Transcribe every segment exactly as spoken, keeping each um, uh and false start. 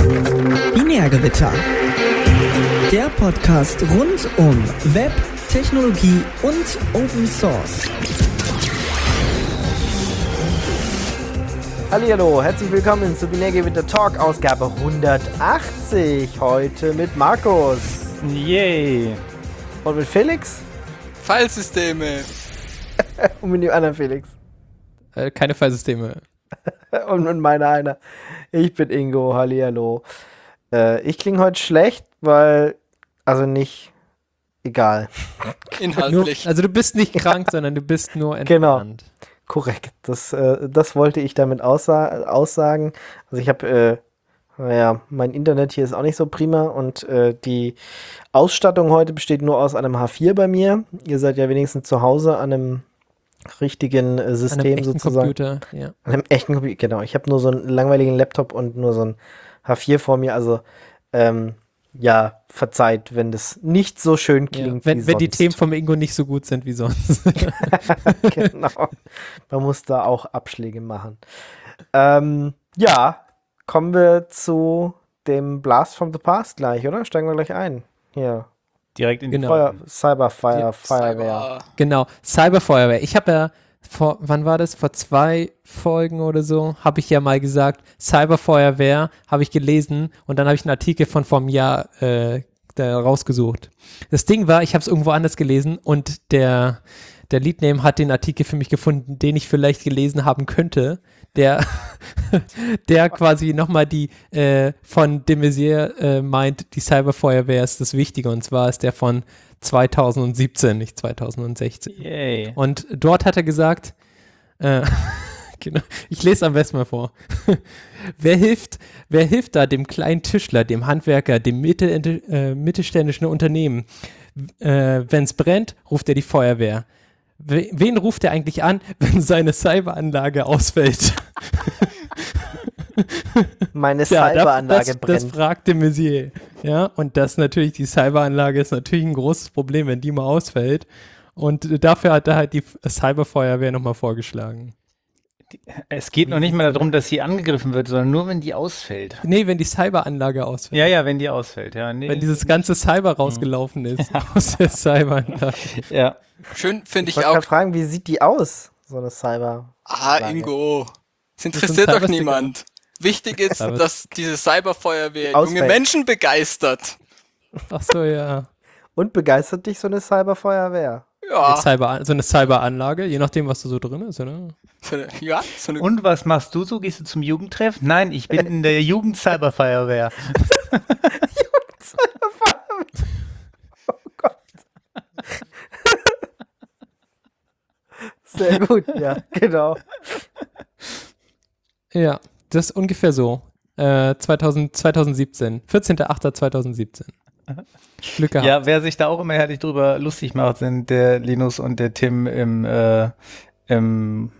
Binärgewitter. Der Podcast rund um Web, Technologie und Open Source. Hallihallo, herzlich willkommen zu Binärgewitter Talk, Ausgabe hundertachtzig. Heute mit Markus. Yay. Und mit Felix. Filesysteme. Und mit dem anderen Felix. Äh, keine Filesysteme. Und mit meiner einer. Ich bin Ingo, hallihallo. Äh, ich klinge heute schlecht, weil, also nicht, egal. Inhaltlich. Nur, also du bist nicht krank, sondern du bist nur Genau. entfernt. Korrekt, das, äh, das wollte ich damit aussa- aussagen. Also ich habe, äh, naja, mein Internet hier ist auch nicht so prima und äh, die Ausstattung heute besteht nur aus einem H vier bei mir. Ihr seid ja wenigstens zu Hause an einem richtigen äh, System An einem echten sozusagen. Computer, ja. An einem echten Computer, genau. Ich habe nur so einen langweiligen Laptop und nur so ein H vier vor mir, also ähm, ja, verzeiht, wenn das nicht so schön ja. klingt Wenn, wie wenn die sonst. Themen vom Ingo nicht so gut sind wie sonst. Genau. Man muss da auch Abschläge machen. Ähm, ja, kommen wir zu dem Blast from the Past gleich, oder? Steigen wir gleich ein. Hier. Direkt in die Genau. Feuer, Cyberfire, Ja, Feuerwehr. Cyber. Genau, Cyberfeuerwehr. Ich habe ja vor, wann war das? Vor zwei Folgen oder so, habe ich ja mal gesagt, Cyberfeuerwehr habe ich gelesen und dann habe ich einen Artikel von vor einem Jahr äh, da rausgesucht. Das Ding war, ich habe es irgendwo anders gelesen und der, der Leadname hat den Artikel für mich gefunden, den ich vielleicht gelesen haben könnte, der, der quasi nochmal die äh, von de Maizière äh, meint, die Cyberfeuerwehr ist das Wichtige und zwar ist der von zweitausendsiebzehn, nicht zweitausendsechzehn. Yay. Und dort hat er gesagt, äh, genau, ich lese am besten mal vor. wer hilft, wer hilft da dem kleinen Tischler, dem Handwerker, dem mittel, äh, mittelständischen Unternehmen? Äh, wenn es brennt, ruft er die Feuerwehr. We- wen ruft er eigentlich an, wenn seine Cyberanlage ausfällt? Meine Ja, Cyberanlage das, brennt. Das fragte Maizière. Ja, und das natürlich, die Cyberanlage ist natürlich ein großes Problem, wenn die mal ausfällt. Und dafür hat er halt die Cyberfeuerwehr nochmal vorgeschlagen. Es geht noch nicht mal darum, dass sie angegriffen wird, sondern nur, wenn die ausfällt. Nee, wenn die Cyberanlage ausfällt. Ja, ja, wenn die ausfällt, ja. Nee. Wenn dieses ganze Cyber rausgelaufen ist aus der Cyberanlage. Ja. Schön finde Ich ich wollte auch. gerade fragen, wie sieht die aus, so eine Cyber? Ah, Lage. Ingo. Es Das ist interessiert ein doch Cybersticker. niemand. Wichtig ist, Cyber- dass diese Cyberfeuerwehr Ausfällt. junge Menschen begeistert. Ach so, ja. Und begeistert dich so eine Cyberfeuerwehr? Eine Ja, Cyber, so eine Cyberanlage, je nachdem, was da so drin ist, oder? so eine, ja, so eine, Und was machst du so? Gehst du zum Jugendtreff? Nein, ich bin in der Jugend-Cyberfeuerwehr. Oh Gott. Sehr gut, ja, genau. Ja, das ist ungefähr so. Äh, zweitausend, zweitausendsiebzehn. vierzehnter achter zweitausendsiebzehn. Glück gehabt. Ja, wer sich da auch immer herrlich drüber lustig macht, sind der Linus und der Tim im, äh, im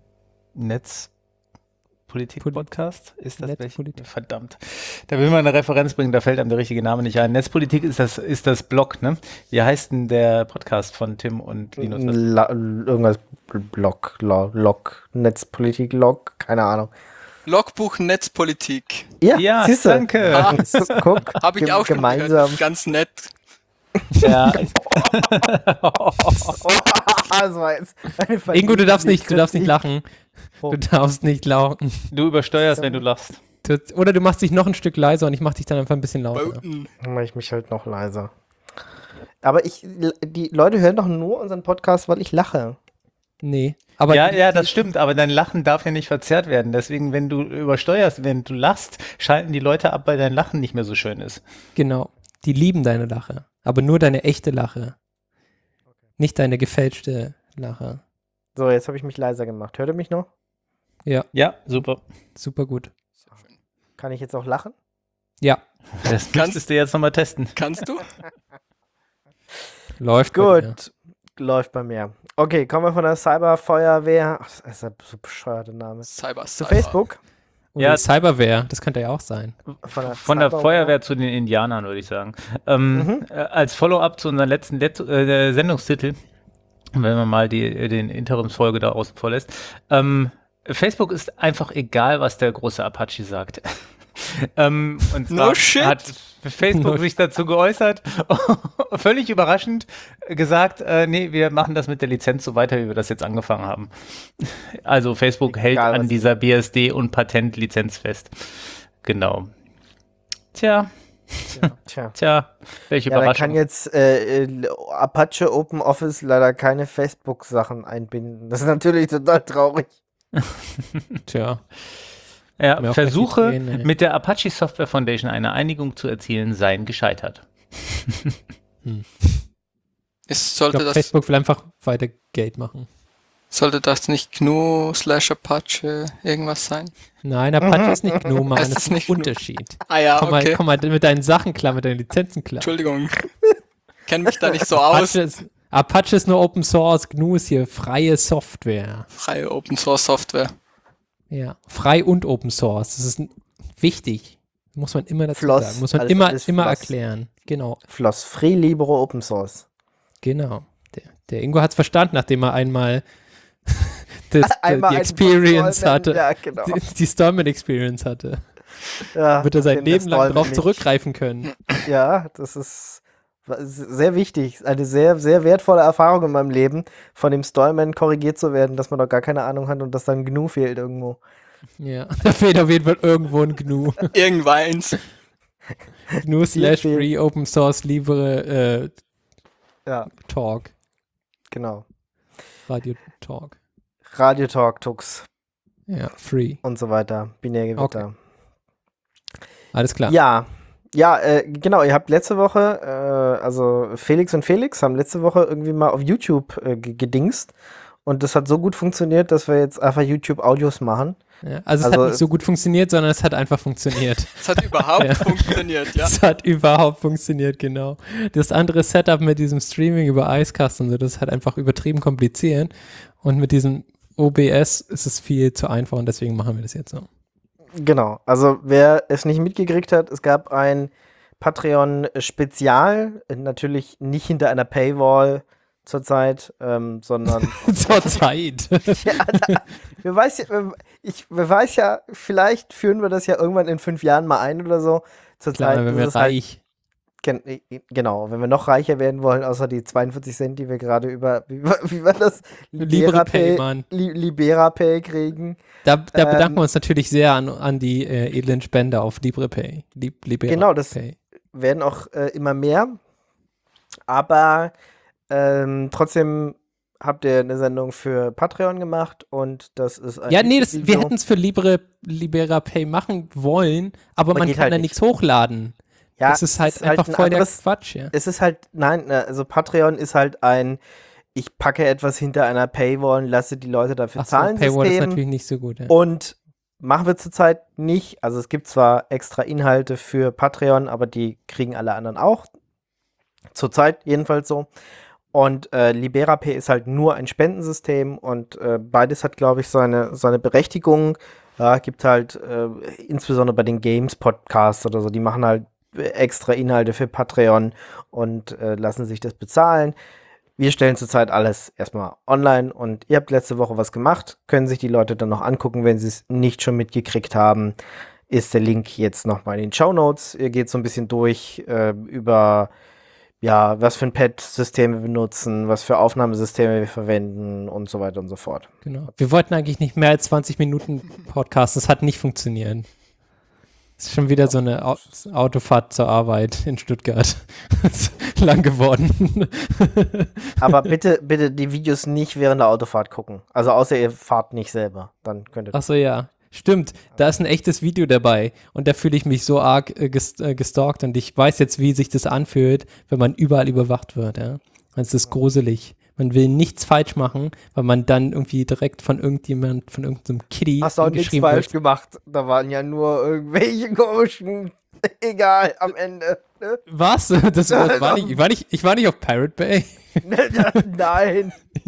Netzpolitik-Podcast. Ist das Netzpolitik. welche? Verdammt. Da will man eine Referenz bringen, da fällt einem der richtige Name nicht ein. Netzpolitik ist das, ist das Blog, ne? Wie heißt denn der Podcast von Tim und Linus? La- irgendwas Blog, Lo- Log, Netzpolitik, Log, keine Ahnung. Logbuch Netzpolitik. Ja, Ja, siehste. danke. Ah, Guck, habe ich gem- auch schon gemeinsam. gehört. Ganz nett. Ja. das war jetzt eine Ingo, du darfst nicht, du darfst nicht Kritik. lachen. Oh. Du darfst nicht lachen. Du übersteuerst, wenn du lachst. Du- Oder du machst dich noch ein Stück leiser und ich mach dich dann einfach ein bisschen lauter. Boten. Dann mache ich mich halt noch leiser. Aber ich, die Leute hören doch nur unseren Podcast, weil ich lache. Nee. Aber Ja, die- ja, die- das stimmt, aber dein Lachen darf ja nicht verzerrt werden. Deswegen, wenn du übersteuerst, wenn du lachst, schalten die Leute ab, weil dein Lachen nicht mehr so schön ist. Genau. Die lieben deine Lache. Aber nur deine echte Lache. Nicht deine gefälschte Lache. So, jetzt habe ich mich leiser gemacht. Hört ihr mich noch? Ja, Ja, super. super gut. Kann ich jetzt auch lachen? Ja, Das Kannst- müsstest du jetzt nochmal testen. Kannst du? läuft bei dir. Gut, läuft bei mir. Okay, kommen wir von der Cyberfeuerwehr. Ach, das ist ein so bescheuerter Name. Cyber, Zu Cyber. Facebook. Oder Ja. Cyberware, das könnte ja auch sein. Von der, Von der Cyber- Feuerwehr zu den Indianern, würde ich sagen. Ähm, Mhm. äh, als Follow-up zu unserem letzten Let äh, Sendungstitel, wenn man mal die, den Interimsfolge da außen vor lässt. Ähm, Facebook ist einfach egal, was der große Apache sagt. Ähm, und No zwar shit. hat Facebook No sich dazu geäußert, völlig überraschend gesagt, äh, nee, wir machen das mit der Lizenz so weiter, wie wir das jetzt angefangen haben. Also Facebook hält Egal, an was dieser B S D- und Patentlizenz fest. Genau. Tja, Tja. tja, welche Ja, da Überraschung. kann jetzt äh, äh, Apache Open Office leider keine Facebook-Sachen einbinden. Das ist natürlich total traurig. Tja. Ja, Mir auch Versuche nicht gesehen, ey. mit der Apache Software Foundation eine Einigung zu erzielen, seien gescheitert. Es Ich sollte glaube, das, Facebook will einfach weiter Geld machen. sollte das nicht G N U slash Apache irgendwas sein? Nein, Apache ist nicht G N U, Mann. Es Das ist ist ein nicht G N U. Unterschied. Ah ja, Komm, mal, okay. komm mal mit deinen Sachen klar, mit deinen Lizenzen klar. Entschuldigung. Kenn mich da nicht so aus. Apache ist, Apache ist nur Open Source, G N U ist hier freie Software. Freie Open Source Software. Ja, frei und Open Source. Das ist ein, wichtig. Muss man immer dazu Floss, sagen. Muss man alles- immer, alles immer Floss. erklären. Genau, Floss Free Libre Open Source. genau. Der, der Ingo hat es verstanden, nachdem er einmal, das, Einmal die einen Experience Stallman, hatte. Ja, genau. Die, die Stallman Experience hatte. Ja, Wird er sein nachdem der Leben lang Stallman darauf nicht- zurückgreifen können. Ja, das ist sehr wichtig. Eine sehr, sehr wertvolle Erfahrung in meinem Leben, von dem Stallman korrigiert zu werden, dass man doch gar keine Ahnung hat und dass dann G N U fehlt irgendwo. Ja, da fehlt auf jeden Fall irgendwo ein G N U. Irgendwanns. G N U slash fehlt- Free Open Source Libre äh, Ja, Talk. genau. Radio Talk. Radio Talk, Tux Ja, free. und so weiter. Binärgewitter. Alles klar. Ja, ja, äh, genau. Ihr habt letzte Woche, äh, also Felix und Felix haben letzte Woche irgendwie mal auf YouTube äh, ge- gedingst. Und das hat so gut funktioniert, dass wir jetzt einfach YouTube-Audios machen. Ja, also es Also hat nicht es- so gut funktioniert, sondern es hat einfach funktioniert. Es hat überhaupt Ja. funktioniert, ja. Es hat überhaupt funktioniert, genau. Das andere Setup mit diesem Streaming über Icecast und so, das ist halt einfach übertrieben kompliziert. Und mit diesem O B S ist es viel zu einfach und deswegen machen wir das jetzt so. Genau, also wer es nicht mitgekriegt hat, es gab ein Patreon-Spezial, natürlich nicht hinter einer Paywall zurzeit, ähm, sondern Zur Zeit. ja, da, wer weiß ja, wer- ich, wer weiß ja, vielleicht führen wir das ja irgendwann in fünf Jahren mal ein oder so. Zurzeit Klar, wenn wir ist es halt, reich. gen, genau, wenn wir noch reicher werden wollen, außer die zweiundvierzig Cent, die wir gerade über, wie, war- wie war das? Libre Pay, Mann. Li, Libera Pay kriegen. Da, da Ähm, bedanken wir uns natürlich sehr an, an die äh, edlen Spender auf LibrePay. Lib, Libera Genau, das- Pay. Werden auch äh, immer mehr, aber ähm, trotzdem habt ihr eine Sendung für Patreon gemacht und das ist ein Ja, nee, das, wir YouTube-Video. hätten es für Libre, Libera Pay machen wollen, aber Aber man geht kann halt da nicht. nichts hochladen. Ja, das ist halt einfach ein voll der anderes- Quatsch, ja. Es ist halt, nein, äh, also Patreon ist halt ein, ich packe etwas hinter einer Paywall und lasse die Leute dafür Ach so, zahlen. Paywall ist System. natürlich nicht so gut, ja. Und machen wir zurzeit nicht. Also es gibt zwar extra Inhalte für Patreon, aber die kriegen alle anderen auch. Zurzeit jedenfalls so. Und äh, LiberaPay ist halt nur ein Spendensystem und äh, beides hat, glaube ich, seine, seine Berechtigung. Ja, gibt halt äh, insbesondere bei den Games-Podcasts oder so, die machen halt extra Inhalte für Patreon und äh, lassen sich das bezahlen. Wir stellen zurzeit alles erstmal online und ihr habt letzte Woche was gemacht. Können sich die Leute dann noch angucken, wenn sie es nicht schon mitgekriegt haben. Ist der Link jetzt nochmal in den Shownotes. Ihr geht so ein bisschen durch äh, über, ja, was für ein Pad-System wir benutzen, was für Aufnahmesysteme wir verwenden und so weiter und so fort. Genau. Wir wollten eigentlich nicht mehr als zwanzig Minuten Podcast, das hat nicht funktioniert. Das ist schon wieder so eine Au Autofahrt zur Arbeit in Stuttgart. Ist lang geworden. Aber bitte, bitte die Videos nicht während der Autofahrt gucken. Also außer ihr fahrt nicht selber. Dann könnt ihr. Ach so, ja. Stimmt, da ist ein echtes Video dabei und da fühle ich mich so arg äh, gest äh, gestalkt und ich weiß jetzt, wie sich das anfühlt, wenn man überall überwacht wird, ja. Es ist gruselig. Man will nichts falsch machen, weil man dann irgendwie direkt von irgendjemand, von irgendeinem Kiddie Hast du auch nichts angeschrieben falsch wird. gemacht. Da waren ja nur irgendwelche komischen. Egal, am Ende. Ne? Was? Das war, war nicht, ich, war nicht, ich war nicht auf Pirate Bay. Nein.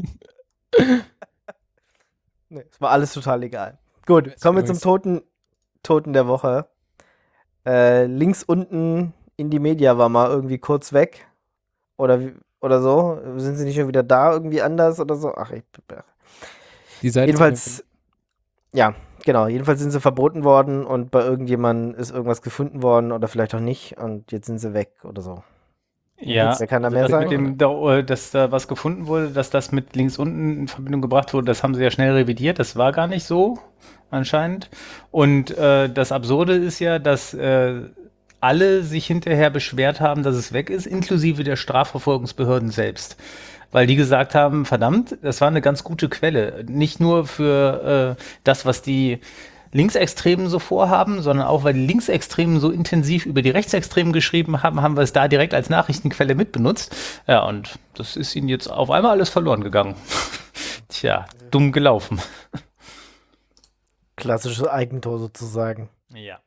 Nee, es war alles total egal. Gut, kommen wir zum Toten, Toten der Woche. Äh, links unten in die Media war mal irgendwie kurz weg. Oder, wie- oder so. Sind sie nicht schon wieder da irgendwie anders oder so? Ach, ich. Die Seite Jedenfalls, ja, genau. Jedenfalls sind sie verboten worden und bei irgendjemandem ist irgendwas gefunden worden oder vielleicht auch nicht und jetzt sind sie weg oder so. Ja, Wer kann da also mehr das sagen? mit dem, da, dass da was gefunden wurde, dass das mit links unten in Verbindung gebracht wurde, das haben sie ja schnell revidiert. Das war gar nicht so, anscheinend. Und äh, das Absurde ist ja, dass äh, alle sich hinterher beschwert haben, dass es weg ist, inklusive der Strafverfolgungsbehörden selbst. Weil die gesagt haben, verdammt, das war eine ganz gute Quelle. Nicht nur für äh, das, was die Linksextremen so vorhaben, sondern auch, weil die Linksextremen so intensiv über die Rechtsextremen geschrieben haben, haben wir es da direkt als Nachrichtenquelle mitbenutzt. Ja, und das ist ihnen jetzt auf einmal alles verloren gegangen. Tja, dumm gelaufen. Klassisches Eigentor sozusagen. Ja.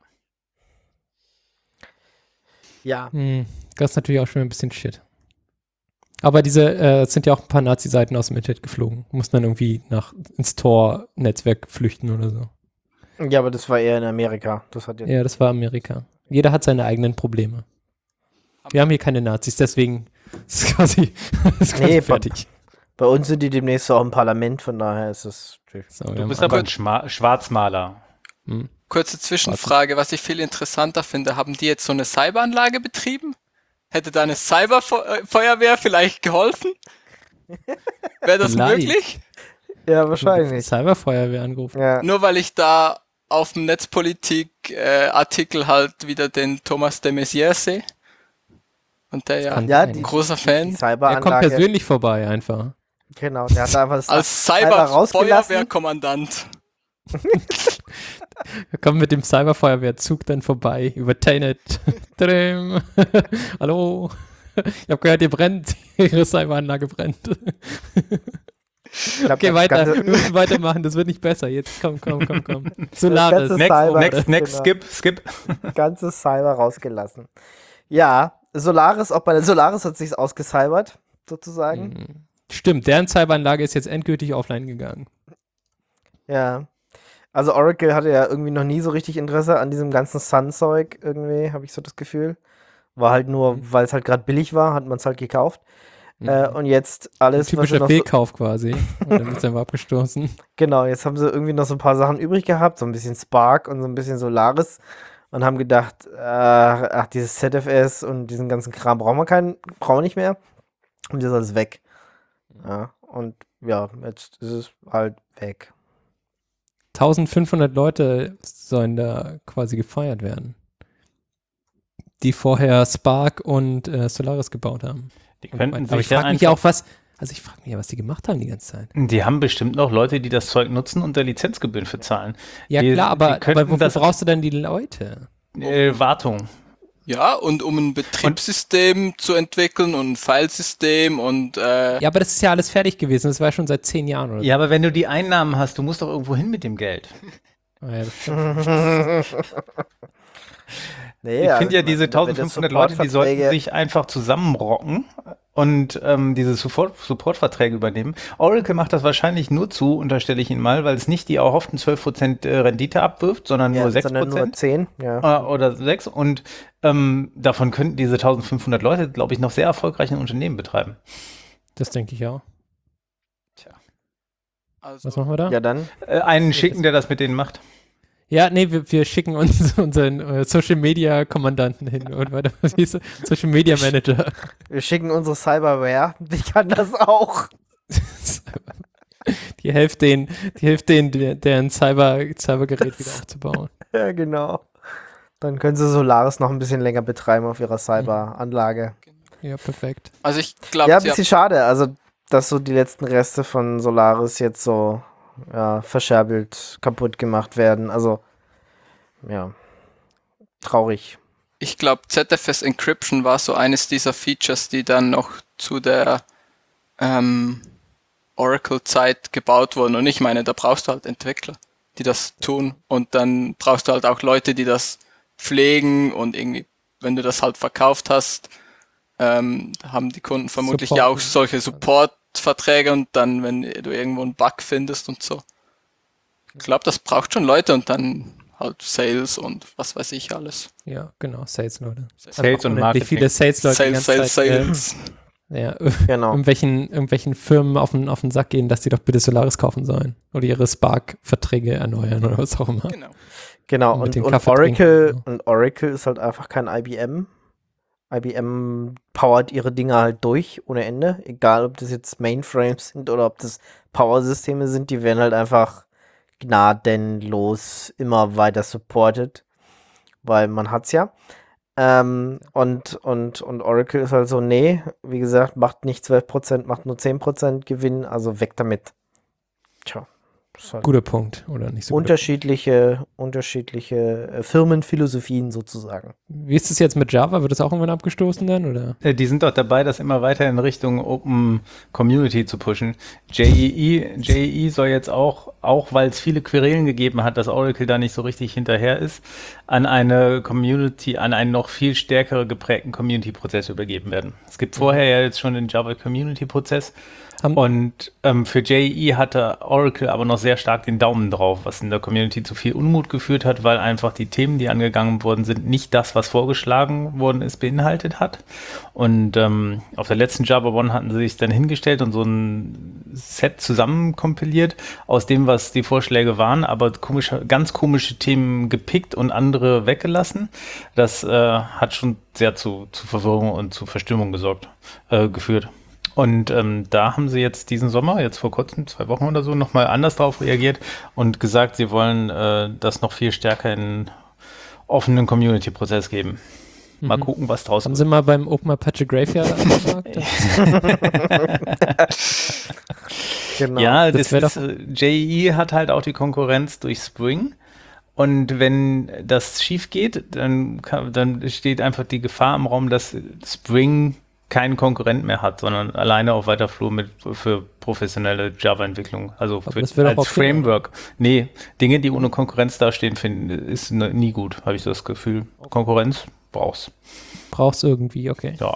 Ja. Hm, das ist natürlich auch schon ein bisschen Shit. Aber diese, äh, es sind ja auch ein paar Nazi-Seiten aus dem Internet geflogen. Mussten dann irgendwie nach ins Tor-Netzwerk flüchten oder so. Ja, aber das war eher in Amerika. Das hat jetzt Ja, das war Amerika. Jeder hat seine eigenen Probleme. Wir haben hier keine Nazis, deswegen ist es quasi, ist quasi Nee, fertig. bei uns sind die demnächst auch im Parlament, von daher ist es. So, wir Du haben bist alle- aber ein Schma- Schwarzmaler. Hm. Kurze Zwischenfrage, was ich viel interessanter finde. Haben die jetzt so eine Cyberanlage betrieben? Hätte da eine Cyberfeuerwehr vielleicht geholfen? Wäre das Vielleicht. möglich? Ja, wahrscheinlich. Cyberfeuerwehr angerufen. Ja. Nur weil ich da auf dem Netzpolitik-Artikel halt wieder den Thomas de Maizière sehe. Und der ja Kann Ja, sein. die- großer Die Fan. Er kommt Cyberanlage. persönlich vorbei einfach. Genau, der hat einfach das Als Cyber rausgelassen. Cyberfeuerwehrkommandant. Er kommt mit dem Cyberfeuerwehrzug dann vorbei über Tenet. Tadam. Hallo. Ich habe gehört, ihr brennt. Ihre Cyberanlage brennt. Ich glaub, Okay, das weiter. ganze- Wir müssen weitermachen. Das wird nicht besser. Jetzt komm, komm, komm, komm. Das Solaris. ganze Next, Cyber- next, next, genau. skip, skip. ganze Cyber rausgelassen. Ja, Solaris, auch bei der Solaris hat sich's ausgecybert, sozusagen. Hm. Stimmt, deren Cyberanlage ist jetzt endgültig offline gegangen. Ja. Also Oracle hatte ja irgendwie noch nie so richtig Interesse an diesem ganzen Sun-Zeug irgendwie, habe ich so das Gefühl. War halt nur, weil es halt gerade billig war, hat man es halt gekauft. Äh, und jetzt Ein alles, was sie typischer noch so, Fehlkauf quasi. Und dann ist er einfach abgestoßen. genau, jetzt haben sie irgendwie noch so ein paar Sachen übrig gehabt, so ein bisschen Spark und so ein bisschen Solaris und haben gedacht, äh, ach, dieses Z F S und diesen ganzen Kram brauchen wir keinen, brauchen wir nicht mehr. Und jetzt ist alles weg. Ja, und ja, jetzt ist es halt weg. eintausendfünfhundert Leute sollen da quasi gefeiert werden, die vorher Spark und äh, Solaris gebaut haben. Die Und könnten aber ich sich ja frage mich ja einfach, auch, was, also ich frage mich ja, was die gemacht haben die ganze Zeit. die haben bestimmt noch Leute, die das Zeug nutzen und da Lizenzgebühren für zahlen. Ja Die- klar, die aber, könnten aber wofür das- brauchst du denn die Leute? Äh, Wartung. Ja, und um ein Betriebssystem zu entwickeln und ein Filesystem und äh, Ja, aber das ist ja alles fertig gewesen, das war ja schon seit zehn Jahren oder so. Ja, aber wenn du die Einnahmen hast, du musst doch irgendwo hin mit dem Geld. Ah, ja, das stimmt. Nee, Ich also, finde ja, diese wenn das eintausendfünfhundert Leute, die sollten Supportverträge- sich einfach zusammenrocken und ähm, diese Support- Supportverträge übernehmen. Oracle macht das wahrscheinlich nur zu, unterstelle ich Ihnen mal, weil es nicht die erhofften zwölf Prozent äh, Rendite abwirft, sondern ja, nur sechs sondern nur Prozent. zehn, ja. Äh, oder sechs. Und ähm, davon könnten diese eintausendfünfhundert Leute, glaube ich, noch sehr erfolgreich ein Unternehmen betreiben. Das denke ich auch. also, Was machen wir da? Ja, dann. Äh, einen schicken, der das mit denen macht. Ja, nee, wir, wir schicken uns unseren äh, Social Media Kommandanten hin und weiter. Was hieß er? Social Media Manager. Wir schicken unsere Cyberware. Die kann das auch. Die hilft denen, die hilft denen, der- deren Cyber, Cybergerät wieder aufzubauen. Ja, genau. Dann können sie Solaris noch ein bisschen länger betreiben auf ihrer Cyberanlage. Ja, perfekt. also ich glaube, Ja, ein sie bisschen schade. Also, dass so die letzten Reste von Solaris jetzt so ja, verscherbelt, kaputt gemacht werden. Also, ja. Traurig. ich glaube, Z F S Encryption war so eines dieser Features, die dann noch zu der ähm, Oracle-Zeit gebaut wurden. Und ich meine, da brauchst du halt Entwickler, die das tun. Und dann brauchst du halt auch Leute, die das pflegen. Und irgendwie, wenn du das halt verkauft hast, ähm, haben die Kunden vermutlich ja auch Supporten. solche Support-Verträge. Und dann, wenn du irgendwo einen Bug findest und so. Ich glaube, das braucht schon Leute und dann halt Sales und was weiß ich alles. Ja, genau, Sales-Leute. Sales und Unendlich Marketing. viele Sales-Leute die Sales, ganze Sales, Zeit, äh, Sales. Ja, Genau. irgendwelchen, irgendwelchen Firmen auf den, auf den Sack gehen, dass die doch bitte Solaris kaufen sollen. Oder ihre Spark-Verträge erneuern oder was auch immer. Genau. Genau, Und mit und, den und, Kaffee Oracle, trinken, und Oracle ist halt einfach kein I B M. I B M powert ihre Dinge halt durch ohne Ende. Egal, ob das jetzt Mainframes sind oder ob das Power-Systeme sind, die werden halt einfach gnadenlos immer weiter supported. Weil man hat's ja. Ähm, und, und, und Oracle ist halt so, nee, wie gesagt, macht nicht zwölf Prozent, macht nur zehn Prozent Gewinn, also weg damit. Tja. das ist halt Guter Punkt, oder nicht so guter unterschiedliche, unterschiedliche äh, Firmenphilosophien sozusagen. Punkt. Wie ist es jetzt mit Java? Wird das auch irgendwann abgestoßen dann, oder? Äh, Die sind doch dabei, das immer weiter in Richtung Open Community zu pushen. J E E, J E E soll jetzt auch, auch weil es viele Querelen gegeben hat, dass Oracle da nicht so richtig hinterher ist, an eine Community, an einen noch viel stärker geprägten Community-Prozess übergeben werden. Es gibt vorher ja jetzt schon den Java Community-Prozess. Haben- Und ähm, für J E E hatte Oracle aber noch sehr stark den Daumen drauf, was in der Community zu viel Unmut geführt hat, weil einfach die Themen, die angegangen worden sind, nicht das, was vorgeschlagen worden ist, beinhaltet hat. Und ähm, auf der letzten Java One hatten sie sich dann hingestellt und so ein Set zusammenkompiliert aus dem, was die Vorschläge waren, aber komische, ganz komische Themen gepickt und andere weggelassen. Das äh, hat schon sehr zu, zu Verwirrung und zu Verstimmung gesorgt, äh, geführt. Und ähm, da haben sie jetzt diesen Sommer, jetzt vor kurzem, zwei Wochen oder so, nochmal anders drauf reagiert und gesagt, sie wollen äh, das noch viel stärker in einen offenen Community-Prozess geben. Mal Mhm. gucken, was draus Haben wird. Sie mal beim Open Apache Graveyard angefragt? Genau. Ja, Das das wär ist, äh, J E E hat halt auch die Konkurrenz durch Spring. Und wenn das schief geht, dann, kann, dann steht einfach die Gefahr im Raum, dass Spring keinen Konkurrent mehr hat, sondern alleine auf weiter Flur mit für professionelle Java-Entwicklung, also Aber für, das wär doch als okay, Framework. Nee, Dinge, die ohne Konkurrenz dastehen, finden, ist ne- nie gut, habe ich so das Gefühl. Konkurrenz brauchst. Brauchst irgendwie, okay. Ja.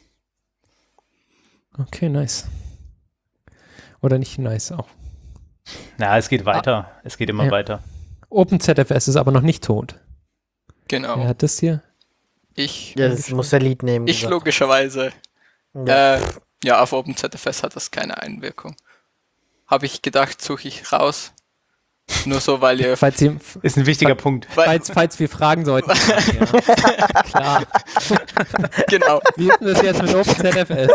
Okay, nice. Oder nicht nice auch. Na, es geht weiter. Es geht immer Ja. weiter. OpenZFS ist aber noch nicht tot. Genau. Wer hat das hier? Ich, Ja, das muss der Lied nehmen. ich gesagt. logischerweise. Ja. Äh, ja, auf OpenZFS hat das keine Einwirkung. Habe ich gedacht, suche ich raus. Nur so, weil ihr... Falls, ihr, Ist ein wichtiger Punkt. weil, falls, falls wir fragen sollten. ja. Klar. genau. Wie ist denn das jetzt mit OpenZFS?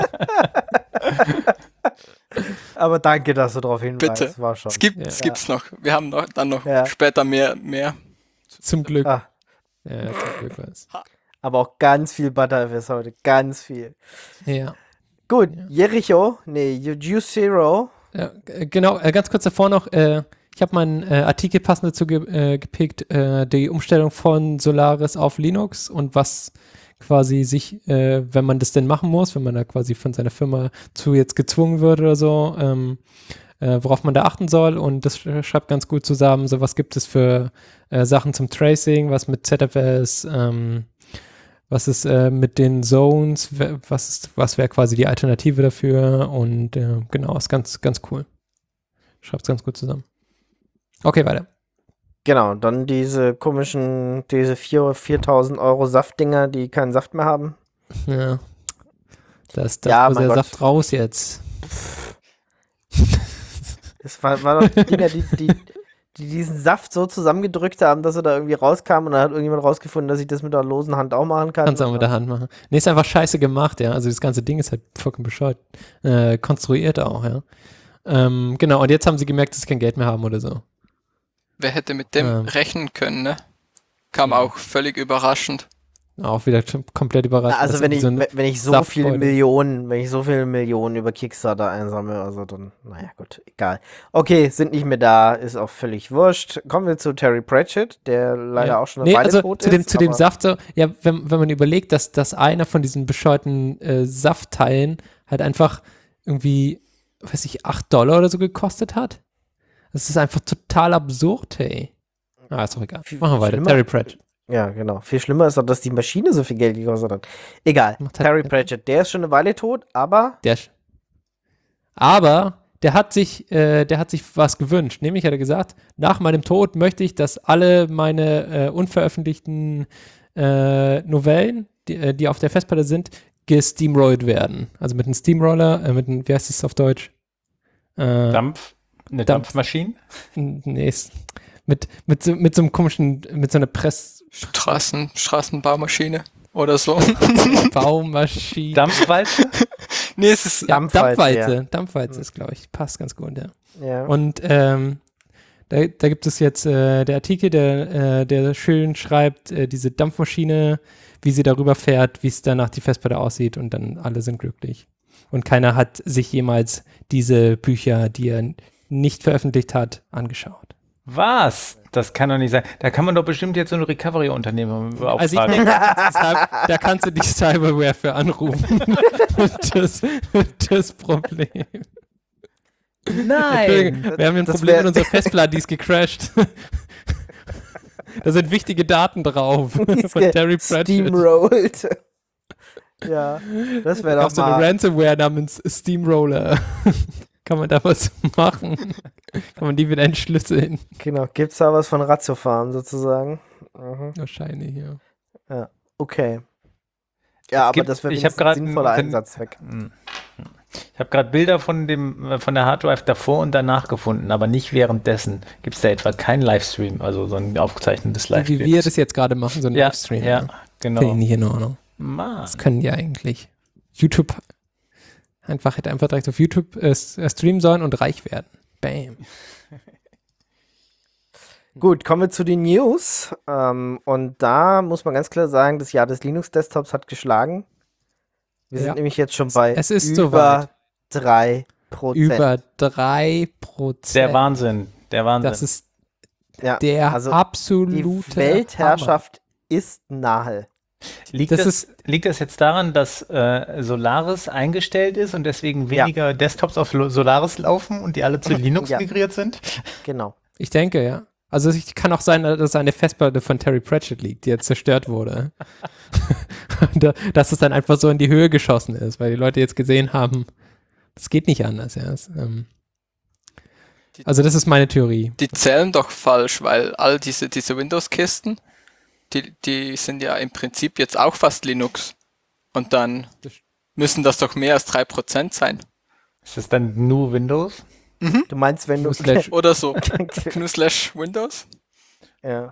Aber danke, dass du darauf hinweist. Bitte. War schon. Es gibt, Ja. es gibt's noch. Wir haben noch, dann noch Ja. später mehr, mehr. Zum Glück. Ah, Ja, zum Glück was. aber auch ganz viel Butterfest heute. Ganz viel. Ja. Gut, Jericho. Nee, Juice Zero. Ja, äh, genau, äh, ganz kurz davor noch, äh, ich habe meinen äh, Artikel passend dazu ge äh, gepickt, äh, die Umstellung von Solaris auf Linux und was quasi sich, äh, wenn man das denn machen muss, wenn man da quasi von seiner Firma zu jetzt gezwungen wird oder so, ähm, äh, worauf man da achten soll, und das sch schreibt ganz gut zusammen, so was gibt es für äh, Sachen zum Tracing, was mit Z F S, ähm, was ist äh, mit den Zones, wer- was ist, was wäre quasi die Alternative dafür, und äh, genau, ist ganz, ganz cool. Schreibt es ganz gut zusammen. Okay, weiter. Genau, dann diese komischen, diese viertausend Euro Saftdinger, die keinen Saft mehr haben. Ja. Das, das Ja, muss mein der Gott. Saft raus jetzt. Das war, war doch die Dinger, die, die, die diesen Saft so zusammengedrückt haben, dass er da irgendwie rauskam, und dann hat irgendjemand rausgefunden, dass ich das mit der losen Hand auch machen kann. Kannst du auch mit der Hand machen. Nee, ist einfach scheiße gemacht, ja. Also das ganze Ding ist halt vollkommen bescheuert. Äh, konstruiert auch, ja. Ähm, genau, und jetzt haben sie gemerkt, dass sie kein Geld mehr haben oder so. Wer hätte mit dem Ähm. rechnen können, ne? Kam auch völlig überraschend. Auch wieder t- komplett überrascht. Also dass wenn irgendwie ich, so ein- wenn ich so Saftfreude. viele Millionen, wenn ich so viele Millionen über Kickstarter einsammle, also dann, naja gut, egal. Okay, sind nicht mehr da, ist auch völlig wurscht. Kommen wir zu Terry Pratchett, der leider Ja. auch schon eine nee, Weile also tot zu dem, ist. zu dem aber- Saft so, ja, wenn, wenn man überlegt, dass, dass einer von diesen bescheuerten äh, Saftteilen halt einfach irgendwie, weiß ich, acht Dollar oder so gekostet hat. Das ist einfach total absurd, hey. Ah, ist doch egal. Viel- Machen wir viel weiter. schlimmer. Terry Pratchett. Ja, genau. Viel schlimmer ist auch, dass die Maschine so viel Geld gekostet hat. Egal. Macht halt- Terry Pratchett, der ist schon eine Weile tot, aber Der, sch- aber der hat sich, äh, der hat sich was gewünscht. Nämlich hat er gesagt, nach meinem Tod möchte ich, dass alle meine äh, unveröffentlichten äh, Novellen, die, äh, die auf der Festplatte sind, gesteamrollt werden. Also mit einem Steamroller, äh, mit einem, wie heißt das auf Deutsch? Äh, Dampf, eine Dampf. Dampfmaschine? Nee, ist- mit, mit, so, mit so einem komischen, mit so einer Straßen, Straßenbaumaschine oder so. Pressbaumaschine. Dampfwalze? Nee, es ist Ja, Dampfwalze, Dampfwalze. ja. Dampfwalze ist, glaube ich, passt ganz gut, ja. Ja. Und ähm, da, da gibt es jetzt äh, der Artikel, der, äh, der schön schreibt, äh, diese Dampfmaschine, wie sie darüber fährt, wie es danach die Festplatte aussieht und dann alle sind glücklich. Und keiner hat sich jemals diese Bücher, die er nicht veröffentlicht hat, angeschaut. Was? Das kann doch nicht sein. Da kann man doch bestimmt jetzt so ein Recovery-Unternehmen Also ich aufschreiben. denke, deshalb, da kannst du die Cyberware für anrufen. das, das Problem. Entschuldigung, wir haben ein Das Problem wär- mit unserer Festplatte, die ist gecrashed. Da sind wichtige Daten drauf von Terry Pratchett. Steamrolled. Ja, das wäre Da doch gab so eine mal. Ransomware namens Steamroller. Kann man da was machen? Kann man die wieder entschlüsseln? Genau, gibt's da was von Ratiofarm sozusagen? Mhm. Wahrscheinlich, ja. Okay. Ja, aber gibt- das wäre ich hab ein grad sinnvoller einen- Einsatzzweck. Hm. Ich habe gerade Bilder von dem äh, von der Harddrive davor und danach gefunden, aber nicht währenddessen. Gibt es da etwa keinen Livestream, also so ein aufgezeichnetes So Livestream? wie wir das jetzt gerade machen, so ein ja, Livestream. ja, ne? genau. Finde ich nicht in Ordnung. Mann. Das können die eigentlich. YouTube einfach hätte einfach direkt auf YouTube äh, s- äh, streamen sollen und reich werden. Bam. Gut, kommen wir zu den News. Ähm, und da muss man ganz klar sagen, das Jahr des Linux-Desktops hat geschlagen. Wir Ja. sind nämlich jetzt schon bei Es ist über soweit. drei Prozent. Über drei Prozent. Der Wahnsinn, der Wahnsinn. Das ist ja, der also die absolute Weltherrschaft ist nahe. liegt, das das, ist- liegt das jetzt daran, dass äh, Solaris eingestellt ist und deswegen Ja. weniger Desktops auf Lo- Solaris laufen und die alle zu Linux Ja. migriert sind? Genau. Hammer. Ich denke, ja. Also es kann auch sein, dass eine Festplatte von Terry Pratchett liegt, die jetzt zerstört wurde. Und da- dass es dann einfach so in die Höhe geschossen ist, weil die Leute jetzt gesehen haben, das geht nicht anders. Ja. Es, ähm, also das ist meine Theorie. Die zählen doch falsch, weil all diese, diese Windows-Kisten, die, die sind ja im Prinzip jetzt auch fast Linux. Und dann Das- müssen das doch mehr als drei Prozent sein. Ist das dann nur Windows? Du meinst, wenn du. Slash- Oder so. Nur slash Windows. Ja.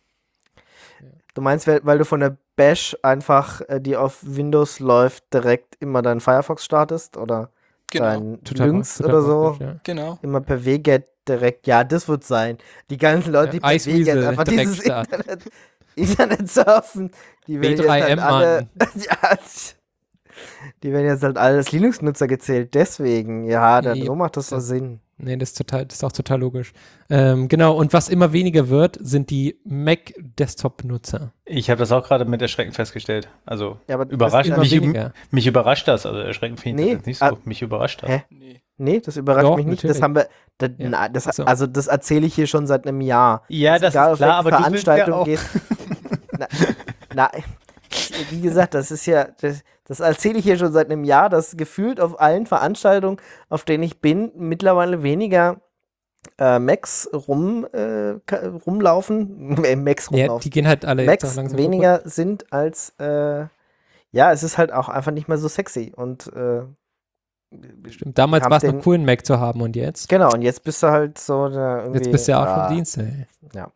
Du meinst, weil, weil du von der Bash einfach, äh, die auf Windows läuft, direkt immer deinen Firefox startest oder Genau. dein Total- Lynx total oder so, praktisch, ja. Genau. immer per W Get direkt. Ja, das wird sein. Die ganzen Leute, die Ja, per W Iceweasel Get einfach direkt dieses starten. Internet, Internet surfen, die werden jetzt halt W drei M alle, ja, die werden jetzt halt alle als Linux-Nutzer gezählt. Deswegen, ja, dann, Ja, so macht das so das- Sinn. Nee, das ist, total, das ist auch total logisch. Ähm, genau, und was immer weniger wird, sind die Mac-Desktop-Nutzer. Ich habe das auch gerade mit Erschrecken festgestellt. Also Ja, aber das überrascht Immer mich, weniger. mich überrascht das. Also erschreckend finde ich Nee, das jetzt nicht ah, so. Mich überrascht das. Hä? Nee. Nee, das überrascht Doch, mich nicht. natürlich. Das haben wir, da, Ja. na, das, So. also das erzähle ich hier schon seit einem Jahr. Ja, das Egal, ist auf klar, welche aber du willst ja Veranstaltung auch. gehst. na, na, wie gesagt, das ist ja, das, das erzähle ich hier schon seit einem Jahr, dass gefühlt auf allen Veranstaltungen, auf denen ich bin, mittlerweile weniger äh, Macs rum, äh, ka- rumlaufen, äh, Macs Ja, rumlaufen. die gehen halt alle jetzt auch Macs langsam weniger sind als, äh, ja, es ist halt auch einfach nicht mehr so sexy und äh, kaputt. Stimmt. Damals haben war es den- noch cool, einen Mac zu haben und jetzt? genau, und jetzt bist du halt so der irgendwie, Jetzt bist du ja auch ja, schon Dienst, ey. ja.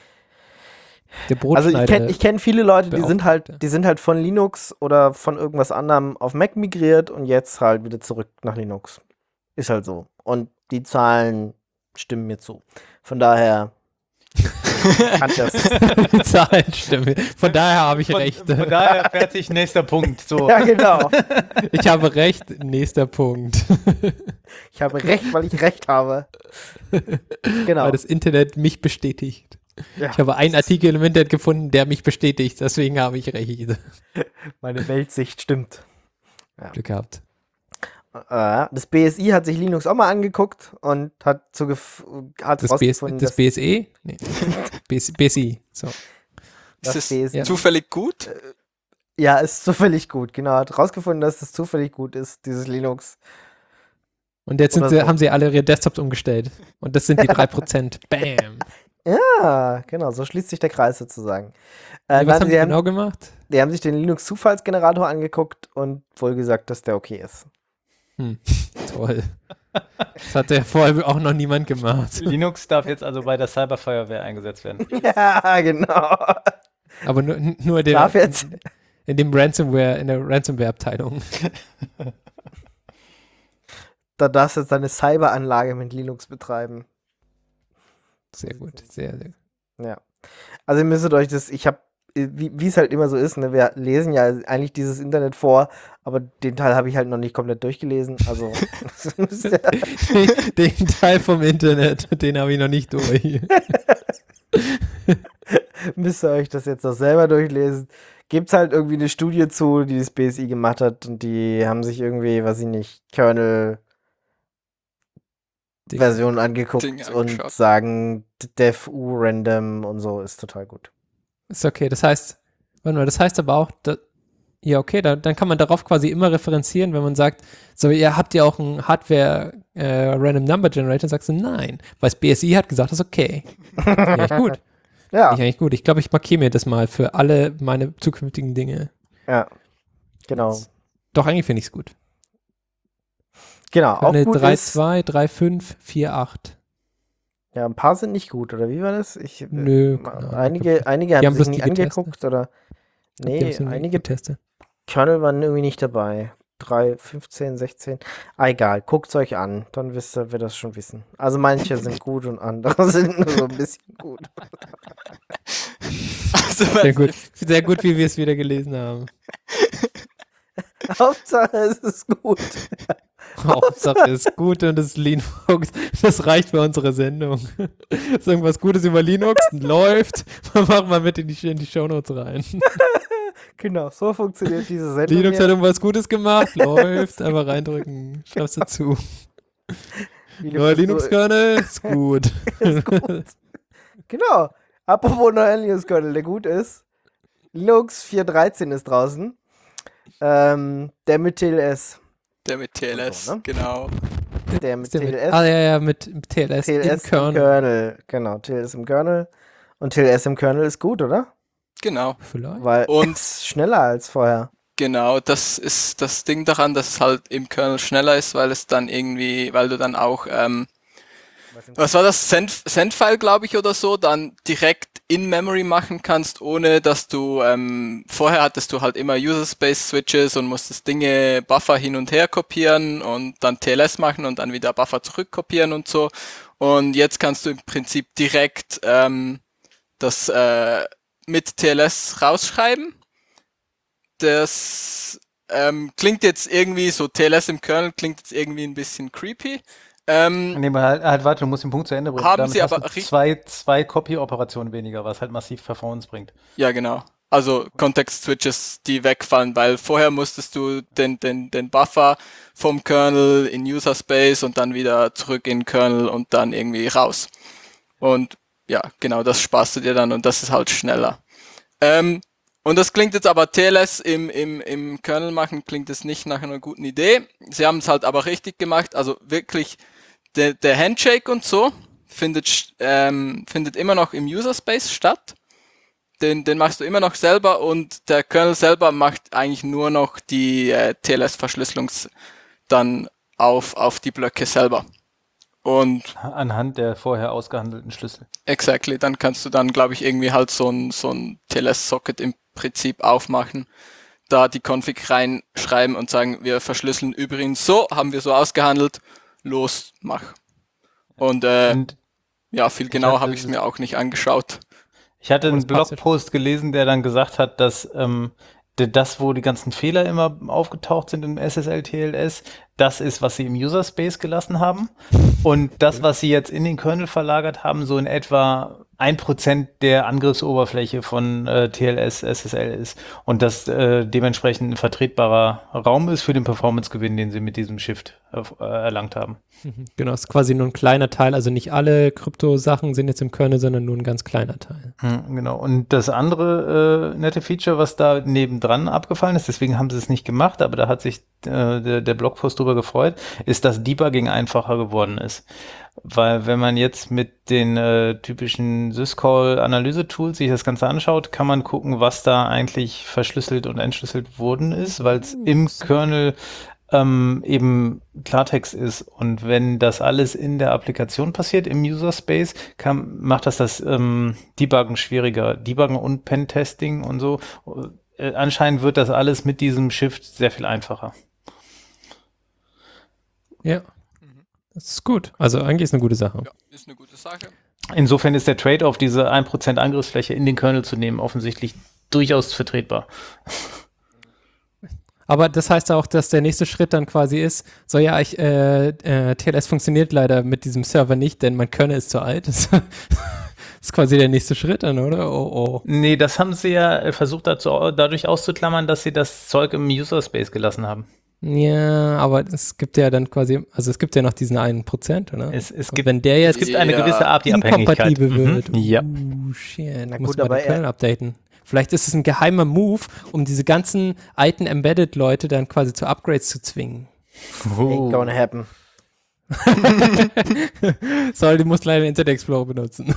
Der Also ich Brotschneider. kenne ich kenn viele Leute, die sind Beauftragte. halt, die sind halt von Linux oder von irgendwas anderem auf Mac migriert und jetzt halt wieder zurück nach Linux. Ist halt so. Und die Zahlen stimmen mir zu. Von daher kann das. Die Zahlen stimmen. Von daher habe ich Von, recht. von daher fertig, nächster Punkt. So. Ja, genau. Ich habe recht. Nächster Punkt. Ich habe recht, weil ich recht habe. Genau. Weil das Internet mich bestätigt. Ja, Ich habe einen Artikel im Internet gefunden, der mich bestätigt. Deswegen habe ich recht. meine Weltsicht stimmt. Glück gehabt. Äh, das B S I hat sich Linux auch mal angeguckt und hat, zu gef- hat Das, B S, rausgefunden, das dass B S E? Nee. B S, B S I. So. das Ist B S I es zufällig gut? ja, ist zufällig gut. Genau, hat rausgefunden, dass das zufällig gut ist, dieses Linux. Und jetzt sind Oder sie, so. haben sie alle ihre Desktops umgestellt. Und das sind die drei Prozent. Bam. Ja, genau, so schließt sich der Kreis sozusagen. Äh, Nee, was nein, haben die die, haben, genau gemacht? die haben sich den Linux-Zufallsgenerator angeguckt und wohl gesagt, dass der okay ist. Hm, toll. Das hat ja vorher auch noch niemand gemacht. Linux darf jetzt also bei der Cyberfeuerwehr eingesetzt werden. Ja, genau. Aber nur, nur der, Darf jetzt? in dem Ransomware, in der Ransomware-Abteilung. Da darfst du jetzt deine Cyberanlage mit Linux betreiben. Sehr gut, sehr, sehr gut. Ja. Also ihr müsstet euch das, ich habe, wie wie es halt immer so ist, ne, wir lesen ja eigentlich dieses Internet vor, aber den Teil habe ich halt noch nicht komplett durchgelesen. Also das müsst ihr- Den, den Teil vom Internet, den habe ich noch nicht durch. müsst ihr euch das jetzt noch selber durchlesen. Gibt's halt irgendwie eine Studie zu, die das B S I gemacht hat und die haben sich irgendwie, weiß ich nicht, Kernel-Version angeguckt Ding und angeschaut. sagen, defu random und so ist total gut. Ist okay, das heißt, warte mal, das heißt aber auch, da, ja okay, da, dann kann man darauf quasi immer referenzieren, wenn man sagt, so, ihr habt ja auch ein Hardware äh, Random Number Generator, sagst du nein, weil das B S I hat gesagt, das ist okay. Ja, echt gut. Ja, Ich eigentlich gut. Ich glaube, ich markiere mir das mal für alle meine zukünftigen Dinge. ja, genau. Doch, eigentlich finde ich es gut. Genau, auch Eine gut drei ist, zwei, drei fünf, vier acht. ja, ein paar sind nicht gut, oder wie war das? Ich, Nö, äh, keine Ahnung. einige, einige Die haben haben sich bloß nicht die getestet. angeguckt, oder? Die haben Nee, es irgendwie einige getestet. Kernel waren irgendwie nicht dabei. drei, fünfzehn, sechzehn. Ah, egal, guckt's euch an, dann wisst ihr, wir das schon wissen. Also manche sind gut und andere sind nur so ein bisschen gut. Also, Sehr gut. Sehr gut, wie wir es wieder gelesen haben. Hauptsache es ist gut. Hauptsache es ist gut und es ist Linux. Das reicht für unsere Sendung. Ist irgendwas Gutes über Linux? Läuft. Machen wir mit in die, in die Shownotes rein. Genau, so funktioniert diese Sendung. Linux hier. hat irgendwas Gutes gemacht. Läuft. Einfach reindrücken. Schreib's dazu. Neuer Linux-Kernel ist gut. ist gut. Genau. Apropos neuer Linux-Kernel, der gut ist. Linux vier Punkt dreizehn ist draußen. Ähm, der mit T L S. der mit T L S, So, ne? genau. Der mit Ist der T L mit, S. ah, ja, ja, mit, mit T L S, T L S im Kernel. Kernel. Genau, T L S im Kernel. Und T L S im Kernel ist gut, oder? Genau. Vielleicht. Weil Und- es ist schneller als vorher. Genau, das ist das Ding daran, dass es halt im Kernel schneller ist, weil es dann irgendwie, weil du dann auch, ähm, was war das, Send, Sendfile, glaube ich, oder so, dann direkt in Memory machen kannst, ohne dass du, ähm, vorher hattest du halt immer User-Space-Switches und musstest Dinge, Buffer hin und her kopieren und dann T L S machen und dann wieder Buffer zurückkopieren und so. Und jetzt kannst du im Prinzip direkt ähm, das äh, mit T L S rausschreiben. Das ähm, klingt jetzt irgendwie so, T L S im Kernel klingt jetzt irgendwie ein bisschen creepy. Ähm, Nee, aber halt, halt, warte, du musst den Punkt zu Ende bringen. Haben Damit sie hast aber du richtig- zwei, zwei Copy-Operationen weniger, was halt massiv Performance bringt. ja, genau. Also Context-Switches, die wegfallen, weil vorher musstest du den, den, den Buffer vom Kernel in User Space und dann wieder zurück in Kernel und dann irgendwie raus. Und ja, genau, das sparst du dir dann und das ist halt schneller. Ähm, und das klingt jetzt aber T L S im, im, im Kernel machen, klingt es nicht nach einer guten Idee. Sie haben es halt aber richtig gemacht, also wirklich der, der Handshake und so findet, st- ähm, findet immer noch im User Space statt. Den, den machst du immer noch selber und der Kernel selber macht eigentlich nur noch die äh, T L S-Verschlüsselung dann auf, auf die Blöcke selber. Und Anhand der vorher ausgehandelten Schlüssel. exactly, dann kannst du dann, glaube ich, irgendwie halt so ein, so ein T L S-Socket im Prinzip aufmachen, da die Config reinschreiben und sagen, wir verschlüsseln übrigens so, haben wir so ausgehandelt, los, mach. Und, äh, Und ja, viel genauer hatte- habe ich es mir auch nicht angeschaut. ich hatte Aber einen das passt ja Blogpost gelesen, der dann gesagt hat, dass ähm, d- das, wo die ganzen Fehler immer aufgetaucht sind im S S L T L S, das ist, was sie im User Space gelassen haben. Und das, was sie jetzt in den Kernel verlagert haben, so in etwa ein Prozent der Angriffsoberfläche von äh, T L S S S L ist. Und das äh, dementsprechend ein vertretbarer Raum ist für den Performance-Gewinn, den sie mit diesem Shift äh, erlangt haben. Mhm. Genau, ist quasi nur ein kleiner Teil. Also nicht alle Krypto-Sachen sind jetzt im Kernel, sondern nur ein ganz kleiner Teil. Hm, genau. Und das andere äh, nette Feature, was da nebendran abgefallen ist, deswegen haben sie es nicht gemacht, aber da hat sich äh, der, der Blogpost drüber gefreut, ist, dass Debugging einfacher geworden ist. Weil wenn man jetzt mit den äh, typischen Syscall-Analyse-Tools sich das Ganze anschaut, kann man gucken, was da eigentlich verschlüsselt und entschlüsselt worden ist, weil es im Kernel ähm, eben Klartext ist. Und wenn das alles in der Applikation passiert, im User-Space, kann, macht das das ähm, Debuggen schwieriger. Debuggen und Pentesting und so. Äh, anscheinend wird das alles mit diesem Shift sehr viel einfacher. Ja. Das ist gut. Also eigentlich ist eine gute Sache. Ja, ist eine gute Sache. Insofern ist der Trade-off, diese ein Prozent Angriffsfläche in den Kernel zu nehmen, offensichtlich durchaus vertretbar. Aber das heißt auch, dass der nächste Schritt dann quasi ist, so ja, ich, äh, äh, T L S funktioniert leider mit diesem Server nicht, denn mein Kernel ist zu alt. Das ist quasi der nächste Schritt dann, oder? Oh, oh. Nee, das haben sie ja versucht dazu, dadurch auszuklammern, dass sie das Zeug im User-Space gelassen haben. Ja, aber es gibt ja dann quasi, also es gibt ja noch diesen einen Prozent, oder? Es, es Und gibt, wenn der jetzt es gibt eine Ja. gewisse A P I-Abhängigkeit. inkompatibel wird, Mhm. Ja. uh, shit, Na muss gut, man aber den Kernel er- updaten. Vielleicht ist es ein geheimer Move, um diese ganzen alten Embedded-Leute dann quasi zu Upgrades zu zwingen. Ain't gonna happen. Sorry, du musst leider Internet Explorer benutzen.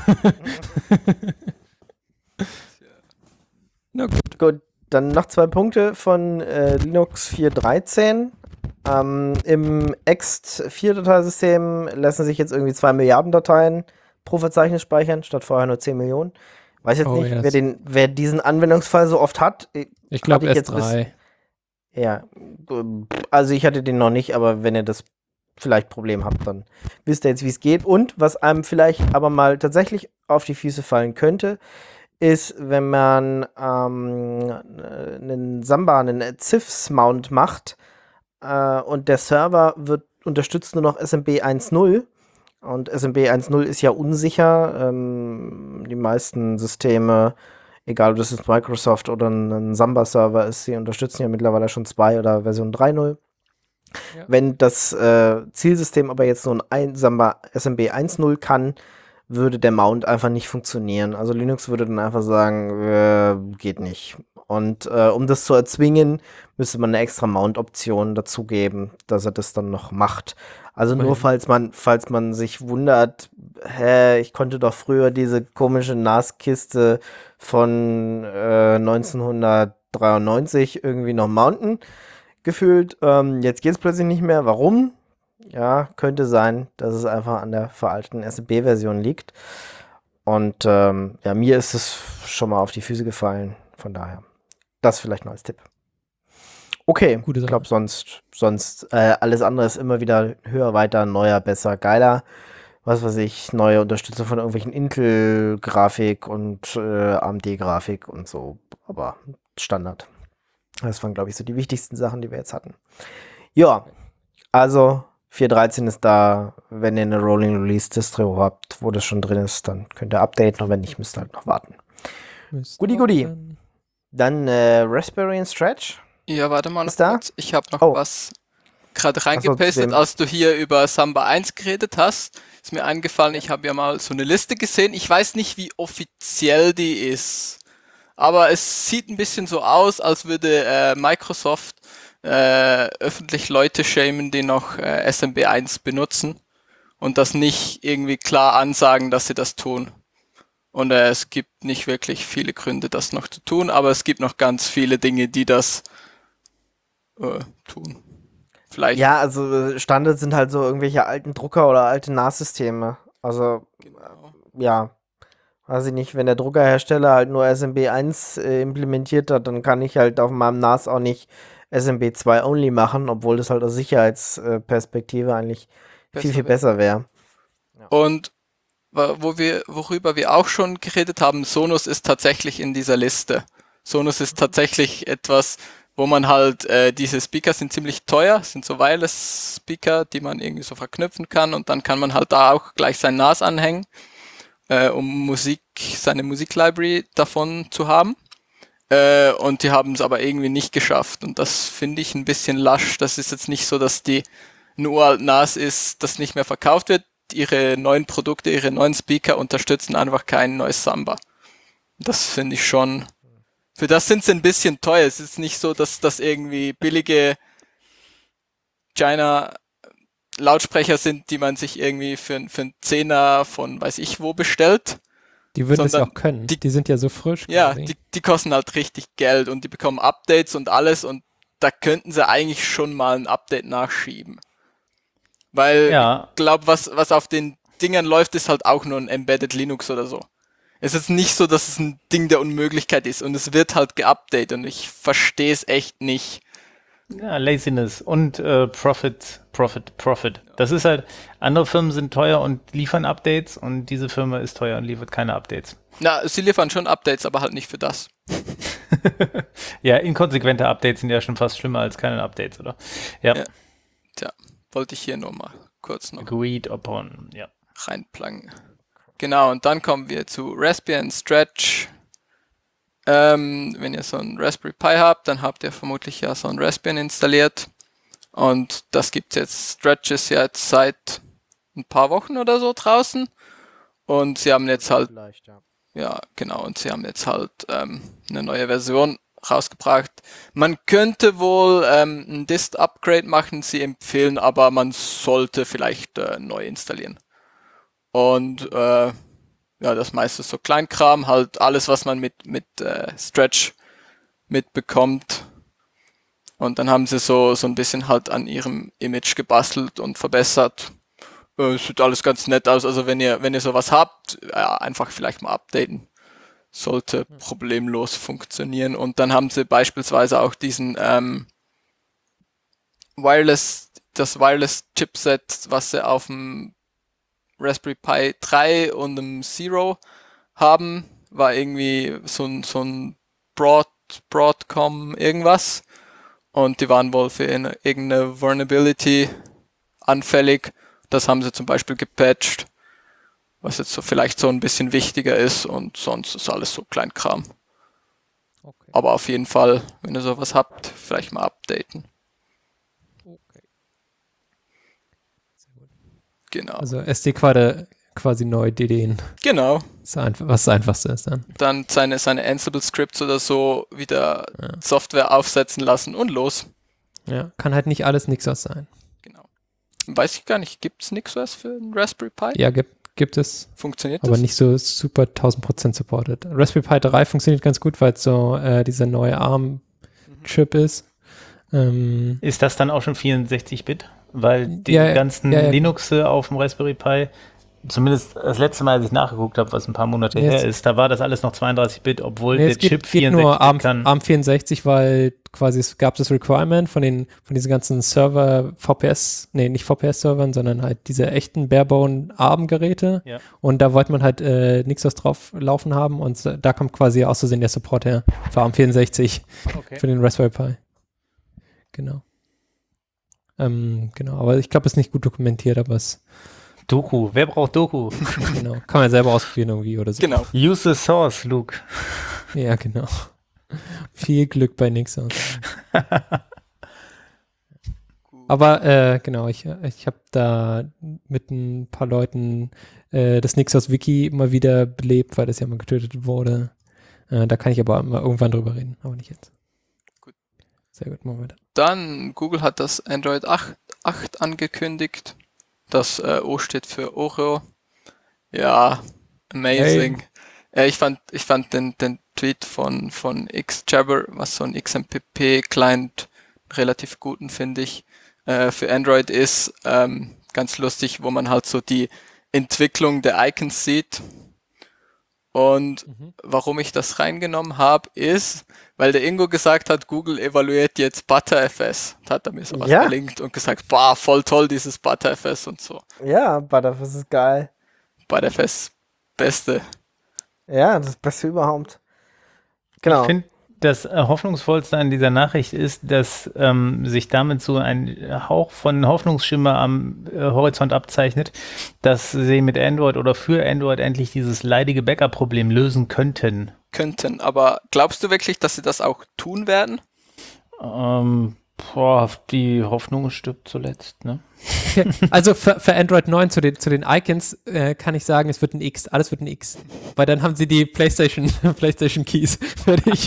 Na gut. Gut, dann noch zwei Punkte von äh, Linux vier Punkt dreizehn. Ähm, Im ext vier Dateisystem lassen sich jetzt irgendwie zwei Milliarden Dateien pro Verzeichnis speichern, statt vorher nur zehn Millionen. Weiß jetzt Oh, nicht, yes. wer, den, wer diesen Anwendungsfall so oft hat. Ich glaube Hatte ich erst jetzt bis- drei. Ja, also ich hatte den noch nicht, aber wenn ihr das vielleicht Problem habt, dann wisst ihr jetzt, wie es geht. Und was einem vielleicht aber mal tatsächlich auf die Füße fallen könnte, ist, wenn man ähm, einen Samba, einen C I F S-Mount macht äh, und der Server wird unterstützt nur noch S M B eins Punkt null. Und S M B eins Punkt null ist ja unsicher. Ähm, die meisten Systeme, egal ob das jetzt Microsoft oder ein, ein Samba-Server ist, sie unterstützen ja mittlerweile schon zwei oder Version drei Punkt null. Ja. Wenn das äh, Zielsystem aber jetzt nur ein Samba S M B eins Punkt null kann, würde der Mount einfach nicht funktionieren. Also Linux würde dann einfach sagen, äh, geht nicht. Und äh, um das zu erzwingen, müsste man eine extra Mount-Option dazugeben, dass er das dann noch macht. Also nur Immerhin. falls man, falls man sich wundert, hä, ich konnte doch früher diese komische N A S-Kiste von äh, neunzehnhundertdreiundneunzig irgendwie noch mounten, gefühlt. Ähm, jetzt geht es plötzlich nicht mehr. Warum? Ja, könnte sein, dass es einfach an der veralteten S M B-Version liegt. Und ähm, ja, mir ist es schon mal auf die Füße gefallen. Von daher, das vielleicht mal als Tipp. Okay, Gute ich Sache. glaube, sonst, sonst äh, alles andere ist immer wieder höher, weiter, neuer, besser, geiler. Was weiß ich, neue Unterstützung von irgendwelchen Intel-Grafik und äh, A M D-Grafik und so. Aber Standard. Das waren, glaube ich, so die wichtigsten Sachen, die wir jetzt hatten. Ja, also vier Punkt dreizehn ist da. Wenn ihr eine Rolling Release Distro habt, wo das schon drin ist, dann könnt ihr updaten und wenn nicht, müsst ihr halt noch warten. Müsste Guti, auch guti. dann- Dann äh, Raspberry and Stretch. Ja, warte mal noch Ist da? kurz. Ich habe noch Oh. was gerade zu reingepastet, dem- als du hier über Samba eins geredet hast. Ist mir eingefallen, ich habe ja mal so eine Liste gesehen. Ich weiß nicht, wie offiziell die ist. Aber es sieht ein bisschen so aus, als würde äh, Microsoft äh, öffentlich Leute shamen, die noch äh, S M B eins benutzen und das nicht irgendwie klar ansagen, dass sie das tun. Und äh, es gibt nicht wirklich viele Gründe, das noch zu tun, aber es gibt noch ganz viele Dinge, die das äh, tun. Vielleicht. Ja, also äh, Standard sind halt so irgendwelche alten Drucker oder alte N A S-Systeme. Also, Genau. ja, weiß ich nicht, wenn der Druckerhersteller halt nur S M B eins äh, implementiert hat, dann kann ich halt auf meinem N A S auch nicht S M B zwei only machen, obwohl das halt aus Sicherheitsperspektive eigentlich viel, viel wär. besser wäre. Und wa- wo wir, worüber wir auch schon geredet haben, Sonos ist tatsächlich in dieser Liste. Sonos ist tatsächlich etwas, wo man halt, äh, diese Speaker sind ziemlich teuer, sind so Wireless-Speaker, die man irgendwie so verknüpfen kann und dann kann man halt da auch gleich sein N A S anhängen, äh, um Musik, seine Musiklibrary davon zu haben. Äh, und die haben es aber irgendwie nicht geschafft und das finde ich ein bisschen lasch. Das ist jetzt nicht so, dass die ein uralt N A S ist, das nicht mehr verkauft wird. Ihre neuen Produkte, ihre neuen Speaker unterstützen einfach kein neues Samba. Das finde ich schon. Für das sind sie ein bisschen teuer. Es ist nicht so, dass das irgendwie billige China Lautsprecher sind, die man sich irgendwie für, für einen Zehner von weiß ich wo bestellt. Die würden es ja Sondern auch können. die- Die, sind ja so frisch. Ja, quasi. die, die kosten halt richtig Geld und die bekommen Updates und alles und da könnten sie eigentlich schon mal ein Update nachschieben. Weil Ja. ich glaube, was, was auf den Dingern läuft, ist halt auch nur ein Embedded Linux oder so. Es ist nicht so, dass es ein Ding der Unmöglichkeit ist und es wird halt geupdatet und ich verstehe es echt nicht. Ja, Laziness und äh, Profit, Profit, Profit. Das ist halt, andere Firmen sind teuer und liefern Updates und diese Firma ist teuer und liefert keine Updates. Na, sie liefern schon Updates, aber halt nicht für das. Ja, inkonsequente Updates sind ja schon fast schlimmer als keine Updates, oder? Ja, Ja. Tja, wollte ich hier nur mal kurz noch agreed upon, ja. reinplagen. Genau, und dann kommen wir zu Raspbian Stretch. Ähm, wenn ihr so ein Raspberry Pi habt, dann habt ihr vermutlich ja so ein Raspbian installiert. Und das gibt jetzt, Stretch ist ja jetzt seit ein paar Wochen oder so draußen. Und sie haben jetzt halt, Vielleicht, ja. ja genau, und sie haben jetzt halt ähm, eine neue Version rausgebracht. Man könnte wohl ähm, ein Dist-Upgrade machen, sie empfehlen, aber man sollte vielleicht äh, neu installieren. Und äh, ja, das meiste so Kleinkram, halt alles, was man mit, mit äh, Stretch mitbekommt. Und dann haben sie so, so ein bisschen halt an ihrem Image gebastelt und verbessert. Äh, sieht alles ganz nett aus. Also wenn ihr, wenn ihr sowas habt, ja, einfach vielleicht mal updaten. Sollte problemlos funktionieren. Und dann haben sie beispielsweise auch diesen ähm, Wireless, das Wireless Chipset, was sie auf dem Raspberry Pi drei und einem Zero haben, war irgendwie so ein, so ein Broad, Broadcom irgendwas. Und die waren wohl für eine, irgendeine Vulnerability anfällig. Das haben sie zum Beispiel gepatcht, was jetzt so vielleicht so ein bisschen wichtiger ist und sonst ist alles so Kleinkram. Okay. Aber auf jeden Fall, wenn ihr sowas habt, vielleicht mal updaten. Okay. Sehr gut. Genau. Also S D-Quader quasi neu D D N. Genau. Ist einfach, was das Einfachste ist dann. Dann seine, seine Ansible-Scripts oder so wieder Ja. Software aufsetzen lassen und los. Ja, kann halt nicht alles Nixos sein. Genau. Weiß ich gar nicht, gibt es NixOS für einen Raspberry Pi? Ja, gibt, gibt es, Funktioniert aber das? nicht so super tausend Prozent supported. Raspberry Pi drei funktioniert ganz gut, weil es so äh, dieser neue ARM-Chip ist. Ähm, Ist das dann auch schon vierundsechzig Bit? Weil die Ja, ja, ganzen ja, ja. Linux auf dem Raspberry Pi, zumindest das letzte Mal, als ich nachgeguckt habe, was ein paar Monate Nee, her es- ist, da war das alles noch zweiunddreißig Bit, obwohl nee, der es geht, Chip geht vierundsechzig nur ARM, Bit kann. ARM vierundsechzig, weil quasi es gab das Requirement von den von diesen ganzen Server V P S, nee, nicht V P S-Servern, sondern halt diese echten Barebone ARM-Geräte. Ja. Und da wollte man halt äh, Nixos drauf laufen haben und so- da kommt quasi aus Versehen der Support her für ARM vierundsechzig Okay. für den Raspberry Pi. Genau. Ähm, genau, aber ich glaube, es ist nicht gut dokumentiert, aber es Doku. Wer braucht Doku? genau, kann man selber ausprobieren irgendwie oder so. Genau. Use the source, Luke. Ja, genau. Viel Glück bei Nixos. Aber äh, genau, ich, ich habe da mit ein paar Leuten äh, das Nixos-Wiki immer wieder belebt, weil das ja mal getötet wurde. Äh, da kann ich aber mal irgendwann drüber reden, aber nicht jetzt. Gut. Sehr gut, machen wir das. Dann, Google hat das Android acht, acht angekündigt. Das äh, O steht für Oreo. Ja, amazing. Äh, ich fand, ich fand den, den Tweet von, von Xjabber, was so ein X M P P-Client relativ guten, finde ich, äh, für Android ist, ähm, ganz lustig, wo man halt so die Entwicklung der Icons sieht. Und Mhm. warum ich das reingenommen habe, ist, weil der Ingo gesagt hat, Google evaluiert jetzt ButterFS. Da hat er mir sowas Ja. verlinkt und gesagt, boah, voll toll dieses ButterFS und so. Ja, Butterfest ist geil. ButterFS, beste. Ja, das Beste überhaupt. Genau. Ich finde, das äh, Hoffnungsvollste an dieser Nachricht ist, dass ähm, sich damit so ein Hauch von Hoffnungsschimmer am äh, Horizont abzeichnet, dass sie mit Android oder für Android endlich dieses leidige Backup-Problem lösen könnten. Könnten, aber glaubst du wirklich, dass sie das auch tun werden? Ähm, boah, die Hoffnung stirbt zuletzt, ne? Also für, für Android neun zu den, zu den Icons äh, kann ich sagen, es wird ein X, alles wird ein X. Weil dann haben sie die PlayStation, PlayStation Keys fertig.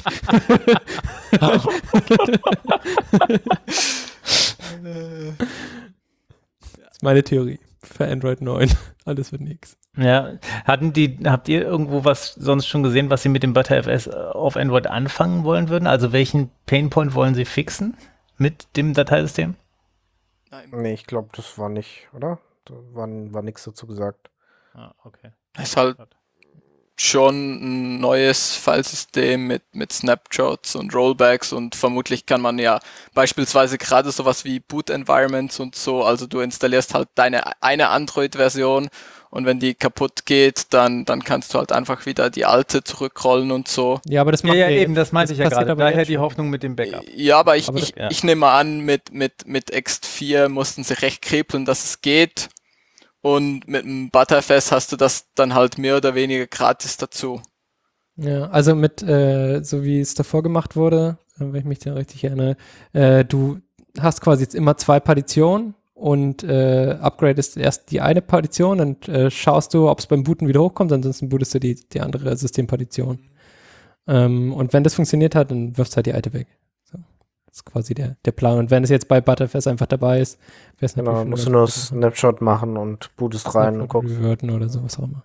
ist meine Theorie. Für Android neun. Alles wird nix. Ja, hatten die, habt ihr irgendwo was sonst schon gesehen, was sie mit dem ButterFS auf Android anfangen wollen würden? Also welchen Painpoint wollen sie fixen mit dem Dateisystem? Nein. Nee, ich glaube, das war nicht, oder? Da war, war nichts dazu gesagt. Ah, okay. Es ist halt schon ein neues Filesystem mit, mit Snapshots und Rollbacks und vermutlich kann man ja beispielsweise gerade sowas wie Boot Environments und so, also du installierst halt deine eine Android-Version und wenn die kaputt geht, dann, dann kannst du halt einfach wieder die alte zurückrollen und so. Ja, aber das Ja, macht ja, ihr- eben, das meinte ich ja passiert gerade. aber Daher jetzt die schon. Hoffnung mit dem Backup. Ja, aber ich, Aber ich, ja. ich nehme an, mit, mit, mit Ext vier mussten sie recht krepeln, dass es geht. Und mit dem ButterFS hast du das dann halt mehr oder weniger gratis dazu. Ja, also mit, äh, so wie es davor gemacht wurde, äh, wenn ich mich da richtig erinnere, äh, du hast quasi jetzt immer zwei Partitionen und äh, upgradest erst die eine Partition und äh, schaust du, ob es beim Booten wieder hochkommt, ansonsten bootest du die, die andere Systempartition. Ähm, und wenn das funktioniert hat, dann wirfst du halt die alte weg. So. Das ist quasi der, der Plan. Und wenn es jetzt bei ButterFS einfach dabei ist, wäre es Genau, natürlich musst du nur Snapshot machen und bootest rein und guckst. reverten oder sowas auch immer.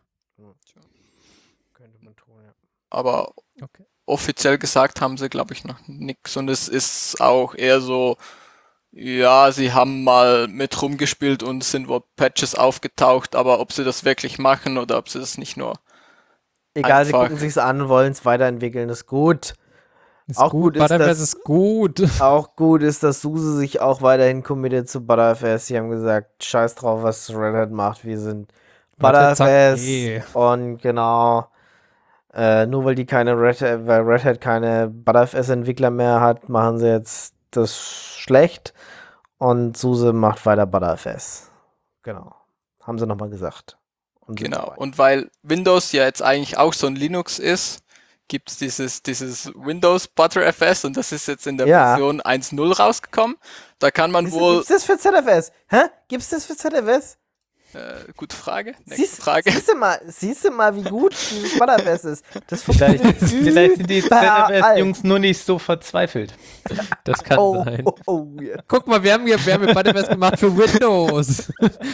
Könnte man tun, ja. Aber Okay. offiziell gesagt haben sie, glaube ich, noch nichts. Und es ist auch eher so, ja, sie haben mal mit rumgespielt und es sind wohl Patches aufgetaucht, aber ob sie das wirklich machen oder ob sie das nicht nur Egal, sie Einfach. gucken sich's an, wollen es weiterentwickeln, ist gut. Ist Auch gut, gut ist ButterFS das- ist gut. Auch gut ist, dass SUSE sich auch weiterhin committet zu ButterFS. Sie haben gesagt, scheiß drauf, was Red Hat macht, wir sind Red Hat sagt ButterFS. eh. Und genau, äh, nur weil die keine Red Hat, weil Red Hat keine ButterFS-Entwickler mehr hat, machen sie jetzt das schlecht. Und SUSE macht weiter ButterFS. Genau. Haben sie nochmal gesagt. Und sind Genau, dabei. und weil Windows ja jetzt eigentlich auch so ein Linux ist, gibt es dieses, dieses Windows ButterFS und das ist jetzt in der Ja. Version eins Punkt null rausgekommen. Da kann man Siehst- wohl, Gibt's das für Z F S? Hä? Gibt's das für Z F S? äh, gute Frage, nächste Siehst, Frage. siehst du mal, siehst du mal, wie gut dieses ButterFS ist? Das Vielleicht, funktioniert vielleicht sind die Z F überall. S-Jungs nur nicht so verzweifelt. Das kann Oh, sein. oh, oh, ja. Guck mal, wir haben hier, wir haben hier ButterFS gemacht für Windows.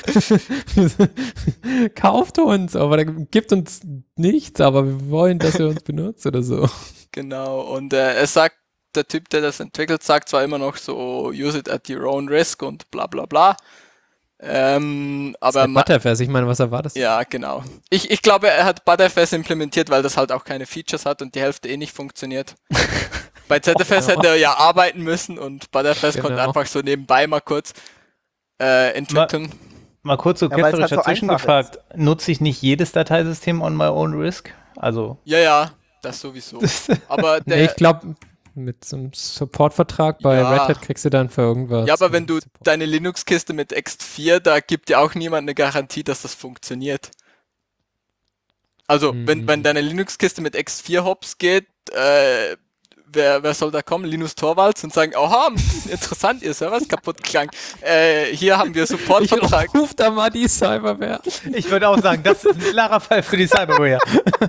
Kauft uns, aber gibt uns nichts, aber wir wollen, dass ihr uns benutzt oder so. Genau, und äh, es sagt, der Typ, der das entwickelt, sagt zwar immer noch so, use it at your own risk und bla bla bla. Ähm, aber Aber ma- ButterFS, ich meine, was erwartest du? ja, genau. Ich, ich glaube, er hat ButterFS implementiert, weil das halt auch keine Features hat und die Hälfte eh nicht funktioniert. Bei Z F S hätte er ja arbeiten müssen und ButterFS Genau. konnte einfach so nebenbei mal kurz äh, entwickeln. Mal kurz so Ja, weil es halt ketzerisch so dazwischen einfach gefragt, nutze ich nicht jedes Dateisystem on my own risk? Also, Ja, ja, das sowieso. Aber der, Nee, ich glaube, mit so einem Supportvertrag bei Ja. Red Hat kriegst du dann für irgendwas. ja, aber wenn du Support. deine Linux-Kiste mit Ext vier, da gibt dir auch niemand eine Garantie, dass das funktioniert. Also, wenn, Mhm. wenn deine Linux-Kiste mit Ext vier Hops geht, äh, wer, wer soll da kommen? Linus Torvalds und sagen, oha, interessant, ihr Server ist kaputt gegangen. Äh, hier haben wir Ich Supportvertrag. ruf da mal die Cyberware. ich würde auch sagen, das ist ein klarer Fall für die Cyberware.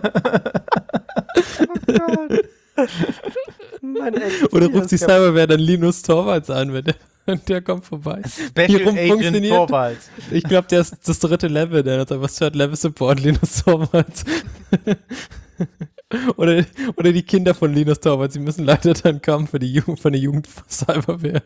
Mein Ex- Oder ruft die ist kaputt. Cyberware dann Linus Torvalds an, wenn der, wenn der kommt vorbei. Special Hierum Agent funktioniert- Torvalds. Ich glaube, der ist das dritte Level, der hat einfach Third Level Support, Linus Torvalds. oder, oder die Kinder von Linus Torvalds, die müssen leider dann kommen für die Jugend, für die Jugend von Cyberware.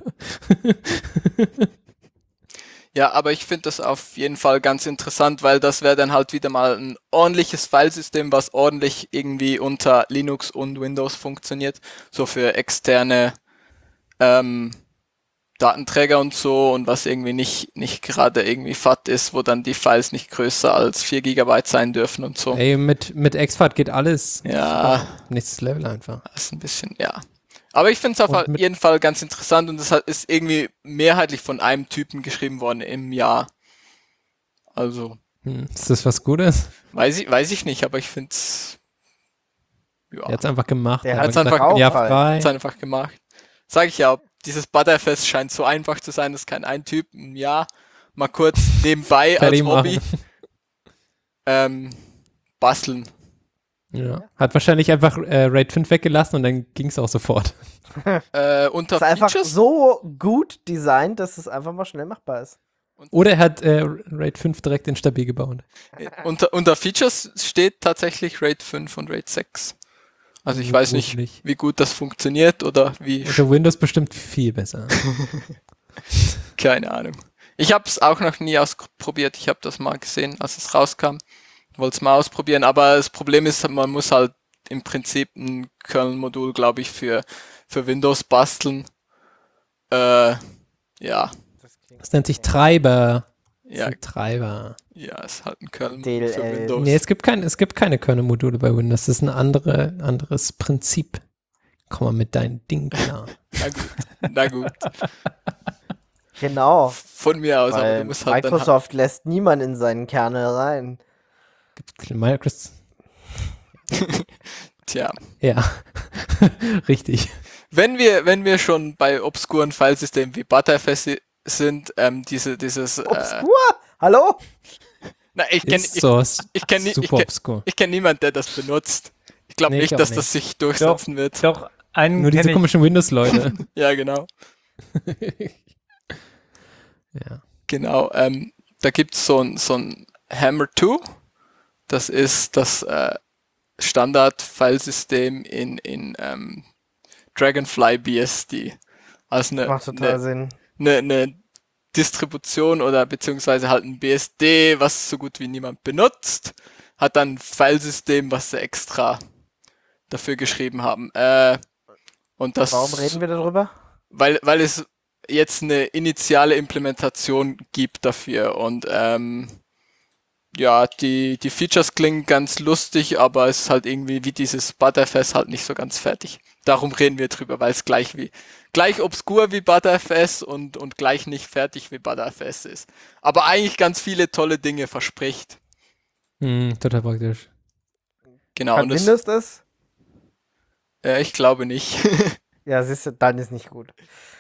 Ja, aber ich finde das auf jeden Fall ganz interessant, weil das wäre dann halt wieder mal ein ordentliches Filesystem, was ordentlich irgendwie unter Linux und Windows funktioniert. So für externe ähm, Datenträger und so und was irgendwie nicht, nicht gerade irgendwie fett ist, wo dann die Files nicht größer als vier Gigabyte sein dürfen und so. Ey, mit, mit Exfat geht alles. Ja, Nächstes Level einfach. das ist ein bisschen, ja. Aber ich finde es auf Und mit- jeden Fall ganz interessant und es hat- ist irgendwie mehrheitlich von einem Typen geschrieben worden im Jahr. Also, Hm, ist das was Gutes? weiß ich, weiß ich nicht, aber ich finde es, ja, Er hat's einfach gemacht. Der Er hat hat's einfach gesagt, ja, gemacht. frei. hat's einfach gemacht. Sag ich ja, dieses ButterFS scheint so einfach zu sein, das kann ein Typ im Jahr mal kurz nebenbei als Fertig Hobby machen. ähm, basteln. Ja. Hat wahrscheinlich einfach äh, Raid fünf weggelassen und dann ging's auch sofort. Äh, unter ist einfach Features, so gut designt, dass es einfach mal schnell machbar ist. Oder er hat äh, RAID fünf direkt in stabil gebaut. Unter, unter Features steht tatsächlich RAID fünf und RAID sechs. Also ich So weiß nicht, gruselig. wie gut das funktioniert oder wie, Unter Windows bestimmt viel besser. keine Ahnung. Ich habe es auch noch nie ausprobiert. Ich habe das mal gesehen, als es rauskam. Wollte es mal ausprobieren, aber das Problem ist, man muss halt im Prinzip ein Kernel-Modul, glaube ich, für, für Windows basteln. Äh, ja. Das nennt sich Treiber. Das Ja, sind Treiber. ja, es ist halt ein Kernel D L L. für Windows. Nee, es gibt, kein, es gibt keine Kernel-Module bei Windows. Das ist ein andere, anderes Prinzip. Komm mal mit deinem Ding klar. Na gut, na gut. Genau. Von mir aus, aber Weil du musst halt Microsoft lässt niemand in seinen Kernel rein. Microsoft. dann... Tja. Ja, richtig. Wenn wir, wenn wir schon bei obskuren Filesystemen wie Butterfs sind, ähm, diese, dieses... Äh, Obskur? Hallo? na, ich kenne Ist ich, so ich kenn, nie- ich super kenn, obskur. ich kenn niemanden, der das benutzt. Ich glaube Nee, ich nicht, auch dass nicht. das sich durchsetzen wird. Doch, einen Nur diese kenn ich. komischen Windows-Leute. Ja, genau. Ja. Genau. Ähm, da gibt es so ein, so ein Hammer zwei. Das ist das äh, Standard-Filesystem in, in ähm, Dragonfly B S D. Also eine, Macht total eine, Sinn. eine, eine Distribution oder beziehungsweise halt ein B S D, was so gut wie niemand benutzt, hat dann ein Filesystem, was sie extra dafür geschrieben haben. Äh, und das, Warum reden wir darüber? Weil, weil es jetzt eine initiale Implementation gibt dafür und ähm, ja, die, die Features klingen ganz lustig, aber es ist halt irgendwie wie dieses Butterfs halt nicht so ganz fertig. Darum reden wir drüber, weil es gleich wie gleich obskur wie Butterfs und, und gleich nicht fertig wie Butterfs ist. Aber eigentlich ganz viele tolle Dinge verspricht. Hm, total praktisch. Genau. Kann Und das, Windows das? äh, ich glaube nicht. Ja, siehst du, dann ist nicht gut.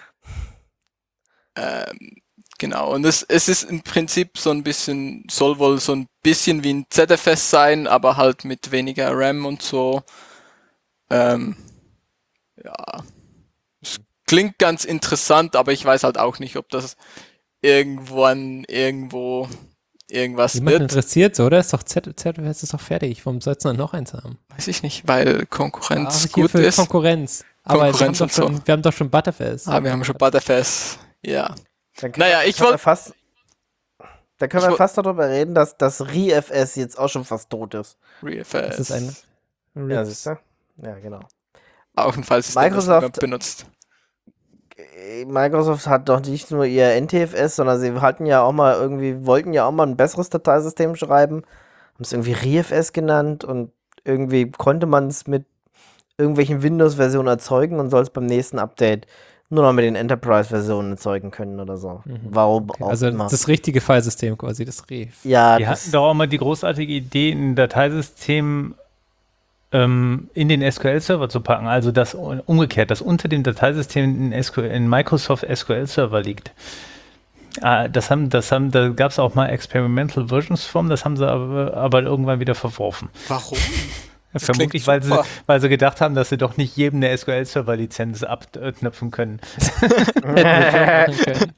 ähm, genau. Und es, es ist im Prinzip so ein bisschen, soll wohl so ein bisschen wie ein Z F S sein, aber halt mit weniger RAM und so. Ähm, ja. Es klingt ganz interessant, aber ich weiß halt auch nicht, ob das irgendwann irgendwo irgendwas Jemand wird. interessiert, oder? Ist doch Z Z F S ist doch fertig. Warum sollst du dann noch eins haben? Weiß ich nicht, weil Konkurrenz Ach, hier gut für ist. Konkurrenz. Aber Konkurrenz wir, haben doch und so. schon, wir haben doch schon Butterfs. Ah, wir haben schon Butterfs. Ja. Dann können Naja, wir- ich können wir wollt- fast. Da können Ich wir woll- fast darüber reden, dass das R I F S jetzt auch schon fast tot ist. ReFS. Das ist ein Ja, Ritz. siehst du? Ja, genau. Auch ein Fallsystem, das Microsoft- niemand benutzt. Äh, Microsoft hat doch nicht nur ihr N T F S, sondern sie hatten ja auch mal irgendwie, wollten ja auch mal ein besseres Dateisystem schreiben, haben es irgendwie R I F S genannt und irgendwie konnte man es mit irgendwelchen Windows-Versionen erzeugen und soll es beim nächsten Update nur noch mit den Enterprise-Versionen erzeugen können oder so. Mhm. Warum Okay, auch also immer. das richtige Filesystem quasi, das R E F. ja, Die das, hatten doch auch mal die großartige Idee, ein Dateisystem ähm, in den S Q L-Server zu packen. Also das umgekehrt, dass unter dem Dateisystem in, S Q L, in Microsoft S Q L-Server liegt. Ah, das haben, das haben, da gab es auch mal Experimental Versions von, das haben sie aber, aber irgendwann wieder verworfen. Warum? Das Vermutlich, klingt weil sie, super. weil sie gedacht haben, dass sie doch nicht jedem eine S Q L-Server-Lizenz abknöpfen können. Hätten sie schon machen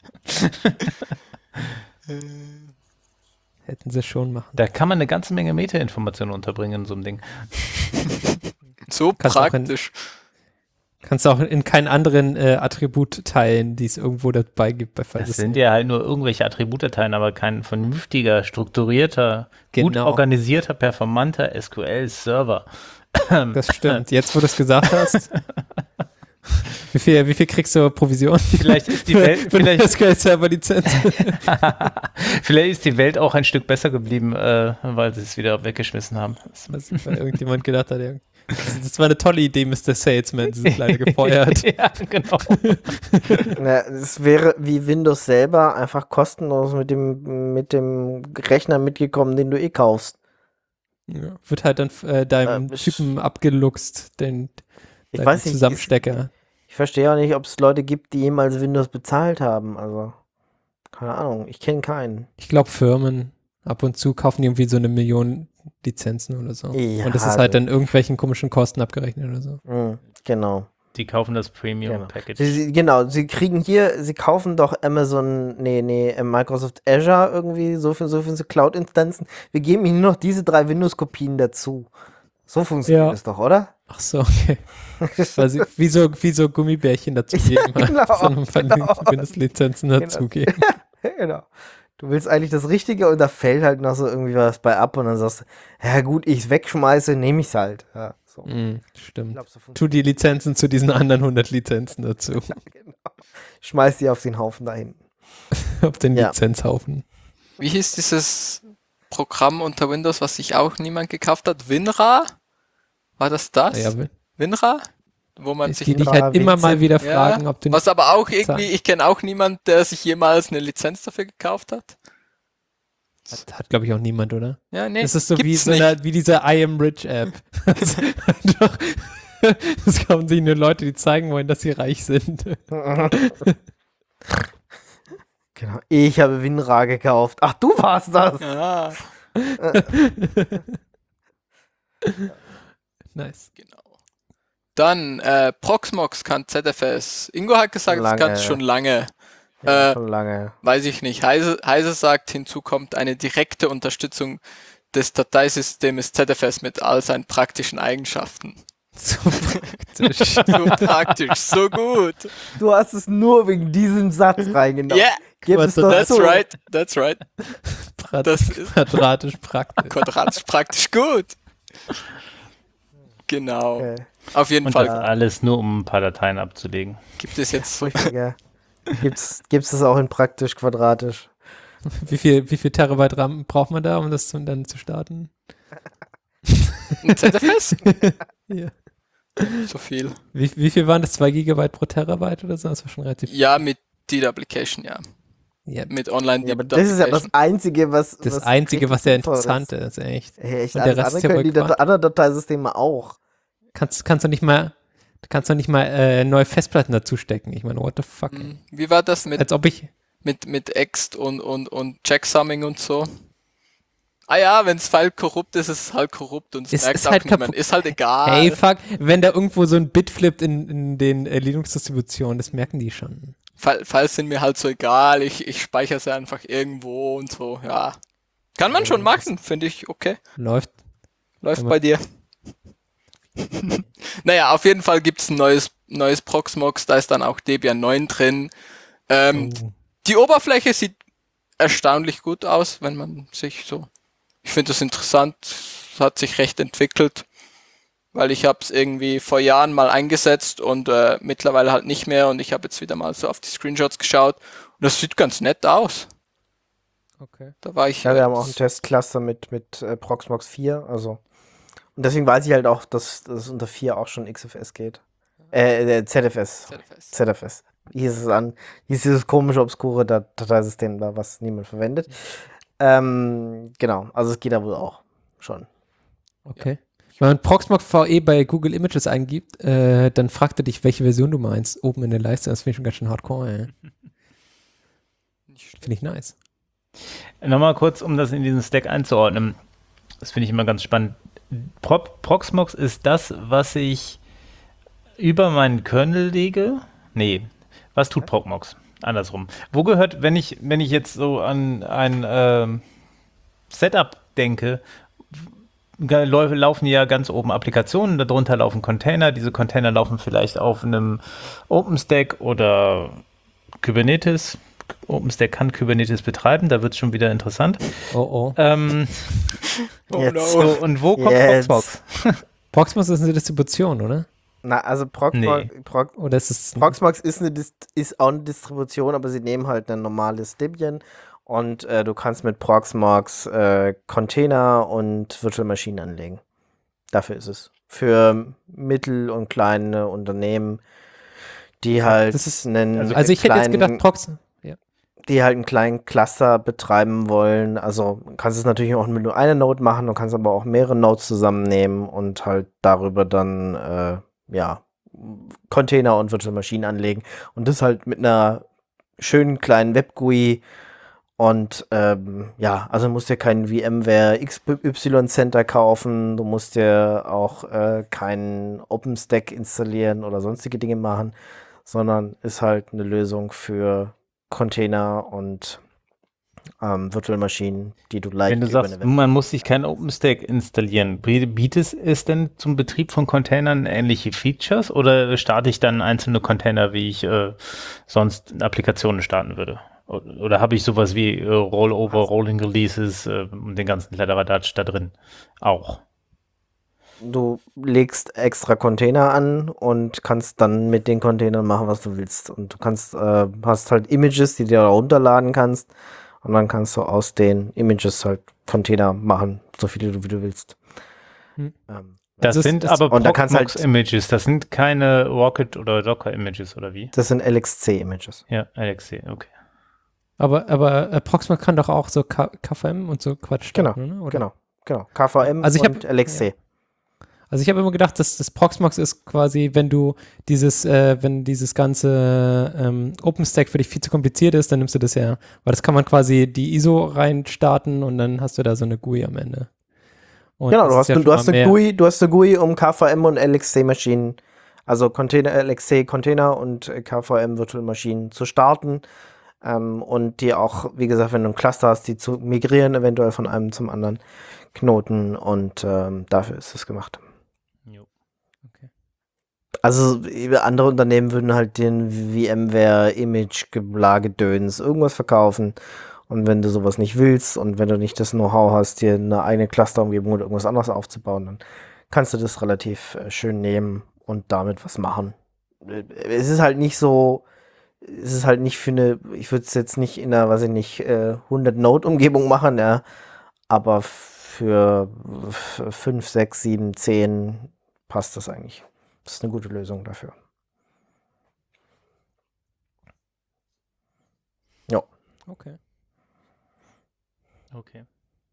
können. Hätten sie schon machen. Da kann man eine ganze Menge Metainformationen unterbringen in so einem Ding. So Kannst auch in- praktisch. Kannst du auch in keinen anderen äh, Attribut teilen, die es irgendwo dabei gibt bei Das Filesystem. sind ja halt nur irgendwelche Attributdateien, aber kein vernünftiger, strukturierter, gut Genau. organisierter, performanter S Q L-Server. Das stimmt. Jetzt, wo du es gesagt hast. Wie viel, wie viel kriegst du Provision? Vielleicht ist die Für- Welt, für eine vielleicht, S Q L-Server-Lizenz. vielleicht ist die Welt auch ein Stück besser geblieben, äh, weil sie es wieder weggeschmissen haben. Was weil irgendjemand gedacht hat, ja, das, das war eine tolle Idee, Mister Salesman. Sie sind leider gefeuert. Ja, genau. na, es wäre wie Windows selber einfach kostenlos mit dem, mit dem Rechner mitgekommen, den du eh kaufst. Ja, wird halt dann äh, deinem Äh, ich- Typen abgeluchst, den, Ich deinen weiß nicht, Zusammenstecker. Ich verstehe auch nicht, ob es Leute gibt, die jemals Windows bezahlt haben. Also, keine Ahnung, ich kenne keinen. Ich glaube, Firmen ab und zu kaufen die irgendwie so eine Million Lizenzen oder so. Ja, und das ist halt dann irgendwelchen komischen Kosten abgerechnet oder so. Mhm, genau. Die kaufen das Genau. Premium-Package. Sie, sie, genau, sie kriegen hier, sie kaufen doch Amazon, nee, nee, äh, Microsoft Azure irgendwie, so für so für so Cloud-Instanzen. Wir geben ihnen noch diese drei Windows-Kopien dazu. So funktioniert Ja. das doch, oder? Ach so, okay. Also, wie so, wie so Gummibärchen dazugeben. Ja, genau, Sondern von genau. den Windows-Lizenzen dazugeben. Genau. Du willst eigentlich das Richtige und da fällt halt noch so irgendwie was bei ab und dann sagst du, ja gut, ich wegschmeiße, nehme ich's halt. Ja, so. Mm, Ich stimmt. glaub, so funktioniert Tu die Lizenzen zu diesen anderen hundert Lizenzen dazu. genau. Schmeiß die auf den Haufen da hinten. Auf den Ja. Lizenzhaufen. Wie hieß dieses Programm unter Windows, was sich auch niemand gekauft hat? WinRAR? War das das? Ja, will- WinRAR? Wo man ich sich die dich Winra, halt immer mal Winzip, wieder ja, fragen, ob du was aber auch irgendwie, Sagen. ich kenne auch niemanden, der sich jemals eine Lizenz dafür gekauft hat. Hat, hat glaube ich, auch niemand, oder? Ja, nee, Das ist so wie, gibt's so nicht. eine, wie diese I Am Rich App. Das, doch, das kaufen sich nur Leute, die zeigen wollen, dass sie reich sind. Genau. Ich habe WinRAR gekauft. Ach, du warst das. Ja, Nice. genau. Dann, äh, Proxmox kann Z F S. Ingo hat gesagt, es Lange. kann es schon lange. Ja, Äh, schon lange. Weiß ich nicht. Heise, Heise sagt, hinzu kommt eine direkte Unterstützung des Dateisystems Z F S mit all seinen praktischen Eigenschaften. So praktisch. So praktisch, so gut. Du hast es nur wegen diesem Satz reingenommen. Yeah, Gib Was es doch that's zu. right, that's right. Prat- Das ist Quadratisch praktisch. quadratisch praktisch gut. Genau. Okay. Auf jeden Und Fall das alles nur, um ein paar Dateien abzulegen. gibt es jetzt so Richtiger. Gibt's, gibt's es auch in praktisch quadratisch? Wie viel, wie viel Terabyte RAM braucht man da, um das zu- dann zu starten? ein Z F S? Ja. So viel. Wie, wie viel waren das? zwei Gigabyte pro Terabyte oder so? Das war schon relativ. Ja, mit Deed Application, ja. Ja, Mit Online Ja, aber Deed das ist ja das Application. Einzige, was. das was Einzige, was sehr richtig sinnvoll interessant ist, echt. Hey, echt, Und alles der Rest andere ist ja können wohl die Data Quatsch. anderen Dateisysteme auch. Kannst, kannst du nicht mal, du kannst doch nicht mal äh, neue Festplatten dazu stecken. Ich meine, what the fuck? Hm. Wie war das mit, Als ob ich. mit, mit Ext und, und, und Checksumming und so? Ah ja, wenn das File korrupt ist, ist es halt korrupt und es Ist- merkt ist auch halt niemand. kaputt. Ist halt egal. Ey, fuck, wenn da irgendwo so ein Bit flippt in, in den äh, Linux-Distributionen, das merken die schon. Fi- Files sind mir halt so egal. Ich, ich speichere sie einfach irgendwo und so, ja. Kann man schon machen, finde ich okay. Läuft. Läuft Aber- bei dir. Naja, auf jeden Fall gibt's ein neues, neues Proxmox, da ist dann auch Debian neun drin. Ähm, Oh. Die Oberfläche sieht erstaunlich gut aus, wenn man sich so... Ich finde das interessant, es hat sich recht entwickelt, weil ich habe es irgendwie vor Jahren mal eingesetzt und äh, mittlerweile halt nicht mehr und ich habe jetzt wieder mal so auf die Screenshots geschaut und das sieht ganz nett aus. Okay. Da war ich... Ja, wir äh, haben auch einen Testcluster mit, mit äh, Proxmox vier, also. Und deswegen weiß ich halt auch, dass das unter vier auch schon X F S geht. Äh, äh, Z F S. Z F S. Z F S. Hier ist es an, hier ist dieses komische, obskure Dat- Dateisystem da, was niemand verwendet. Ähm, genau, also es geht da wohl auch schon. Okay. Wenn man Proxmox V E bei Google Images eingibt, äh, dann fragt er dich, welche Version du meinst, oben in der Leiste. Das finde ich schon ganz schön hardcore, ey. Finde ich nice. Nochmal kurz, um das in diesen Stack einzuordnen. Das finde ich immer ganz spannend. Pro Proxmox ist das, was ich über meinen Kernel lege. Nee, was tut Proxmox? Andersrum. Wo gehört, wenn ich, wenn ich jetzt so an ein ähm, Setup denke, ga- lau- laufen ja ganz oben Applikationen, darunter laufen Container. Diese Container laufen vielleicht auf einem OpenStack oder Kubernetes. OpenStack kann Kubernetes betreiben, da wird es schon wieder interessant. Oh oh. Ähm, Oh Jetzt. no. so, und wo kommt Jetzt. Proxmox? Proxmox ist eine Distribution, oder? Na, also Proxmox, Nee. Prox Oder ist es. Proxmox ist, eine Dist ist auch eine Distribution, aber sie nehmen halt ein normales Debian und äh, du kannst mit Proxmox äh, Container und Virtual Machine anlegen. Dafür ist es. Für mittel- und kleine Unternehmen, die halt das ist- einen also- Also ich hätte jetzt kleinen- gedacht, Prox. Ja. die halt einen kleinen Cluster betreiben wollen. Also du kannst es natürlich auch mit nur einer Node machen, du kannst aber auch mehrere Nodes zusammennehmen und halt darüber dann äh, ja Container und Virtual Machine anlegen und das halt mit einer schönen kleinen Web-G U I Und ähm, ja, also musst dir kein VMware X Y Center kaufen, du musst dir auch äh, keinen OpenStack installieren oder sonstige Dinge machen, sondern ist halt eine Lösung für Container und ähm, Virtual-Maschinen, die du leicht Wenn du über sagst, eine Web- man muss sich kein OpenStack installieren, bietet es denn zum Betrieb von Containern ähnliche Features oder starte ich dann einzelne Container, wie ich äh, sonst Applikationen starten würde? O- Oder habe ich sowas wie äh, Rollover, Rolling Releases äh, und den ganzen Kladderadatsch da drin auch? Du legst extra Container an und kannst dann mit den Containern machen, was du willst. Und du kannst, äh, hast halt Images, die du da runterladen kannst. Und dann kannst du aus den Images halt Container machen, so viele du, wie du willst. Hm. Ähm, Das ist- sind ist- aber und da kannst halt- Proxmox-Images, das sind keine Rocket- oder Docker-Images, oder wie? das sind L X C-Images. Ja, L X C, okay. Aber, aber äh, Proxmox kann doch auch so K V M und so Quatsch Genau, starten, ne? Oder? Genau, genau. K V M Also ich hab- und L X C. Also ich habe immer gedacht, dass das Proxmox ist quasi, wenn du dieses, äh, wenn dieses ganze ähm, OpenStack für dich viel zu kompliziert ist, dann nimmst du das her. Weil das kann man quasi die I S O rein starten und dann hast du da so eine G U I am Ende. Und Genau, das du ist hast, ja du, schon hast mal eine mehr. G U I, du hast eine G U I, um K V M und L X C-Maschinen, also Container, L X C-Container und äh, K V M-Virtual-Maschinen zu starten. Ähm, und die auch, wie gesagt, wenn du ein Cluster hast, die zu migrieren, eventuell von einem zum anderen Knoten. Und ähm, dafür ist es gemacht. Jo. Also äh, andere Unternehmen würden halt den VMware Image Gedöns irgendwas verkaufen. Und wenn du sowas nicht willst und wenn du nicht das Know-how hast, dir eine eigene Clusterumgebung oder irgendwas anderes aufzubauen, dann kannst du das relativ äh, schön nehmen und damit was machen. Äh, Es ist halt nicht so, es ist halt nicht für eine, ich würde es jetzt nicht in einer, weiß ich nicht, äh, hundert Node-Umgebung machen, ja, aber für fünf, sechs, sieben, zehn passt das eigentlich. Das ist eine gute Lösung dafür. Ja. Okay. Okay.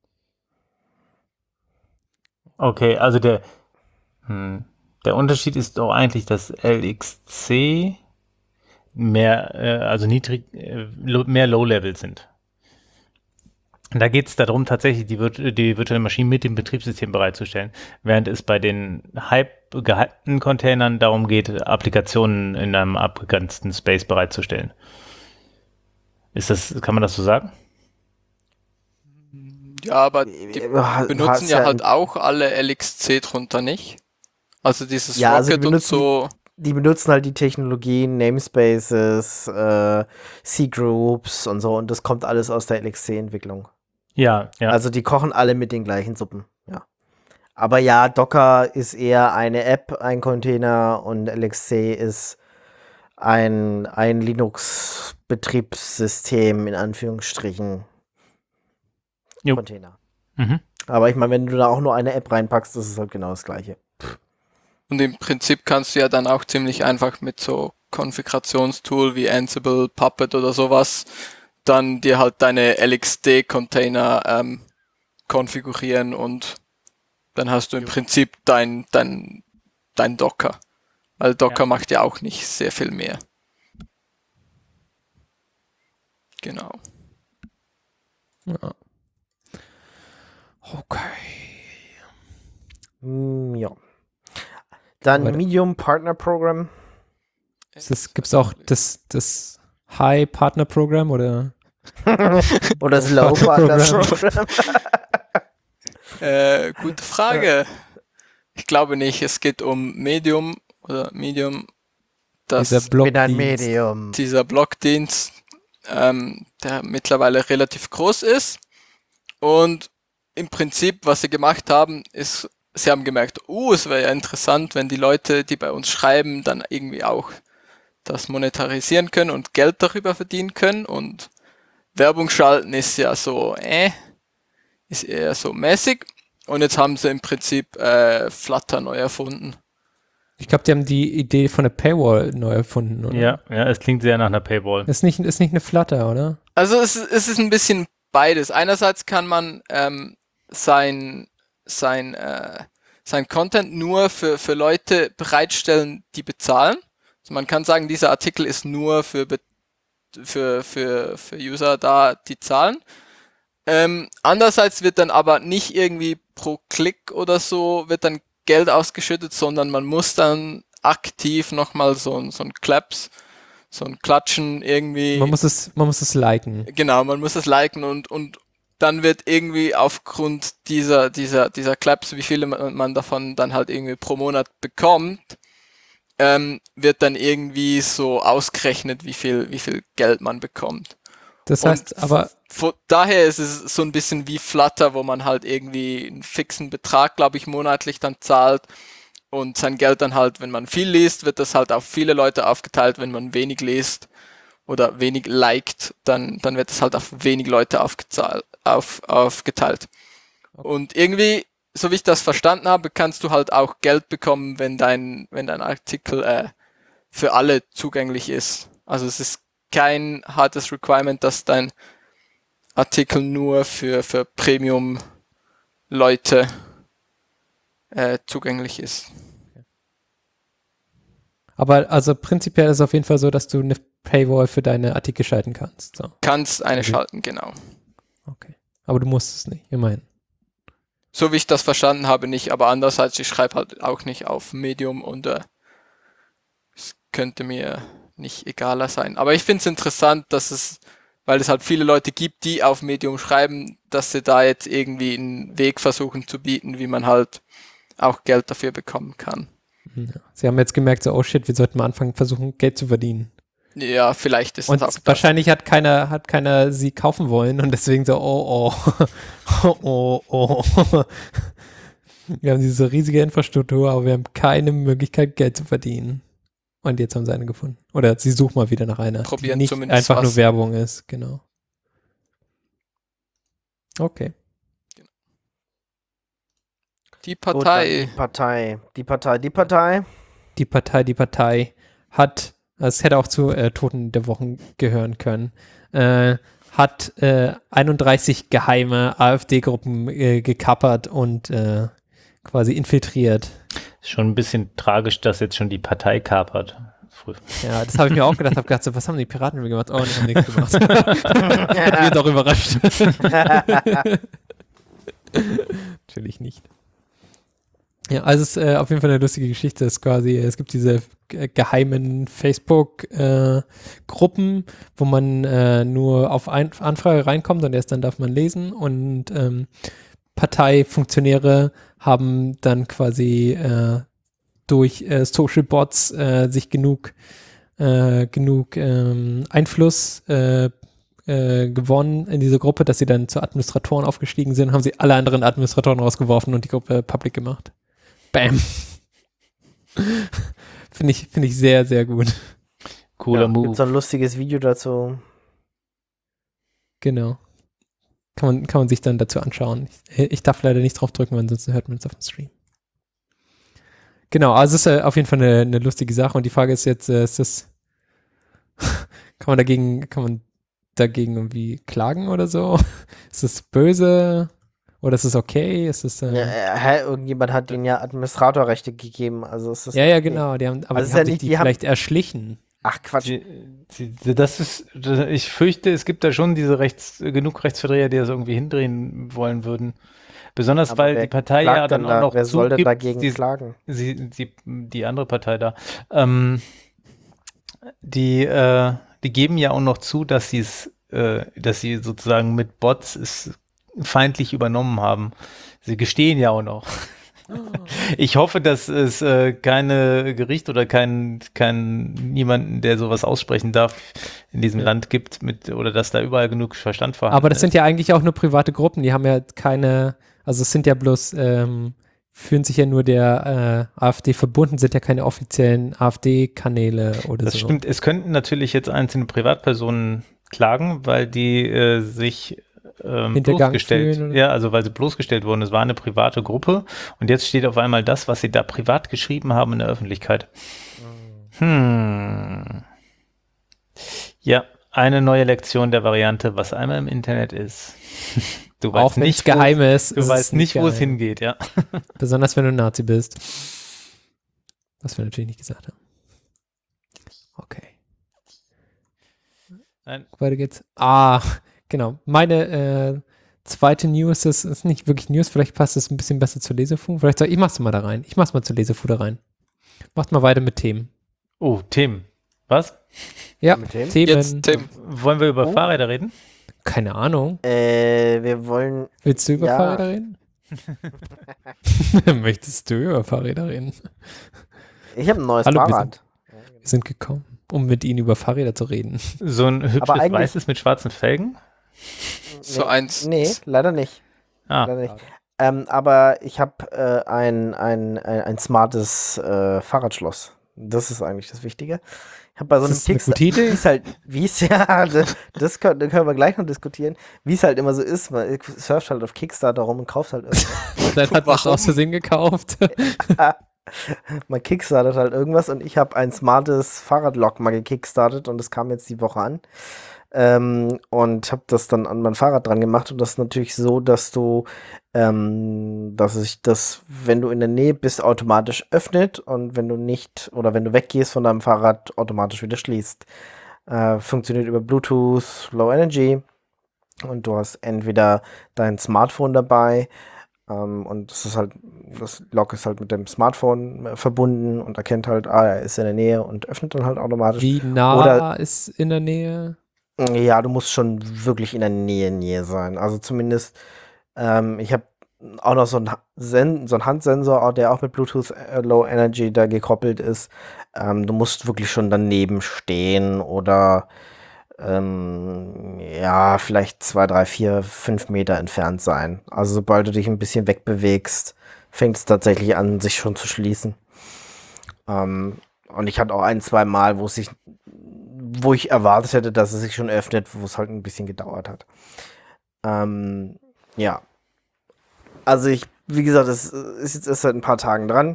Okay, also der, hm, der Unterschied ist doch eigentlich, dass L X C mehr, äh, also niedrig, äh, lo- mehr Low-Level sind. Da geht es darum, tatsächlich die, Virt- die virtuelle Maschine mit dem Betriebssystem bereitzustellen, während es bei den Hype gehypten Containern darum geht, Applikationen in einem abgegrenzten Space bereitzustellen. Ist das, kann man das so sagen? Ja, aber die Äh, ha- benutzen hast ja ja halt auch alle L X C drunter nicht. Also dieses Ja, also die Rocket und benutzen- so. Die benutzen halt die Technologien, Namespaces, äh, C-Groups und so, und das kommt alles aus der L X C-Entwicklung. Ja, ja. Also die kochen alle mit den gleichen Suppen, ja. Aber ja, Docker ist eher eine App, ein Container, und L X C ist ein, ein Linux-Betriebssystem, in Anführungsstrichen, Jo. Container. Mhm. Aber ich meine, wenn du da auch nur eine App reinpackst, das ist halt genau das Gleiche. Und im Prinzip kannst du ja dann auch ziemlich einfach mit so Konfigurationstool wie Ansible, Puppet oder sowas dann dir halt deine L X D-Container ähm, konfigurieren und dann hast du im Prinzip dein, dein, dein Docker. Weil Docker Ja. macht ja auch nicht sehr viel mehr. Genau. Ja. Okay. Mm, ja. Dann Weiter. Medium Partner Program. Gibt es auch das, das High Partner Program oder? Oder das Low Partner Partner Program. Äh, gute Frage. Ich glaube nicht. Es geht um Medium oder Medium. Das Dieser Mit einem Blockdienst. Medium. dieser Blogdienst, ähm, der mittlerweile relativ groß ist. Und im Prinzip, was sie gemacht haben, ist, sie haben gemerkt, oh, es wäre ja interessant, wenn die Leute, die bei uns schreiben, dann irgendwie auch das monetarisieren können und Geld darüber verdienen können. Und Werbung schalten ist ja so, äh, ist eher so mäßig. Und jetzt haben sie im Prinzip äh, Flutter neu erfunden. Ich glaube, die haben die Idee von der Paywall neu erfunden, oder? Ja, ja, es klingt sehr nach einer Paywall. Ist nicht, ist nicht eine Flutter, oder? Also es, es ist ein bisschen beides. Einerseits kann man ähm, sein, sein, äh, sein Content nur für, für Leute bereitstellen, die bezahlen. Also man kann sagen, dieser Artikel ist nur für, Be für, für, für User da, die zahlen. Ähm, andererseits wird dann aber nicht irgendwie pro Klick oder so wird dann Geld ausgeschüttet, sondern man muss dann aktiv nochmal so ein, so ein Claps, so ein Klatschen irgendwie. Man muss es, man muss es liken. Genau, man muss es liken und, und dann wird irgendwie aufgrund dieser, dieser, dieser Claps, wie viele man, man davon dann halt irgendwie pro Monat bekommt, ähm, wird dann irgendwie so ausgerechnet, wie viel, wie viel Geld man bekommt. Das Und heißt aber, Von daher ist es so ein bisschen wie Flutter, wo man halt irgendwie einen fixen Betrag, glaube ich, monatlich dann zahlt und sein Geld dann halt, wenn man viel liest, wird das halt auf viele Leute aufgeteilt. Wenn man wenig liest oder wenig liked, dann, dann wird das halt auf wenig Leute aufgezahlt, auf, aufgeteilt. Und irgendwie, so wie ich das verstanden habe, kannst du halt auch Geld bekommen, wenn dein, wenn dein Artikel äh, für alle zugänglich ist. Also es ist kein hartes Requirement, dass dein Artikel nur für, für Premium-Leute äh, zugänglich ist. aber also prinzipiell ist es auf jeden Fall so, dass du eine Paywall für deine Artikel schalten kannst. So. Kannst eine Okay. schalten, genau. Okay. Aber du musst es nicht, immerhin. So wie ich das verstanden habe, nicht, aber andererseits, ich schreibe halt auch nicht auf Medium und äh, es könnte mir nicht egaler sein. Aber ich finde es interessant, dass es, weil es halt viele Leute gibt, die auf Medium schreiben, dass sie da jetzt irgendwie einen Weg versuchen zu bieten, wie man halt auch Geld dafür bekommen kann. Ja. Sie haben jetzt gemerkt, so, oh shit, wir sollten mal anfangen, versuchen, Geld zu verdienen. Ja, vielleicht ist Und das auch das. wahrscheinlich hat keiner, hat keiner sie kaufen wollen und deswegen so, oh, oh, oh, oh, oh. Wir haben diese riesige Infrastruktur, aber wir haben keine Möglichkeit, Geld zu verdienen. Und jetzt haben sie eine gefunden. Oder sie suchen mal wieder nach einer, Probieren die nicht zumindest einfach was. nur Werbung ist, genau. Okay. Die Gut, dann Partei. die Partei. Die Partei, die Partei. Die Partei, die Partei hat, es hätte auch zu äh, Toten der Wochen gehören können, äh, hat äh, einunddreißig geheime AfD-Gruppen äh, gekappert und äh, quasi infiltriert. Ist schon ein bisschen tragisch, dass jetzt schon die Partei kapert. Früh. Ja, das habe ich mir auch gedacht, habe gedacht, so, was haben die Piraten wieder gemacht? Oh, die haben nichts gemacht. Hat mich doch überrascht. Natürlich nicht. Ja, also es ist äh, auf jeden Fall eine lustige Geschichte. Es ist quasi, es gibt diese äh, geheimen Facebook-Gruppen, äh, wo man äh, nur auf Ein Anfrage reinkommt und erst dann darf man lesen. Und ähm, Parteifunktionäre haben dann quasi äh, durch äh, Social Bots äh, sich genug, äh, genug ähm, Einfluss äh, äh, gewonnen in diese Gruppe, dass sie dann zu Administratoren aufgestiegen sind, haben sie alle anderen Administratoren rausgeworfen und die Gruppe public gemacht. Bam. Finde ich, finde ich sehr, sehr gut. Cooler Ja, Move. gibt so ein lustiges Video dazu. Genau. Kann man, kann man sich dann dazu anschauen. Ich, ich darf leider nicht drauf drücken, weil ansonsten hört man es auf dem Stream. Genau, also es ist äh, auf jeden Fall eine, eine lustige Sache und die Frage ist jetzt, äh, ist das, kann man dagegen, kann man dagegen irgendwie klagen oder so? Ist das böse oder ist es okay? Ist es, äh, Ja, äh, hä, irgendjemand hat ihnen ja Administratorrechte gegeben. Also ist das ja, ja, okay. genau, die haben, aber Also die ist haben ja sich nicht- die, die haben- vielleicht erschlichen. Ach Quatsch. Die, die, das ist, das, ich fürchte, es gibt da schon diese Rechts, genug Rechtsverdreher, die das irgendwie hindrehen wollen würden. Besonders Aber weil wer die Partei klagt ja dann denn auch da? noch Wer soll denn zugibt, dagegen die, klagen? sie, die, die andere Partei da, ähm, die, äh, die geben ja auch noch zu, dass sie es, äh, dass sie sozusagen mit Bots es feindlich übernommen haben. Sie gestehen ja auch noch. Ich hoffe, dass es äh, keine Gericht oder kein, kein niemanden, der sowas aussprechen darf, in diesem Ja. Land gibt, mit oder dass da überall genug Verstand vorhanden Aber das ist. sind ja eigentlich auch nur private Gruppen, die haben ja keine, also es sind ja bloß, ähm, fühlen sich ja nur der äh, AfD verbunden, sind ja keine offiziellen AfD-Kanäle oder Das so. stimmt. Es könnten natürlich jetzt einzelne Privatpersonen klagen, weil die äh, sich ähm, Hintergangen bloßgestellt, fühlen oder- ja, also weil sie bloßgestellt wurden. Es war eine private Gruppe und jetzt steht auf einmal das, was sie da privat geschrieben haben in der Öffentlichkeit. Hm. Ja, eine neue Lektion der Variante, was einmal im Internet ist. Du Auch weißt wenn es nicht, geheim wo, ist. du ist weißt es nicht, wo es geheim. hingeht, ja. Besonders wenn du Nazi bist. Was wir natürlich nicht gesagt haben. Okay. Nein. Weiter geht's. Ah, genau. Meine äh, zweite News ist, ist nicht wirklich News, vielleicht passt es ein bisschen besser zur Lesefu. Vielleicht soll ich mach's mal da rein. Ich mach's mal zur Lesefu da rein. Macht mal weiter mit Themen. Oh, Themen. Was? Ja, Mit Themen? Themen. Jetzt Tim. Wollen wir über Oh. Fahrräder reden? Keine Ahnung. Äh, wir wollen. Willst du über Ja. Fahrräder reden? Möchtest du über Fahrräder reden? Ich habe ein neues Hallo, Fahrrad. Wir sind gekommen, um mit Ihnen über Fahrräder zu reden. So ein hübsches Aber eigentlich- weißes mit schwarzen Felgen? So nee, eins. Nee, leider nicht. Ah, Leider nicht. Ähm, aber ich habe äh, ein, ein, ein, ein smartes äh, Fahrradschloss. Das ist eigentlich das Wichtige. Ich habe bei so einem Ist das eine Kickstarter, gute Idee? wie es halt, wie es ja, das, das können, das können wir gleich noch diskutieren, wie es halt immer so ist. Man surft halt auf Kickstarter rum und kauft halt irgendwas. Dann hat man es Warum? aus Versehen gekauft. Man kickstartet halt irgendwas und ich habe ein smartes Fahrradlock mal gekickstartet und das kam jetzt die Woche an. Ähm, und habe das dann an mein Fahrrad dran gemacht und das ist natürlich so, dass du, ähm, dass sich das, wenn du in der Nähe bist, automatisch öffnet und wenn du nicht oder wenn du weggehst von deinem Fahrrad, automatisch wieder schließt. Äh, funktioniert über Bluetooth, Low Energy und du hast entweder dein Smartphone dabei ähm, und das ist halt, das Lock ist halt mit dem Smartphone äh, verbunden und erkennt halt, ah, er ist in der Nähe und öffnet dann halt automatisch. Wie nah Oder- ist in der Nähe? Ja, du musst schon wirklich in der Nähe, Nähe sein. Also zumindest, ähm, ich habe auch noch so einen Sen so einen Handsensor, der auch mit Bluetooth äh, Low Energy da gekoppelt ist. Ähm, du musst wirklich schon daneben stehen oder ähm, ja, vielleicht zwei, drei, vier, fünf Meter entfernt sein. Also sobald du dich ein bisschen wegbewegst, fängt es tatsächlich an, sich schon zu schließen. Ähm, und ich hatte auch ein, zwei Mal, wo es sich wo ich erwartet hätte, dass es sich schon öffnet, wo es halt ein bisschen gedauert hat. Ähm, ja. Also ich, wie gesagt, es ist jetzt erst seit ein paar Tagen dran.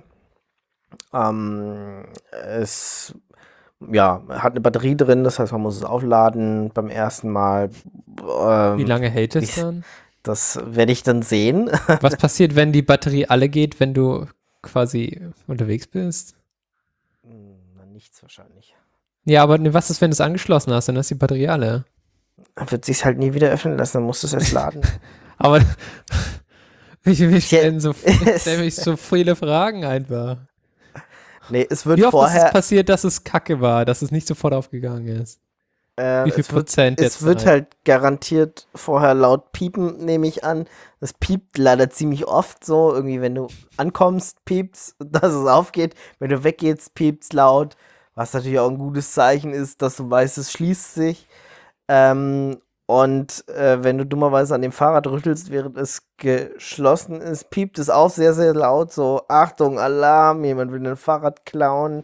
Ähm, es, ja, hat eine Batterie drin, das heißt, man muss es aufladen beim ersten Mal. Ähm, Wie lange hält es ich- dann? Das werde ich dann sehen. Was passiert, wenn die Batterie alle geht, wenn du quasi unterwegs bist? Hm, na, nichts wahrscheinlich. Ja, aber ne, was ist, wenn du es angeschlossen hast? Dann ist die Batterie alle. Dann wird sich halt nie wieder öffnen lassen, dann musst du es erst laden. Aber ich, ich Ja, stelle so, ich es- stell mich so viele Fragen einfach. Nee, es wird Wie oft ist vorher. es passiert, dass es kacke war, dass es nicht sofort aufgegangen ist? äh, Wie viel es wird Prozent jetzt? Es wird sein? halt garantiert vorher laut piepen, nehme ich an. Es piept leider ziemlich oft so. Irgendwie, wenn du ankommst, piept's, dass es aufgeht. Wenn du weggehst, piept's laut. Was natürlich auch ein gutes Zeichen ist, dass du weißt, es schließt sich. Ähm, und äh, wenn du dummerweise an dem Fahrrad rüttelst, während es geschlossen ist, piept es auch sehr, sehr laut. So, Achtung, Alarm, jemand will ein Fahrrad klauen.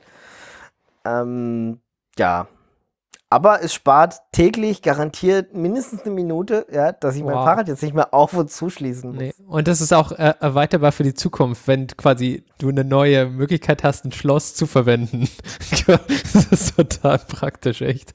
Ähm, ja. Aber es spart täglich garantiert mindestens eine Minute, ja, dass ich mein Wow. Fahrrad jetzt nicht mehr auf- und zuschließen muss. Nee. Und das ist auch äh, erweiterbar für die Zukunft, wenn quasi du eine neue Möglichkeit hast, ein Schloss zu verwenden. Das ist total praktisch, echt.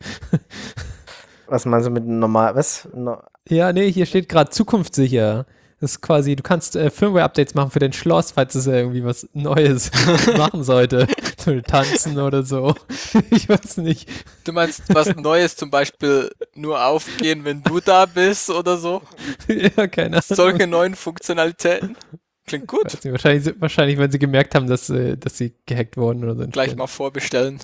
Was meinst du mit normal, was? No, Ja, nee, hier steht gerade zukunftssicher. Das ist quasi, du kannst äh, Firmware-Updates machen für dein Schloss, falls es äh, irgendwie was Neues machen sollte. Zum Beispiel tanzen oder so. Ich weiß nicht. Du meinst was Neues, zum Beispiel nur aufgehen, wenn du da bist oder so? Ja, keine Ahnung. Solche neuen Funktionalitäten? Klingt gut. Weiß nicht, wahrscheinlich, wahrscheinlich, wenn sie gemerkt haben, dass, äh, dass sie gehackt wurden oder so. Gleich mal vorbestellen.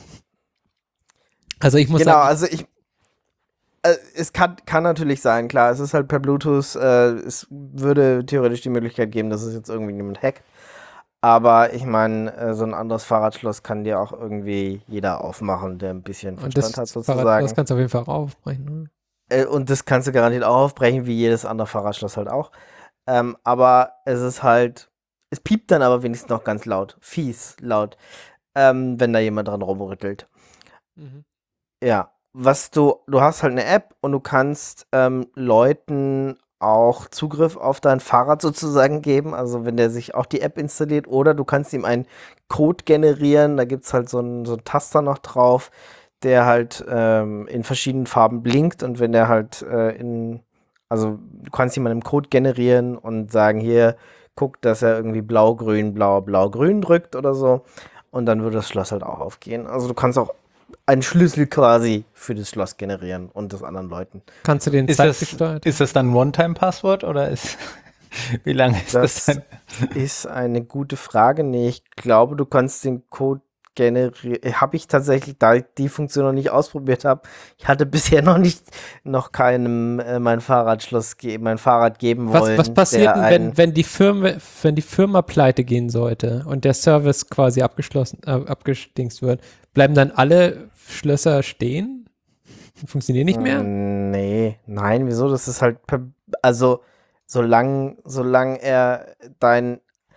Also ich muss genau, sagen, also ich. Äh, es kann, kann natürlich sein, klar, es ist halt per Bluetooth, äh, es würde theoretisch die Möglichkeit geben, dass es jetzt irgendwie niemand hackt. Aber ich meine, äh, so ein anderes Fahrradschloss kann dir auch irgendwie jeder aufmachen, der ein bisschen und Verstand das, hat, Fahrrad, sozusagen. das kannst du auf jeden Fall auch aufbrechen. Ne? Äh, und das kannst du garantiert auch aufbrechen, wie jedes andere Fahrradschloss halt auch. Ähm, aber es ist halt, es piept dann aber wenigstens noch ganz laut, fies laut, ähm, wenn da jemand dran rumrüttelt. Mhm. Ja, was du, du hast halt eine App und du kannst ähm, Leuten auch Zugriff auf dein Fahrrad sozusagen geben, also wenn der sich auch die App installiert, oder du kannst ihm einen Code generieren, da gibt es halt so einen, so einen Taster noch drauf, der halt ähm, in verschiedenen Farben blinkt und wenn der halt äh, in, also du kannst ihm einen Code generieren und sagen, hier, guck, dass er irgendwie blau, grün, blau, blau, grün drückt oder so und dann würde das Schloss halt auch aufgehen. Also du kannst auch einen Schlüssel quasi für das Schloss generieren und das anderen Leuten. Kannst du den Ist das, zeitgesteuert? ist das dann ein One-Time-Passwort oder ist wie lange ist das, Das dann? ist eine gute Frage. Nee, ich glaube, du kannst den Code generieren. Habe ich tatsächlich, da ich die Funktion noch nicht ausprobiert habe, ich hatte bisher noch nicht, noch keinem äh, mein Fahrradschloss, ge mein Fahrrad geben Was, wollen. was passiert der denn, ein- wenn, wenn, die Firma, wenn die Firma pleite gehen sollte und der Service quasi abgeschlossen, äh, abgedingst wird? Bleiben dann alle Schlösser stehen? Funktionieren nicht mehr? Mm, Nee, nein, wieso? Das ist halt, per, also solange solang er dein,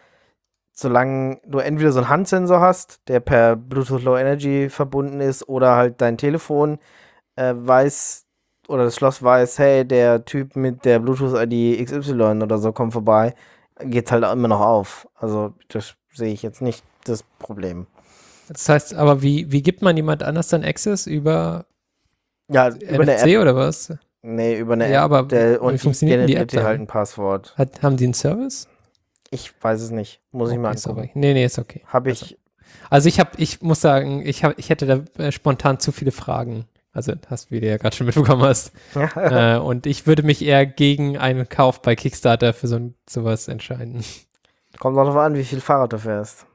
solange du entweder so einen Handsensor hast, der per Bluetooth Low Energy verbunden ist, oder halt dein Telefon äh, weiß, oder das Schloss weiß, hey, der Typ mit der Bluetooth-I D X Y oder so kommt vorbei, geht's halt auch immer noch auf. Also das sehe ich jetzt nicht das Problem. Das heißt, aber wie, wie gibt man jemand anders dann Access? Über Ja, über eine N F C App. oder was? Nee, über eine Ja, App. aber der, wie und die funktioniert denn die generiert App dir halt dann? ein Passwort. Hat, haben die einen Service? Ich weiß es nicht. Muss ich Okay, mal ist angucken. aber- Nee, nee, ist okay. Habe ich. Also ich habe, ich muss sagen, ich habe, ich hätte da äh, spontan zu viele Fragen. Also hast, wie du ja gerade schon mitbekommen hast. äh, und ich würde mich eher gegen einen Kauf bei Kickstarter für so ein, sowas entscheiden. Kommt auch darauf an, wie viel Fahrrad du fährst.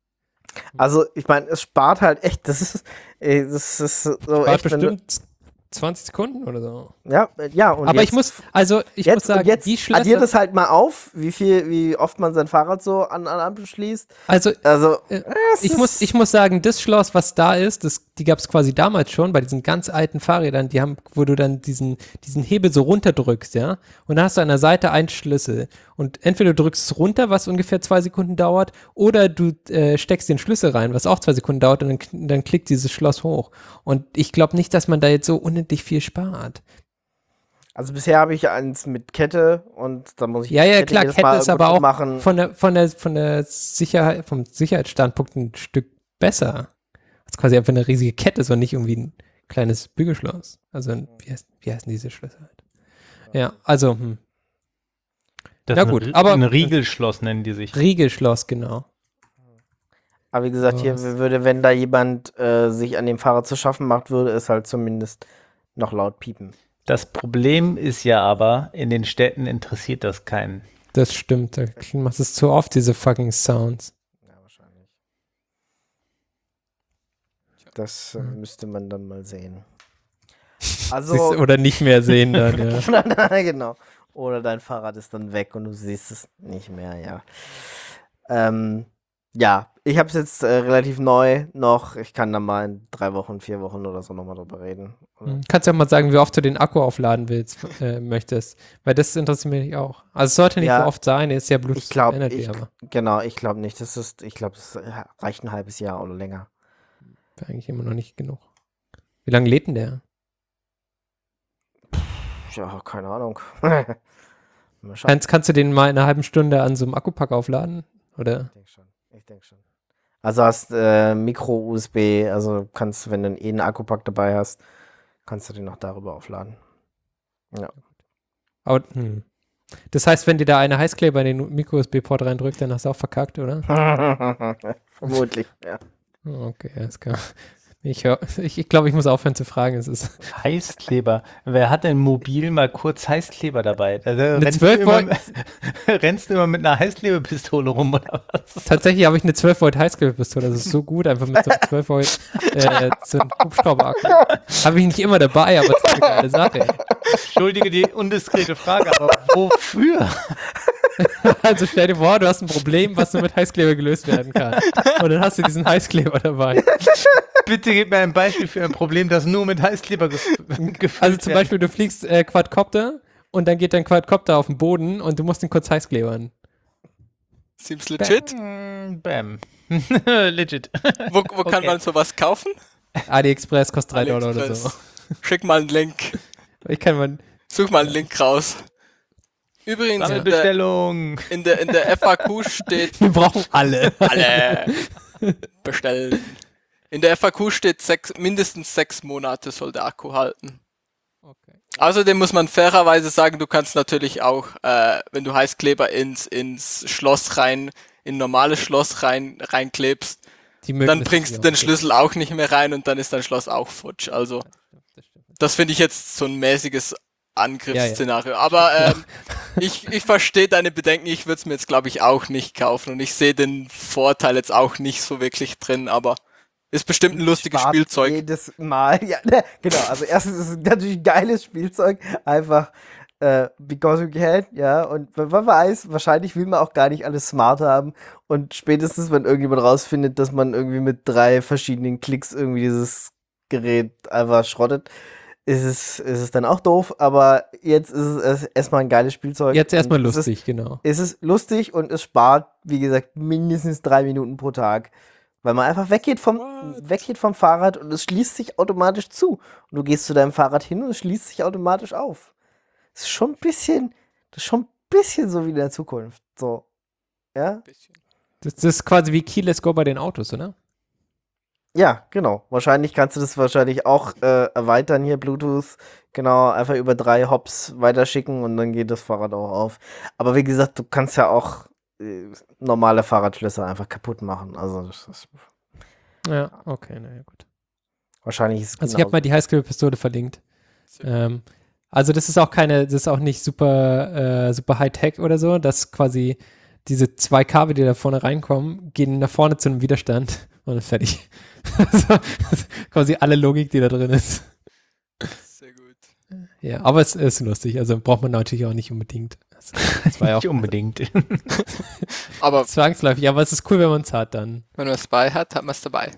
Also, ich meine, es spart halt echt. Das ist, ey, das ist so War echt. wenn du- bestimmt zwanzig Sekunden oder so. Ja, äh, ja. Und Aber jetzt, ich muss, also ich jetzt, muss sagen, und jetzt die addiert Schlösser, es halt mal auf, wie viel, wie oft man sein Fahrrad so an an Ampel schließt. also Also, Äh, es ich ist- muss, ich muss sagen, das Schloss, was da ist, das, die gab es quasi damals schon bei diesen ganz alten Fahrrädern, die haben, wo du dann diesen, diesen Hebel so runterdrückst, ja, und dann hast du an der Seite einen Schlüssel und entweder du drückst es runter, was ungefähr zwei Sekunden dauert, oder du äh, steckst den Schlüssel rein, was auch zwei Sekunden dauert und dann, kn- dann klickt dieses Schloss hoch. Und ich glaube nicht, dass man da jetzt so unendlich viel spart. Also bisher habe ich eins mit Kette und da muss ich Ja, die ja, Kette klar, jedes Kette Mal ist irgendwo aber auch machen. von der, von der, von der Sicherheit, vom Sicherheitsstandpunkt ein Stück besser. Das ist quasi einfach eine riesige Kette, so nicht irgendwie ein kleines Bügelschloss. Also, ein, wie, heißt, wie heißen diese Schlösser halt? Ja, also, hm. Das Ja ist gut, ein, aber- ein Riegelschloss nennen die sich. Riegelschloss, genau. Aber wie gesagt, hier Was? würde, wenn da jemand äh, sich an dem Fahrrad zu schaffen macht, würde es halt zumindest noch laut piepen. Das Problem ist ja aber, in den Städten interessiert das keinen. Das stimmt. Da machst du es zu oft, diese fucking Sounds. Ja, wahrscheinlich. Das äh, müsste man dann mal sehen. Also, Siehst- Oder nicht mehr sehen dann, ja. genau. Oder dein Fahrrad ist dann weg und du siehst es nicht mehr, ja. Ähm, ja, ich habe es jetzt äh, relativ neu noch. Ich kann da mal in drei Wochen, vier Wochen oder so nochmal drüber reden. Hm. Kannst ja mal sagen, wie oft du den Akku aufladen willst, äh, möchtest. Weil das interessiert mich auch. Also es sollte nicht Ja, so oft sein, ist ja Bluetooth Ich glaube, Energy, ich, aber genau, ich glaube nicht. Das ist, ich glaube, das reicht ein halbes Jahr oder länger. wäre eigentlich immer noch nicht genug. Wie lange lädt denn der? Ja, keine Ahnung. Mal schauen. Kannst, kannst du den mal in einer halben Stunde an so einem Akkupack aufladen? Oder? Ich denke schon. Ich denke schon. Also hast äh, Micro-U S B, also kannst du, wenn du eh einen Akkupack dabei hast, kannst du den auch darüber aufladen. Ja. Aber, hm. Das heißt, wenn dir da eine Heißkleber in den Micro-U S B-Port reindrückt, dann hast du auch verkackt, oder? Vermutlich, ja. Oh, okay, alles klar. Ich, hör, ich, ich glaube, ich muss aufhören zu fragen. Es ist Heißkleber. Wer hat denn mobil mal kurz Heißkleber dabei? Also, rennst, du zwölf immer, Volt- rennst du immer mit einer Heißklebepistole rum oder was? tatsächlich habe ich eine zwölf Volt Heißklebepistole. Das ist so gut, einfach mit so einem zwölf Volt äh, so einem Hubschrauber-Akku. Habe ich nicht immer dabei, aber das ist eine geile Sache. Entschuldige die undiskrete Frage, aber wofür? Also stell dir vor, du hast ein Problem, was nur mit Heißkleber gelöst werden kann. Und dann hast du diesen Heißkleber dabei. Bitte gib mir ein Beispiel für ein Problem, das nur mit Heißkleber gef- gefüllt Also zum werden Beispiel, du fliegst äh, Quadcopter und dann geht dein Quadcopter auf den Boden und du musst ihn kurz heißklebern. Seems legit. Mm, Bam. Legit. Wo, wo kann Okay. man sowas kaufen? AliExpress kostet drei Dollar oder AliExpress. so. Schick mal einen Link. Ich kann mal. Such mal einen Link raus. Übrigens, in der, Sammelbestellung. in, der, in der F A Q steht Wir brauchen alle. alle bestellen. In der F A Q steht sechs, mindestens sechs Monate soll der Akku halten. Okay. Außerdem muss man fairerweise sagen, du kannst natürlich auch, äh, wenn du Heißkleber ins, ins Schloss rein, in ein normales Schloss rein, reinklebst, die mögen dann das bringst du ja den auch. Schlüssel auch nicht mehr rein und dann ist dein Schloss auch futsch. Also Das stimmt. das finde ich jetzt so ein mäßiges Angriffsszenario. Aber ähm, ich, ich verstehe deine Bedenken. Ich würde es mir jetzt, glaube ich, auch nicht kaufen. Und ich sehe den Vorteil jetzt auch nicht so wirklich drin. Aber ist bestimmt ein lustiges Spart Spielzeug. Jedes Mal. Ja, ne, genau. Also erstens ist es natürlich ein geiles Spielzeug. Einfach äh, because you can, ja. Und wenn man weiß, wahrscheinlich will man auch gar nicht alles smart haben. Und spätestens, wenn irgendjemand rausfindet, dass man irgendwie mit drei verschiedenen Klicks irgendwie dieses Gerät einfach schrottet, ist es, ist es dann auch doof. Aber jetzt ist es erstmal ein geiles Spielzeug. Jetzt erstmal Und es lustig, genau. Ist, es ist lustig und es spart, wie gesagt, mindestens drei Minuten pro Tag. Weil man einfach weggeht vom, weggeht vom Fahrrad und es schließt sich automatisch zu. Und du gehst zu deinem Fahrrad hin und es schließt sich automatisch auf. Das ist schon ein bisschen, das ist schon ein bisschen so wie in der Zukunft. So. Ja? Das, das ist quasi wie Keyless Go bei den Autos, oder? Ja, genau. Wahrscheinlich kannst du das wahrscheinlich auch äh, erweitern hier, Bluetooth. Genau, einfach über drei Hops weiterschicken und dann geht das Fahrrad auch auf. Aber wie gesagt, du kannst ja auch äh, normale Fahrradschlösser einfach kaputt machen. Also das ist Ja, okay, naja, gut. wahrscheinlich ist es Also ich habe mal die Highscale-Pistole verlinkt. Ähm, also das ist auch keine, das ist auch nicht super, äh, super High-Tech oder so, dass quasi diese zwei Kabel, die da vorne reinkommen, gehen nach vorne zu einem Widerstand und dann fertig. Also, quasi alle Logik, die da drin ist. Sehr gut. Ja, aber es ist lustig, also braucht man natürlich auch nicht unbedingt. Also, das war ja auch Nicht unbedingt. Aber zwangsläufig, aber es ist cool, wenn man es hat dann. wenn man es dabei hat, hat man es dabei.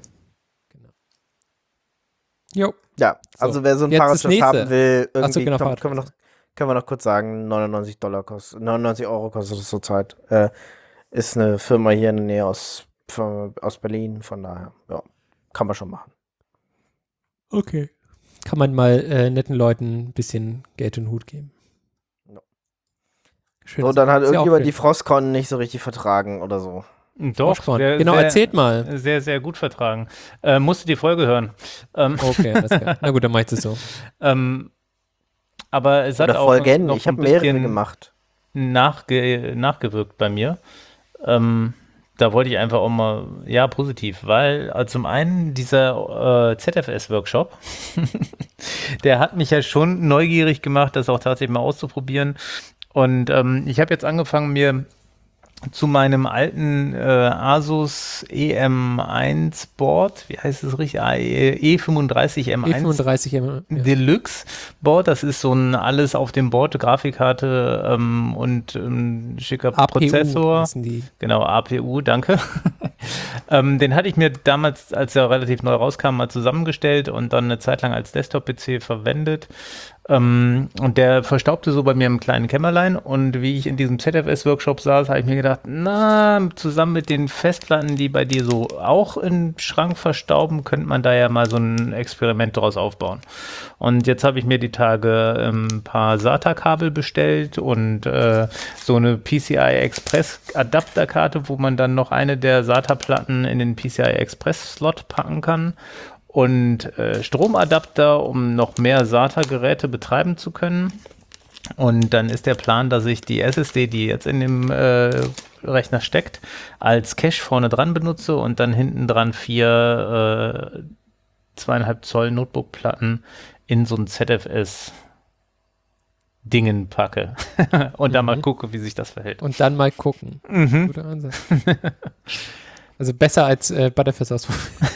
Jo. Ja, also So, wer so ein jetzt das Fahrradschloss nächste. haben will, Ach so, irgendwie genau, komm, können, wir noch, können wir noch kurz sagen, neunundneunzig Dollar kostet, neunundneunzig Euro kostet es zurzeit. Äh, ist eine Firma hier in der Nähe aus, von, aus Berlin, von daher, ja, kann man schon machen. Okay. Kann man mal äh, netten Leuten ein bisschen Geld in den Hut geben. Ja. Schön, So, dann hat ist ja auch irgendjemand schön. die Frostcon nicht so richtig vertragen oder so. Doch, Frostcon. sehr, Genau, sehr, erzählt mal. Sehr, sehr gut vertragen. Äh, musste die Folge hören. Ähm, Okay, alles klar. Na gut, dann mach ich das so. ähm, aber es hat Oder auch Folgen, noch ich ein habe mehrere bisschen gemacht. nachge nachgewirkt bei mir. Ähm, da wollte ich einfach auch mal, ja, positiv, weil äh, zum einen dieser äh, Z F S-Workshop, der hat mich ja schon neugierig gemacht, das auch tatsächlich mal auszuprobieren. Und ähm, ich habe jetzt angefangen, mir zu meinem alten äh, Asus E M eins Board, wie heißt es richtig? Ah, E fünfunddreißig M eins E fünfunddreißig M. Ja. Deluxe Board, das ist so ein alles auf dem Board, Grafikkarte ähm, und ähm, schicker A P U Prozessor. heißen die. Genau, A P U, danke. ähm, den hatte ich mir damals, als er relativ neu rauskam, mal zusammengestellt und dann eine Zeit lang als Desktop-P C verwendet. Ähm, und der verstaubte so bei mir im kleinen Kämmerlein und wie ich in diesem Z F S-Workshop saß, habe ich mir gedacht, na, zusammen mit den Festplatten, die bei dir so auch im Schrank verstauben, könnte man da ja mal so ein Experiment draus aufbauen. Und jetzt habe ich mir die Tage ähm, ein paar SATA-Kabel bestellt und äh, so eine P C I Express Adapterkarte, wo man dann noch eine der SATA-Platten in den P C I Express-Slot packen kann. Und äh, Stromadapter, um noch mehr SATA-Geräte betreiben zu können. Und dann ist der Plan, dass ich die S S D, die jetzt in dem äh, Rechner steckt, als Cache vorne dran benutze und dann hinten dran vier äh, zweieinhalb Zoll Notebook-Platten in so ein Z F S Dingen packe und Mhm. dann mal gucke, wie sich das verhält. Und dann mal gucken. Mhm. Guter Ansatz. Also besser als äh, Butterfest ausprobieren.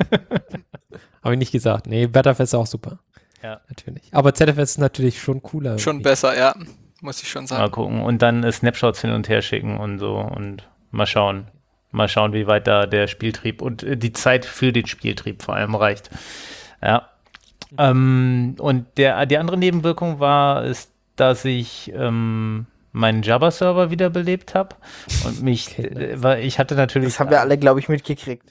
Habe ich nicht gesagt. Nee, Butterfest ist auch super. Ja. Natürlich. Aber Z F S ist natürlich schon cooler. Schon irgendwie. besser, ja. Muss ich schon Mal sagen. gucken und dann äh, Snapshots hin und her schicken und so und mal schauen. Mal schauen, wie weit da der Spieltrieb und äh, die Zeit für den Spieltrieb vor allem reicht. Ja. Ähm, und der, die andere Nebenwirkung war, ist, dass ich ähm, meinen Java-Server wiederbelebt habe und mich, Okay, nice. äh, weil ich hatte natürlich. Das haben wir alle, glaube ich, mitgekriegt.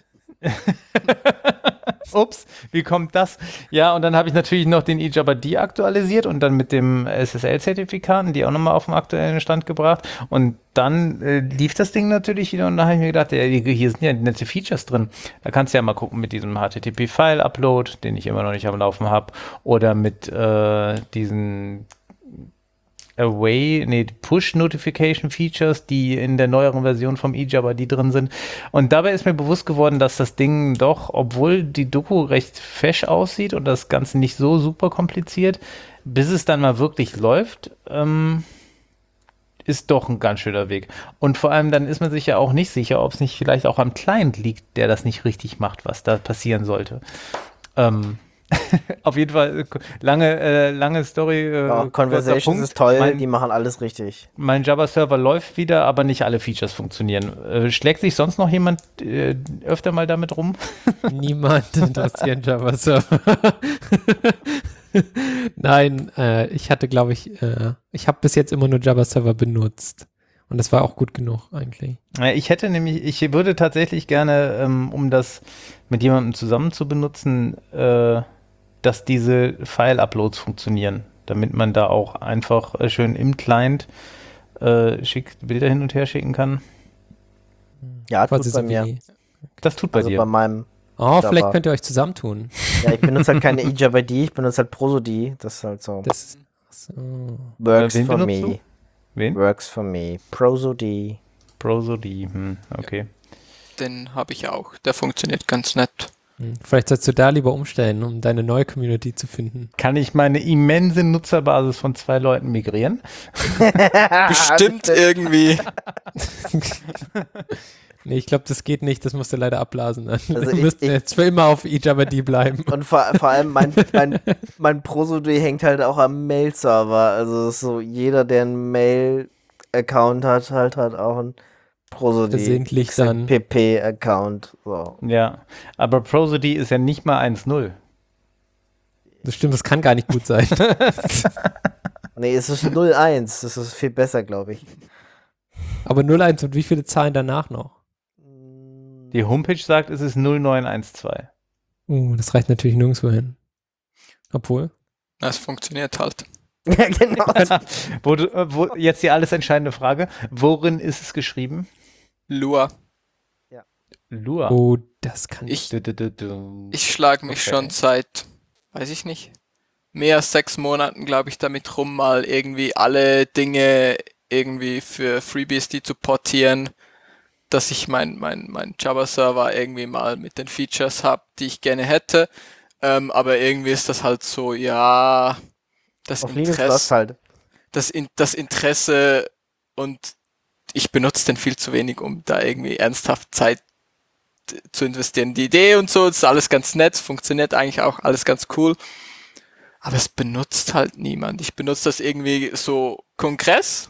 Ups, wie kommt das? Ja, und dann habe ich natürlich noch den eJabba-D aktualisiert und dann mit dem S S L-Zertifikaten, die auch nochmal auf den aktuellen Stand gebracht. Und dann äh, lief das Ding natürlich wieder und da habe ich mir gedacht, ja, hier sind ja nette Features drin. Da kannst du ja mal gucken mit diesem H T T P-File-Upload, den ich immer noch nicht am Laufen habe, oder mit äh, diesen Away, nee, Push-Notification-Features, die in der neueren Version vom eJabber.D drin sind. Und dabei ist mir bewusst geworden, dass das Ding doch, obwohl die Doku recht fesch aussieht und das Ganze nicht so super kompliziert, bis es dann mal wirklich läuft, ähm, ist doch ein ganz schöner Weg. Und vor allem dann ist man sich ja auch nicht sicher, ob es nicht vielleicht auch am Client liegt, der das nicht richtig macht, was da passieren sollte. Ähm, auf jeden Fall lange, äh, lange Story. Äh, Ja, Conversations ist toll, mein, die machen alles richtig. Mein Java-Server läuft wieder, aber nicht alle Features funktionieren. Äh, schlägt sich sonst noch jemand äh, öfter mal damit rum? Niemand interessiert Java-Server. Nein, äh, ich hatte, glaube ich, äh, ich habe bis jetzt immer nur Java-Server benutzt. Und das war auch gut genug eigentlich. Ich hätte nämlich, ich würde tatsächlich gerne, ähm, um das mit jemandem zusammen zu benutzen, äh, dass diese File-Uploads funktionieren, damit man da auch einfach äh, schön im Client äh, schick, Bilder hin und her schicken kann. Ja, tut Quasi bei so mir. wie- Das tut bei Also dir. bei meinem, Oh, Java. vielleicht könnt ihr euch zusammentun. ja, ich benutze halt keine eJabber.D, ich benutze halt Prosody. Das ist halt so. Das ist, so. Works Wen for benutzt me. du? Wen? Works for me. Prosody. Prosody, hm, okay. Den habe ich auch. Der funktioniert ganz nett. Hm, Vielleicht sollst du da lieber umstellen, um deine neue Community zu finden. Kann ich meine immense Nutzerbasis von zwei Leuten migrieren? Bestimmt irgendwie. Nee, ich glaube, das geht nicht. Das musst du leider abblasen. Also du ich- müsst ich- jetzt für immer auf eJabber.D bleiben. Und vor, vor allem mein, mein, mein Prosody hängt halt auch am Mail-Server. Also das ist so, jeder, der einen Mail-Account hat, halt hat auch einen Prosody. Versehentlich dann. P P-Account. So. Ja, aber Prosody ist ja nicht mal eins Punkt null. Das stimmt, das kann gar nicht gut sein. Nee, es ist null eins. Das ist viel besser, glaube ich. Aber null eins und wie viele Zahlen danach noch? Die Homepage sagt, es ist null neun eins zwei. Uh, das reicht natürlich nirgendwo hin. Obwohl. Es funktioniert halt. Ja, genau. wo, du- äh, wo, jetzt die alles entscheidende Frage. Worin ist es geschrieben? Lua. Lua. Oh, das kann Ich, Du, du, du, du. ich schlage mich Okay. schon seit, weiß ich nicht, mehr als sechs Monaten, glaube ich, damit rum, mal irgendwie alle Dinge irgendwie für FreeBSD zu portieren, dass ich mein, mein, mein Java-Server irgendwie mal mit den Features habe, die ich gerne hätte. Ähm, aber irgendwie ist das halt so, ja, das Auf Linux läuft Interesse, halt. das, in, das Interesse und ich benutze den viel zu wenig, um da irgendwie ernsthaft Zeit zu investieren. Die Idee und so, das ist alles ganz nett, funktioniert eigentlich auch alles ganz cool. Aber es benutzt halt niemand. Ich benutze das irgendwie so Kongress,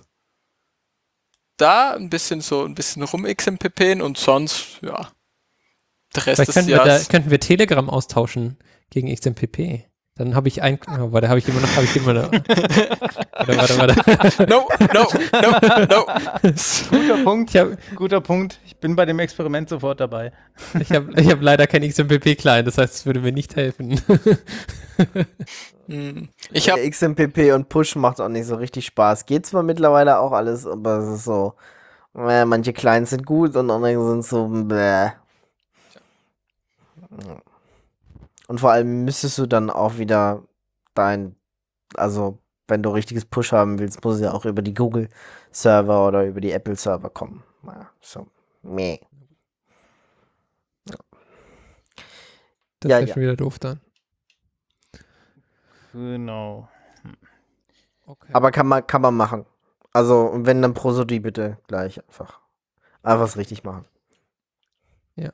da ein bisschen so ein bisschen rum-xmppen und sonst, ja, der Rest Vielleicht des könnten wir, da, Jahres. könnten wir Telegram austauschen gegen X M P P. Dann habe ich ein, oh, warte, habe ich immer noch, habe ich immer noch. Warte, warte, warte. No, no, no, no. Guter Punkt. Ich habe Guter Punkt. Ich bin bei dem Experiment sofort dabei. ich hab, ich hab leider kein X M P P-Client, das heißt, es würde mir nicht helfen. Hm. Ich habe Der X M P P und Push macht auch nicht so richtig Spaß. Geht zwar mittlerweile auch alles, aber es ist so, äh, manche Clients sind gut und andere sind so, bäh. Und vor allem müsstest du dann auch wieder dein, also wenn du richtiges Push haben willst, muss es ja auch über die Google-Server oder über die Apple-Server kommen. Ja, so, meh. Das Ja, wäre ja. schon wieder doof dann. Genau. Okay. Aber kann man, kann man machen. Also, und wenn dann Prosody bitte gleich einfach. Einfach was richtig machen. Ja.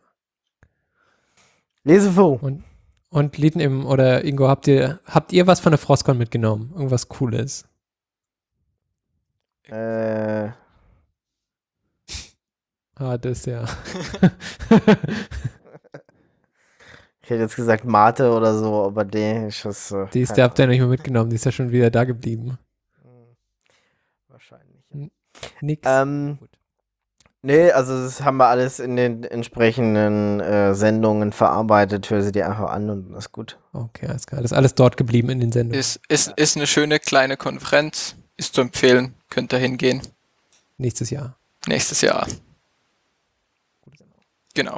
Lese vor. Und Lieden im, oder Ingo, habt ihr, habt ihr was von der Frostcon mitgenommen? Irgendwas Cooles? Äh, Ah, das ja. ich hätte jetzt gesagt Mate oder so, aber der ist das. Äh, Die ist, keine der habt ihr nicht mehr mitgenommen, die ist ja schon wieder da geblieben. Ahnung. Wahrscheinlich. Ja. Nix. Ähm, Gut. nee, also das haben wir alles in den entsprechenden äh, Sendungen verarbeitet. Hör sie dir einfach an und das ist gut. Okay, alles klar. Das ist alles dort geblieben in den Sendungen. ist, ist, ist eine schöne kleine Konferenz, ist zu empfehlen, könnt ihr hingehen. Nächstes Jahr. Nächstes Jahr. Genau.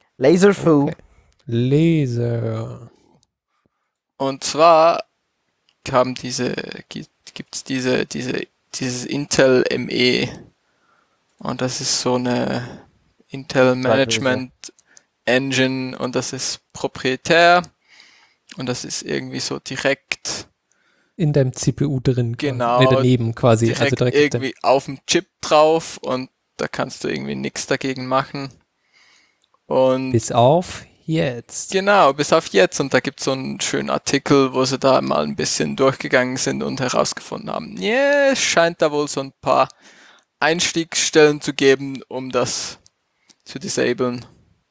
Laserfu. Okay. Laser. Und zwar haben diese, gibt es diese, diese, dieses Intel M E. Und das ist so eine Intel Management Engine und das ist proprietär und das ist irgendwie so direkt in deinem C P U drin. Genau. Quasi. Nee, daneben quasi. Direkt, also direkt irgendwie auf dem Chip drauf und da kannst du irgendwie nichts dagegen machen. Und bis auf jetzt. Genau, bis auf jetzt. Und da gibt es so einen schönen Artikel, wo sie da mal ein bisschen durchgegangen sind und herausgefunden haben, ja, yeah, es scheint da wohl so ein paar Einstiegsstellen zu geben, um das zu disablen.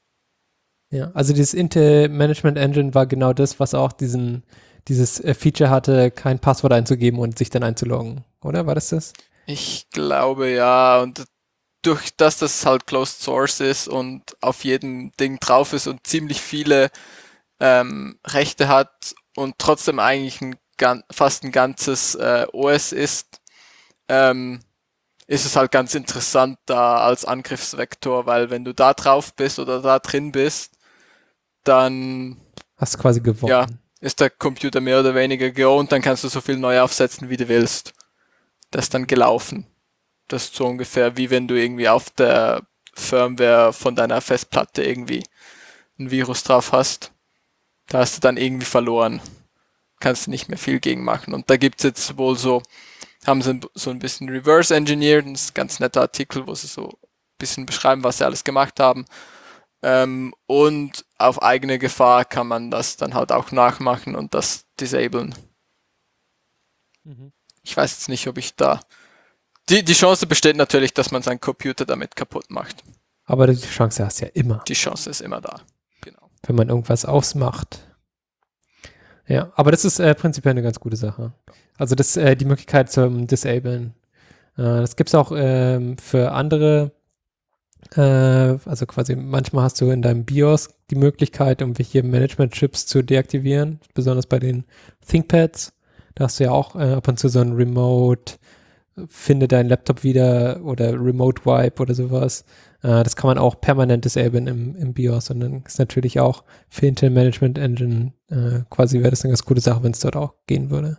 Ja, also dieses Intel Management Engine war genau das, was auch diesen, dieses Feature hatte, kein Passwort einzugeben und sich dann einzuloggen, oder? War das das? Ich glaube ja, und durch das das halt Closed Source ist und auf jedem Ding drauf ist und ziemlich viele ähm, Rechte hat und trotzdem eigentlich ein, fast ein ganzes äh, O S ist, ähm, ist es halt ganz interessant da als Angriffsvektor, weil wenn du da drauf bist oder da drin bist, dann hast du quasi gewonnen. Ja, ist der Computer mehr oder weniger go und dann kannst du so viel neu aufsetzen, wie du willst. Das ist dann gelaufen. Das ist so ungefähr wie wenn du irgendwie auf der Firmware von deiner Festplatte irgendwie ein Virus drauf hast. Da hast du dann irgendwie verloren. Kannst du nicht mehr viel gegen machen. Und da gibt es jetzt wohl so, haben sie so ein bisschen reverse engineert, das ist ein ganz netter Artikel, wo sie so ein bisschen beschreiben, was sie alles gemacht haben. Ähm, und auf eigene Gefahr kann man das dann halt auch nachmachen und das disablen. Mhm. Ich weiß jetzt nicht, ob ich da... Die, die Chance besteht natürlich, dass man seinen Computer damit kaputt macht. Aber die Chance hast du ja immer. Die Chance ist immer da, genau. Wenn man irgendwas ausmacht. Ja, aber das ist äh, prinzipiell eine ganz gute Sache. Also das äh, die Möglichkeit zum Disablen. Äh, das gibt es auch ähm, für andere, äh, also quasi manchmal hast du in deinem BIOS die Möglichkeit, irgendwelche Management-Chips zu deaktivieren, besonders bei den ThinkPads. Da hast du ja auch äh, ab und zu so ein Remote, finde deinen Laptop wieder oder Remote Wipe oder sowas. Äh, das kann man auch permanent disablen im, im BIOS und dann ist natürlich auch für Intel Management Engine äh, quasi wäre das eine ganz gute Sache, wenn es dort auch gehen würde.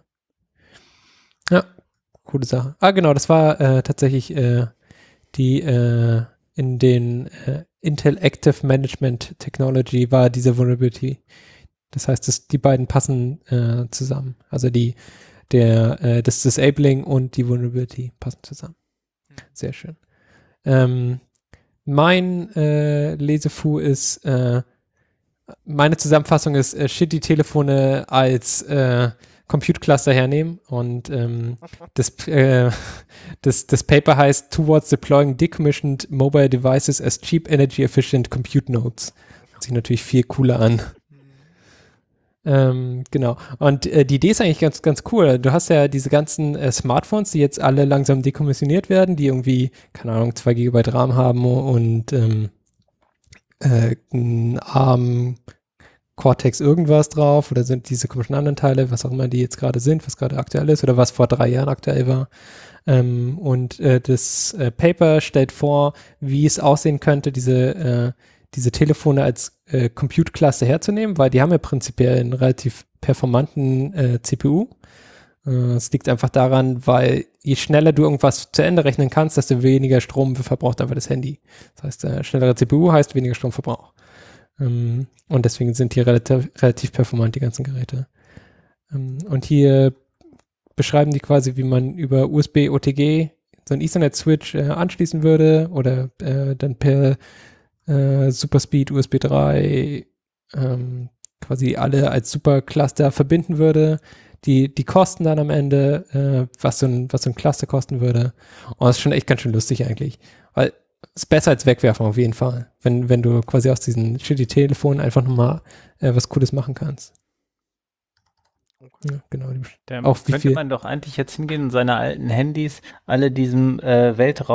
Ja, coole Sache. Ah, genau, das war äh, tatsächlich äh, die äh, in den äh, Intel Active Management Technology war diese Vulnerability. Das heißt, das, die beiden passen äh, zusammen. Also die der äh, das Disabling und die Vulnerability passen zusammen. Sehr schön. Ähm, mein äh, Lesefu ist äh, meine Zusammenfassung ist äh, shitty Telefone als äh, Compute Cluster hernehmen und ähm, das, äh, das, das Paper heißt Towards Deploying Decommissioned Mobile Devices as Cheap Energy Efficient Compute Nodes. Hört sich natürlich viel cooler an. Ähm, genau. Und äh, die Idee ist eigentlich ganz, ganz cool. Du hast ja diese ganzen äh, Smartphones, die jetzt alle langsam dekommissioniert werden, die irgendwie, keine Ahnung, zwei Gigabyte RAM haben und ähm, äh, ein ARM Cortex irgendwas drauf oder sind diese komischen anderen Teile, was auch immer die jetzt gerade sind, was gerade aktuell ist oder was vor drei Jahren aktuell war. Ähm, und äh, das äh, Paper stellt vor, wie es aussehen könnte, diese äh, diese Telefone als äh, Compute-Cluster herzunehmen, weil die haben ja prinzipiell einen relativ performanten äh, C P U. Äh, es liegt einfach daran, weil je schneller du irgendwas zu Ende rechnen kannst, desto weniger Strom verbraucht einfach das Handy. Das heißt, äh, schnellere C P U heißt weniger Stromverbrauch. Ähm, und deswegen sind die relativ, relativ performant, die ganzen Geräte. Ähm, und hier beschreiben die quasi, wie man über U S B O T G so einen Ethernet-Switch äh, anschließen würde oder äh, dann per Uh, Superspeed U S B drei ähm, quasi alle als Supercluster verbinden würde, die, die Kosten dann am Ende, äh, was, so ein, was so ein Cluster kosten würde. Und das ist schon echt ganz schön lustig eigentlich. Weil es ist besser als wegwerfen auf jeden Fall, wenn, wenn du quasi aus diesen shitty Telefonen einfach nochmal äh, was Cooles machen kannst. Ja, genau. Da auch wie könnte viel man doch eigentlich jetzt hingehen und seine alten Handys alle diesem äh,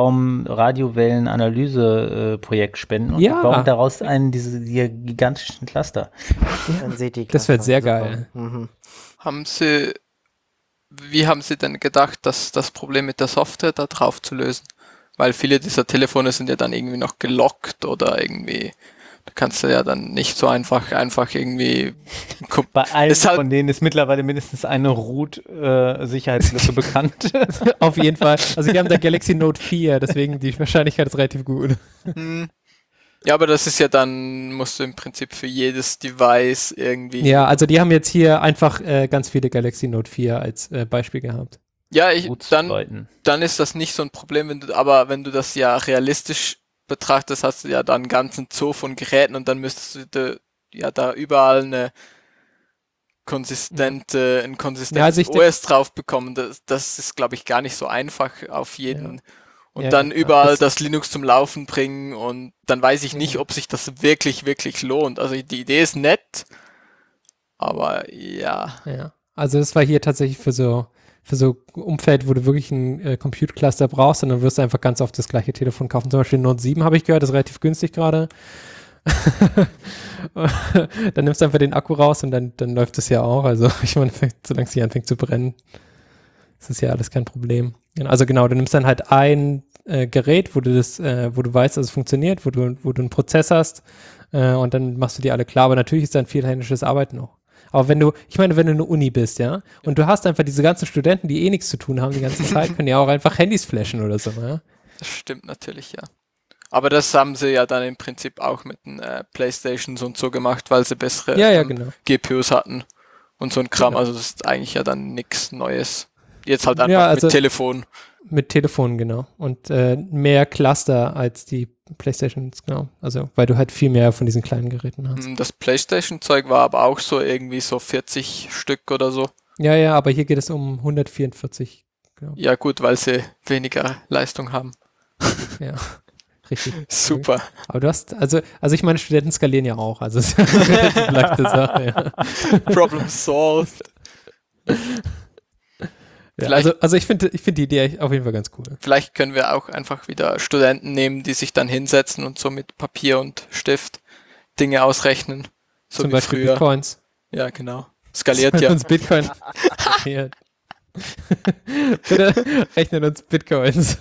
Weltraum-Radiowellen-Analyse-Projekt spenden und Ja. die bauen daraus einen diese die gigantischen Cluster. Dann seht ihr Das wird sehr geil. Mhm. Haben Sie, wie haben Sie denn gedacht, dass das Problem mit der Software da drauf zu lösen? Weil viele dieser Telefone sind ja dann irgendwie noch gelockt oder irgendwie Da kannst du ja dann nicht so einfach, einfach irgendwie. Bei allen Ist halt- von denen ist mittlerweile mindestens eine Root-Sicherheitslücke bekannt. Auf jeden Fall. Also die haben der Galaxy Note vier, deswegen die Wahrscheinlichkeit ist relativ gut. Hm. Ja, aber das ist ja dann, musst du im Prinzip für jedes Device irgendwie. Ja, also die haben jetzt hier einfach äh, ganz viele Galaxy Note vier als äh, Beispiel gehabt. Ja, ich, Root zu dann, deuten. dann ist das nicht so ein Problem, wenn du, aber wenn du das ja realistisch betrachtest, hast du ja dann einen ganzen Zoo von Geräten und dann müsstest du da, ja da überall eine konsistente, ein konsistentes Ja, also ich O S drauf bekommen. Das, das ist, glaube ich, gar nicht so einfach auf jeden. Ja. Und Ja, dann ja, überall das- das, Linux zum Laufen bringen und dann weiß ich nicht, ob sich das wirklich, wirklich lohnt. Also die Idee ist nett, aber ja. Ja. Also das war hier tatsächlich für so für so Umfeld, wo du wirklich ein äh, Compute-Cluster brauchst und dann wirst du einfach ganz oft das gleiche Telefon kaufen. Zum Beispiel Note sieben habe ich gehört, das ist relativ günstig gerade. Dann nimmst du einfach den Akku raus und dann, dann läuft es ja auch. Also ich meine, solange es nicht anfängt zu brennen, ist das ja alles kein Problem. Also genau, du nimmst dann halt ein äh, Gerät, wo du das, äh, wo du weißt, dass es funktioniert, wo du, wo du einen Prozess hast äh, und dann machst du die alle klar. Aber natürlich ist dann viel händisches Arbeiten noch. Aber wenn du, ich meine, wenn du eine Uni bist, ja, und du hast einfach diese ganzen Studenten, die eh nichts zu tun haben die ganze Zeit, können ja auch einfach Handys flashen oder so, ja. Das stimmt natürlich, ja. Aber das haben sie ja dann im Prinzip auch mit den äh, Playstations und so gemacht, weil sie bessere Ja, ja, ähm, genau. G P Us hatten und so ein Kram. Genau. Also das ist eigentlich ja dann nichts Neues. Jetzt halt einfach Ja, also- mit Telefon. Mit Telefonen, genau. Und äh, mehr Cluster als die Playstations, genau. Also, weil du halt viel mehr von diesen kleinen Geräten hast. Hm, Das Playstation-Zeug war aber auch so irgendwie so vierzig Stück oder so. Ja, ja, aber hier geht es um hundertvierundvierzig. Genau. Ja gut, weil sie weniger Leistung haben. Ja, richtig. Super. Aber du hast, also, also ich meine, Studenten skalieren ja auch. Also, es ist eine relativ leichte Sache, ja. Problem solved. Ja, Vielleicht- also, also ich finde ich finde die Idee auf jeden Fall ganz cool. Vielleicht können wir auch einfach wieder Studenten nehmen, die sich dann hinsetzen und so mit Papier und Stift Dinge ausrechnen. So Zum wie Beispiel früher. Bitcoins. Ja, genau. Skaliert ja. uns Bitcoin. Ja. Bitte rechnen uns Bitcoins.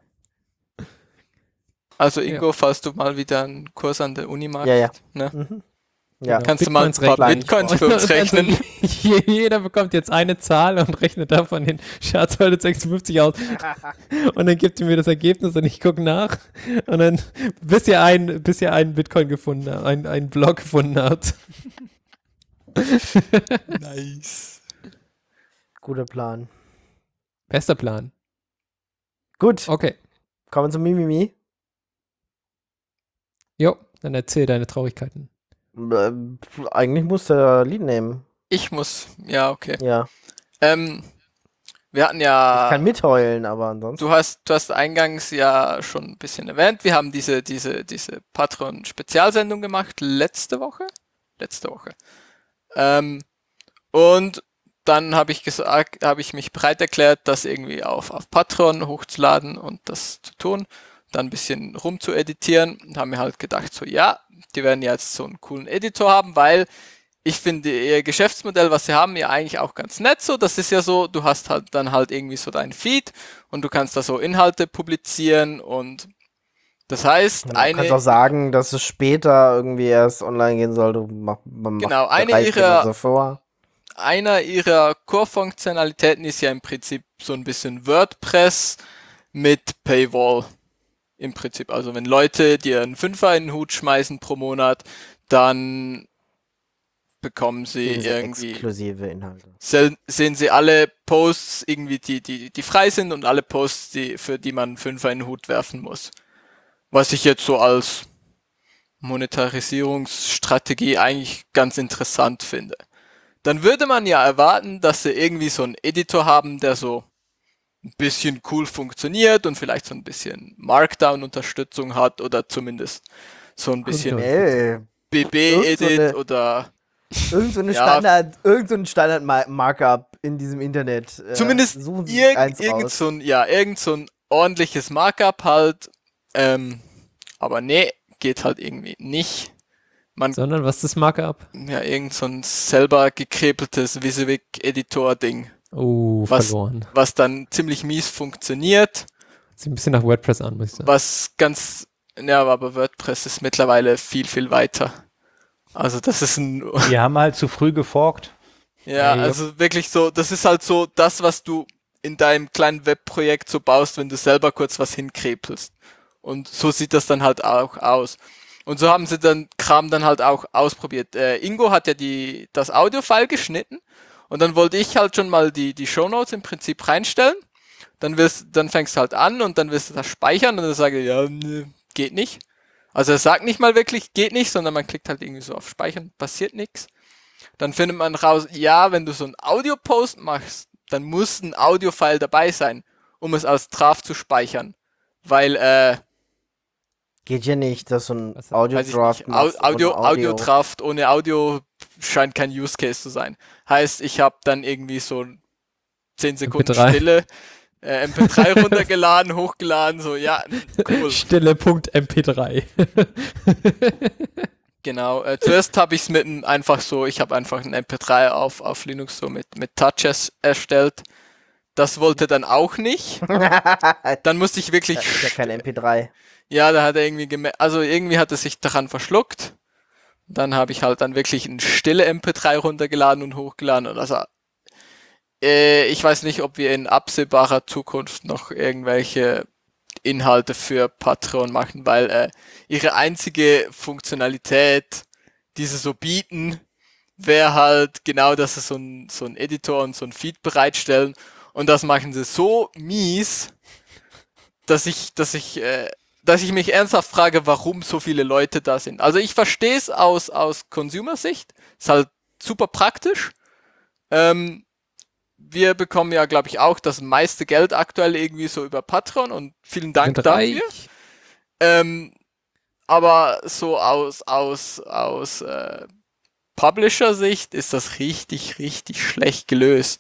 Also Ingo, falls du mal wieder einen Kurs an der Uni machst, Ja, ja. ne? Mhm. Ja. Genau. kannst du mal ein Bitcoins paar rechnen. Bitcoins für uns rechnen. Also, jeder bekommt jetzt eine Zahl und rechnet davon den Schatz heute sechsundfünfzig aus. Und dann gibt ihr mir das Ergebnis und ich gucke nach. Und dann, bis ihr einen, bis ihr einen Bitcoin gefunden habt, einen, einen Block gefunden habt. Nice. Guter Plan. Bester Plan. Gut, Okay. kommen wir zum Mimimi. Jo, dann erzähl deine Traurigkeiten. Äh, eigentlich muss der Lied nehmen. Ich muss, ja, okay. Ja. Ähm, wir hatten Ich ja, kann mitheulen, aber ansonsten. du hast, du hast eingangs ja schon ein bisschen erwähnt, wir haben diese, diese, diese Patreon-Spezialsendung gemacht, letzte Woche? Letzte Woche. Ähm, und dann habe ich gesagt, habe ich mich bereit erklärt, das irgendwie auf, auf Patreon hochzuladen und das zu tun, dann ein bisschen rumzueditieren und haben mir halt gedacht, so ja, die werden ja jetzt so einen coolen Editor haben, weil ich finde ihr Geschäftsmodell, was sie haben, ja eigentlich auch ganz nett so. Das ist ja so, du hast halt dann halt irgendwie so dein Feed und du kannst da so Inhalte publizieren und das heißt, Du eine, kannst auch sagen, dass es später irgendwie erst online gehen soll. Du mach, man Genau, macht eine bereitet ihrer- das so vor. einer ihrer Core-Funktionalitäten ist ja im Prinzip so ein bisschen WordPress mit Paywall. Im Prinzip, also wenn Leute dir einen Fünfer in den Hut schmeißen pro Monat, dann bekommen sie Diese irgendwie, exklusive Inhalte. se- sehen sie alle Posts irgendwie, die, die, die frei sind und alle Posts, die, für die man einen Fünfer in den Hut werfen muss. Was ich jetzt so als Monetarisierungsstrategie eigentlich ganz interessant finde. Dann würde man ja erwarten, dass sie irgendwie so einen Editor haben, der so ein bisschen cool funktioniert und vielleicht so ein bisschen Markdown-Unterstützung hat oder zumindest so ein bisschen Ey, B B-Edit irgend so eine- oder irgend so eine Ja. Standard, irgend so ein Standard-Markup in diesem Internet. Äh, zumindest suchen Sie irg eins irgend aus. so ein, ja, irgend so ein ordentliches Markup halt. Ähm, aber nee, geht halt irgendwie nicht. Man, Sondern was ist das Markup? ja, irgend so ein selber gekrepeltes Wysiwyg-Editor-Ding, Oh, Was- verloren. was dann ziemlich mies funktioniert. Sieht ein bisschen nach WordPress an, muss ich sagen. Was ganz Ja, aber WordPress ist mittlerweile viel, viel weiter. Also das ist ein... Die haben halt zu früh geforkt. Ja, Ja, also wirklich so, das ist halt so das, was du in deinem kleinen Webprojekt so baust, wenn du selber kurz was hinkrepelst. Und so sieht das dann halt auch aus. Und so haben sie dann Kram dann halt auch ausprobiert. Äh, Ingo hat ja die, das Audio-File geschnitten und dann wollte ich halt schon mal die, die Shownotes im Prinzip reinstellen. Dann wirst, dann fängst du halt an und dann wirst du das speichern und dann sage ich, ja, nö, geht nicht. Also er sagt nicht mal wirklich, geht nicht, sondern man klickt halt irgendwie so auf Speichern, passiert nichts. Dann findet man raus, ja, wenn du so einen Audio-Post machst, dann muss ein Audio-File dabei sein, um es als Traf zu speichern. Weil, äh, Geht ja nicht, dass so ein Was- Audio-Draft Weiß ich nicht. Au- machst Audio, ohne Audio. Audio-Draft ohne Audio scheint kein Use Case zu sein. Heißt, ich habe dann irgendwie so zehn Sekunden M P drei. Stille, äh, M P drei runtergeladen, hochgeladen, so, ja, cool. Stille.M P drei. Genau. Äh, zuerst habe ich es mit einem einfach so, ich habe einfach ein M P drei auf, auf Linux so mit, mit Touches erstellt. Das wollte dann auch nicht. Dann musste ich wirklich... Das ist ja kein M P drei. Ja, da hat er irgendwie gemerkt, also irgendwie hat er sich daran verschluckt. Dann habe ich halt dann wirklich ein stille M P drei runtergeladen und hochgeladen und also äh, ich weiß nicht, ob wir in absehbarer Zukunft noch irgendwelche Inhalte für Patreon machen, weil äh, ihre einzige Funktionalität, die sie so bieten, wäre halt genau, dass sie so ein, so ein Editor und so ein Feed bereitstellen und das machen sie so mies, dass ich, dass ich äh, dass ich mich ernsthaft frage, warum so viele Leute da sind. Also ich verstehe es aus, aus Consumer-Sicht. Ist halt super praktisch. Ähm, wir bekommen ja, glaube ich, auch das meiste Geld aktuell irgendwie so über Patreon und vielen Dank Sind dafür. reich. Ähm, aber so aus, aus, aus äh, Publisher-Sicht ist das richtig, richtig schlecht gelöst.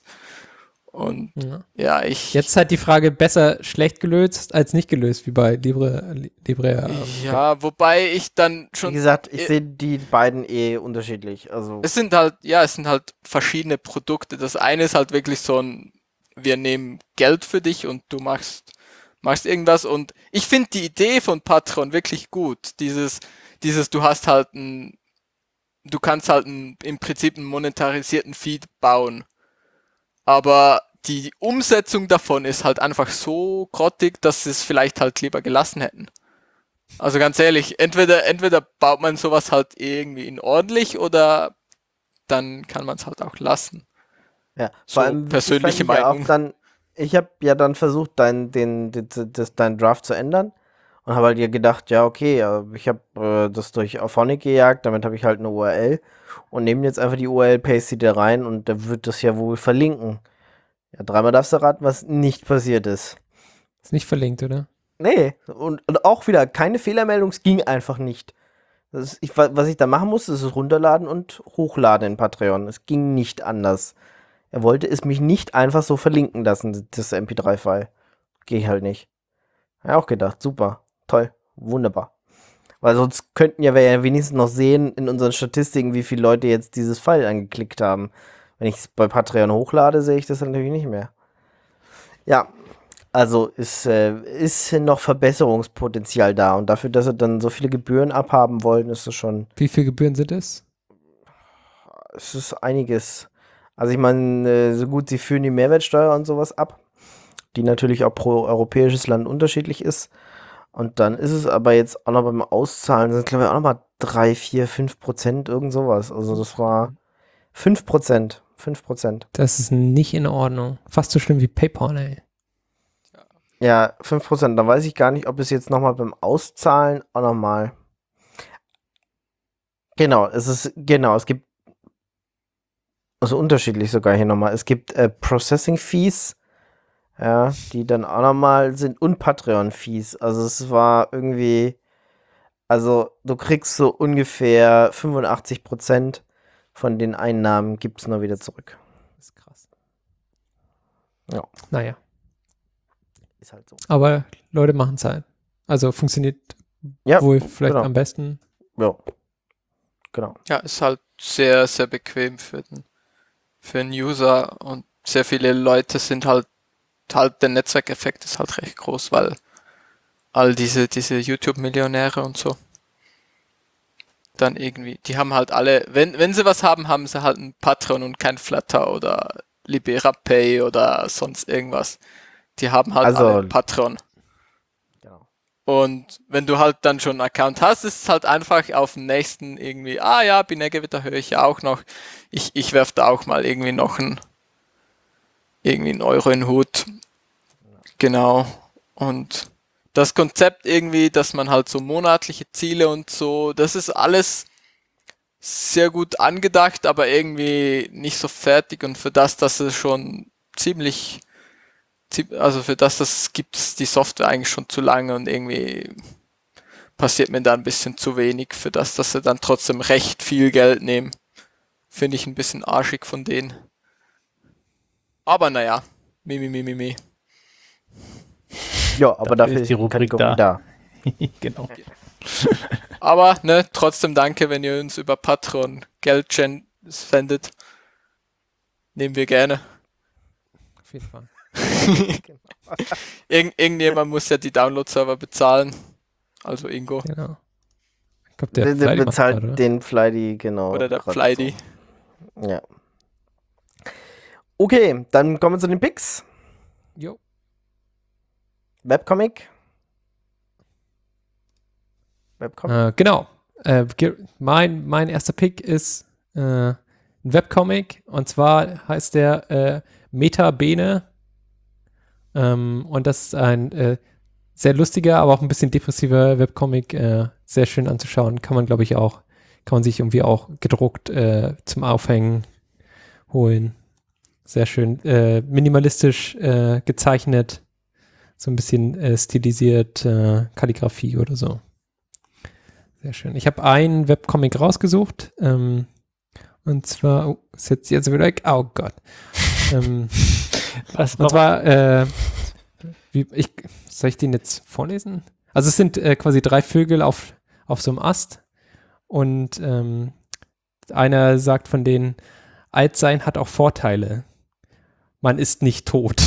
Und Ja. ja, ich... Jetzt ist halt die Frage, besser schlecht gelöst als nicht gelöst, wie bei Libre. Libre ähm, ja, wobei ich dann Wie schon... gesagt, ich äh, sehe die beiden eh unterschiedlich. Also Es sind halt, ja, es sind halt verschiedene Produkte. Das eine ist halt wirklich so ein, wir nehmen Geld für dich und du machst, machst irgendwas. Und ich finde die Idee von Patreon wirklich gut. Dieses, dieses, du hast halt ein, du kannst halt ein, im Prinzip einen monetarisierten Feed bauen. Aber die Umsetzung davon ist halt einfach so grottig, dass sie es vielleicht halt lieber gelassen hätten. Also ganz ehrlich, entweder, entweder baut man sowas halt irgendwie in ordentlich oder dann kann man es halt auch lassen. ja, So wichtig persönliche fand ich ja auch Meinung. Dann, ich habe ja dann versucht, deinen den, den, das, deinen Draft zu ändern und habe halt dir gedacht, ja okay, äh, ich habe äh, das durch Auphonic gejagt, damit habe ich halt eine U R L und nehme jetzt einfach die U R L, paste die da rein und der wird das ja wohl verlinken. Ja, dreimal darfst du raten, was nicht passiert ist. Ist nicht verlinkt, oder? Nee, und, und auch wieder keine Fehlermeldung, es ging einfach nicht. Das ist, ich, wa- was ich da machen musste, ist es runterladen und hochladen in Patreon. Es ging nicht anders. Er wollte es mich nicht einfach so verlinken lassen, das M P drei File. Geht halt nicht. Ja, auch gedacht, super, toll, wunderbar. Weil sonst könnten ja wir ja wenigstens noch sehen in unseren Statistiken, wie viele Leute jetzt dieses File angeklickt haben. Wenn ich es bei Patreon hochlade, sehe ich das natürlich nicht mehr. Ja, also ist, äh, ist noch Verbesserungspotenzial da. Und dafür, dass sie dann so viele Gebühren abhaben wollen, ist das schon, Wie viele Gebühren sind es? es ist einiges. Also ich meine, äh, so gut, sie führen die Mehrwertsteuer und sowas ab, die natürlich auch pro europäisches Land unterschiedlich ist. Und dann ist es aber jetzt auch noch beim Auszahlen, sind glaube ich auch noch mal drei, vier, fünf Prozent, irgend sowas. Also das war fünf Prozent. fünf Prozent. Das ist nicht in Ordnung. Fast so schlimm wie PayPal, ey. Ja, fünf Prozent. Da weiß ich gar nicht, ob es jetzt nochmal beim Auszahlen auch nochmal. Genau, es ist, genau, es gibt, also unterschiedlich sogar hier nochmal. Es gibt äh, Processing Fees, ja, die dann auch nochmal sind und Patreon Fees. Also es war irgendwie, also du kriegst so ungefähr fünfundachtzig Prozent von den Einnahmen gibt es nur wieder zurück. Das ist krass. Ja. Naja, Ist halt so. aber Leute machen es halt. Also funktioniert Ja, wohl vielleicht genau. am besten. Ja. Genau. Ja, ist halt sehr, sehr bequem für den, für den User und sehr viele Leute sind halt, halt der Netzwerkeffekt ist halt recht groß, weil all diese, diese YouTube-Millionäre und so. Dann irgendwie, die haben halt alle, wenn, wenn sie was haben, haben sie halt ein Patreon und kein Flutter oder Libera Pay oder sonst irgendwas. Die haben halt Also- alle ein Patreon. Genau. Und wenn du halt dann schon einen Account hast, ist es halt einfach auf dem nächsten irgendwie, ah ja, Binärgewitter höre ich ja auch noch. Ich, ich werfe da auch mal irgendwie noch ein, irgendwie einen Euro in den Hut. Genau. Und das Konzept irgendwie, dass man halt so monatliche Ziele und so, das ist alles sehr gut angedacht, aber irgendwie nicht so fertig und für das, dass es schon ziemlich, also für das, dass es gibt, ist die Software eigentlich schon zu lange und irgendwie passiert mir da ein bisschen zu wenig für das, dass sie dann trotzdem recht viel Geld nehmen. Finde ich ein bisschen arschig von denen. Aber naja, mi, mi, mi, mi, mi. Ja, aber Dafür dafür ist ist die die Rubrik Kategorie da. da. Genau. Aber ne, trotzdem danke, wenn ihr uns über Patreon Geld schen- sendet. Nehmen wir gerne. Auf jeden Fall. Irgend, irgendjemand muss ja die Download-Server bezahlen. Also Ingo. Genau. Ich glaube, der Der, der Flighty macht bezahlt gerade, oder? den Flighty, genau. Oder der gerade Flighty. So. Ja. Okay, dann kommen wir zu den Picks. Jo. Webcomic. Webcomic. Äh, genau. Äh, ge- mein, mein erster Pick ist äh, ein Webcomic und zwar heißt der äh, Meta Bene. Ähm, und das ist ein äh, sehr lustiger, aber auch ein bisschen depressiver Webcomic. Äh, sehr schön anzuschauen. Kann man, glaube ich, auch, kann man sich irgendwie auch gedruckt äh, zum Aufhängen holen. Sehr schön. Äh, minimalistisch äh, gezeichnet. So ein bisschen äh, stilisiert äh, Kalligrafie oder so. Sehr schön. Ich habe einen Webcomic rausgesucht. Ähm, und zwar, oh, ist jetzt, jetzt wieder weg. Oh Gott. ähm, Was, und zwar, äh, wie, ich, soll ich den jetzt vorlesen? Also es sind äh, quasi drei Vögel auf, auf so einem Ast. Und ähm, einer sagt von denen, Altsein hat auch Vorteile. Man ist nicht tot.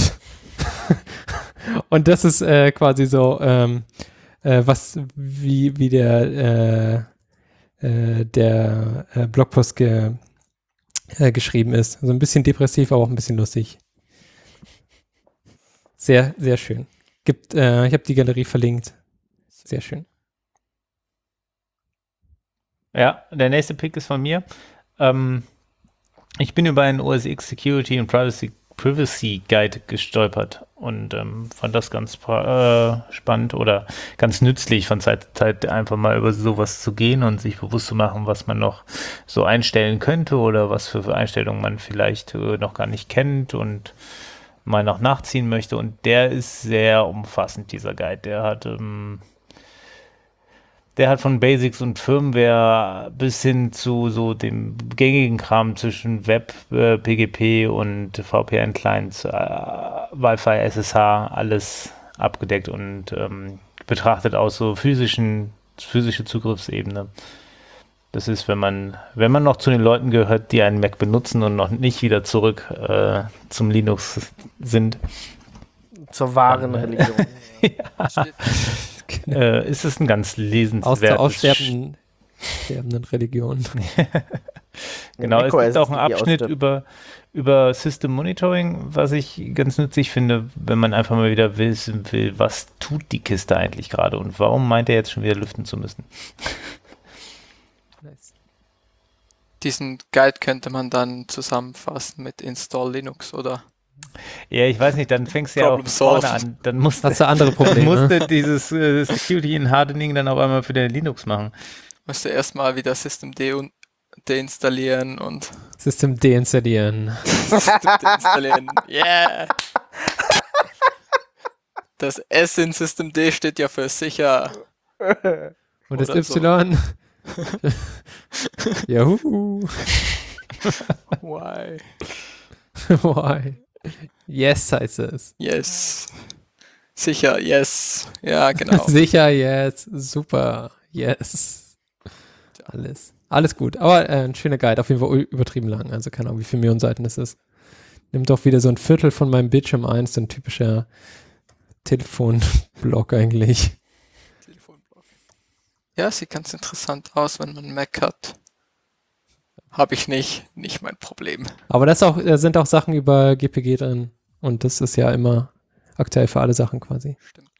Und das ist äh, quasi so, ähm, äh, was, wie, wie der, äh, äh, der äh, Blogpost ge, äh, geschrieben ist. So ein bisschen depressiv, aber auch ein bisschen lustig. Sehr, sehr schön. Gibt, äh, ich habe die Galerie verlinkt. Sehr schön. Ja, der nächste Pick ist von mir. Ähm, ich bin über einen O S X Security und Privacy, Privacy Guide gestolpert und ähm, fand das ganz äh, spannend oder ganz nützlich, von Zeit zu Zeit einfach mal über sowas zu gehen und sich bewusst zu machen, was man noch so einstellen könnte oder was für Einstellungen man vielleicht äh, noch gar nicht kennt und mal noch nachziehen möchte. Und der ist sehr umfassend, dieser Guide. Der hat ähm, Der hat von Basics und Firmware bis hin zu so dem gängigen Kram zwischen Web, äh, P G P und V P N-Clients, äh, Wi-Fi, S S H, alles abgedeckt und ähm, betrachtet aus so physischen, physische Zugriffsebene. Das ist, wenn man, wenn man noch zu den Leuten gehört, die einen Mac benutzen und noch nicht wieder zurück äh, zum Linux sind. Zur wahren Ja. Religion. Äh, ist es ein ganz Aus der lesenswertes aussterbenden sterbenden Religion. Genau, es macOS gibt auch ist einen die Abschnitt Ausstirb- über, über System Monitoring, was ich ganz nützlich finde, wenn man einfach mal wieder wissen will, was tut die Kiste eigentlich gerade und warum meint er jetzt schon wieder lüften zu müssen. Nice. Diesen Guide könnte man dann zusammenfassen mit Install Linux, oder? Ja, ich weiß nicht, dann fängst du ja auch Problem vorne solved. an. Dann musst du Hast du andere Probleme? musste dieses äh, Security in Hardening dann auf einmal für den Linux machen. Musst du erstmal wieder Systemd un- deinstallieren und System deinstallieren. Systemd installieren. Yeah! Das S in Systemd steht ja für sicher. Und das Oder so. Y? Juhu. Why? Why? Yes heißt es. Yes. Sicher, yes. Ja, genau. Sicher, yes. Super. Yes. Alles. Alles gut. Aber äh, ein schöner Guide. Auf jeden Fall übertrieben lang. Also keine Ahnung, wie viele Millionen Seiten das ist. Nimmt doch wieder so ein Viertel von meinem Bildschirm ein. So ein typischer Telefonblock eigentlich. Ja, sieht ganz interessant aus, wenn man einen Mac hat. Habe ich nicht, nicht mein Problem. Aber das auch, da sind auch Sachen über G P G drin. Und das ist ja immer aktuell für alle Sachen quasi. Stimmt.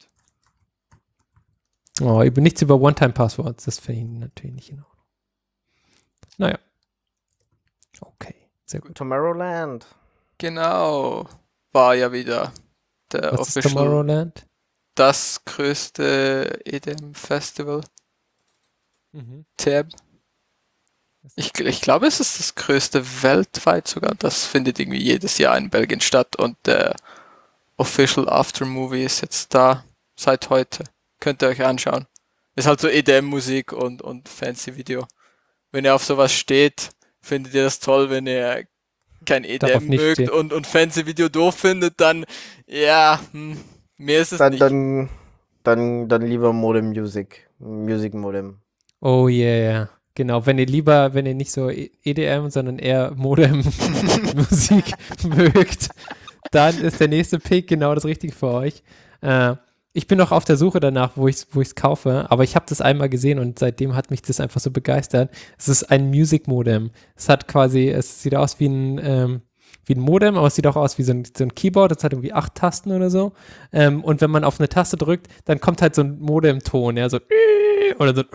Oh, über nichts über One-Time-Passwords. Das finde ich natürlich nicht in Ordnung. Naja. Okay, sehr gut. Tomorrowland. Genau. War ja wieder der Was ist Official, Tomorrowland? das größte E D M-Festival. Mhm. Tab. Ich, ich glaube, es ist das größte weltweit sogar. Das findet irgendwie jedes Jahr in Belgien statt und der Official Aftermovie ist jetzt da seit heute. Könnt ihr euch anschauen. Ist halt so E D M-Musik und, und fancy Video. Wenn ihr auf sowas steht, findet ihr das toll. Wenn ihr kein Darauf E D M nicht mögt stehen. und, und fancy Video doof findet, dann ja, hm, mir ist es Dann, nicht. dann, dann, dann lieber Modem Music. Music Modem. Oh yeah. Genau, wenn ihr lieber, wenn ihr nicht so E D M, sondern eher Modem-Musik mögt, dann ist der nächste Pick genau das Richtige für euch. Äh, ich bin noch auf der Suche danach, wo ich es wo ich's kaufe, aber ich habe das einmal gesehen und seitdem hat mich das einfach so begeistert. Es ist ein Music-Modem. Es hat quasi, es sieht aus wie ein, ähm, wie ein Modem, aber es sieht auch aus wie so ein, so ein Keyboard. Das hat irgendwie acht Tasten oder so. Ähm, und wenn man auf eine Taste drückt, dann kommt halt so ein Modem-Ton, ja, so oder so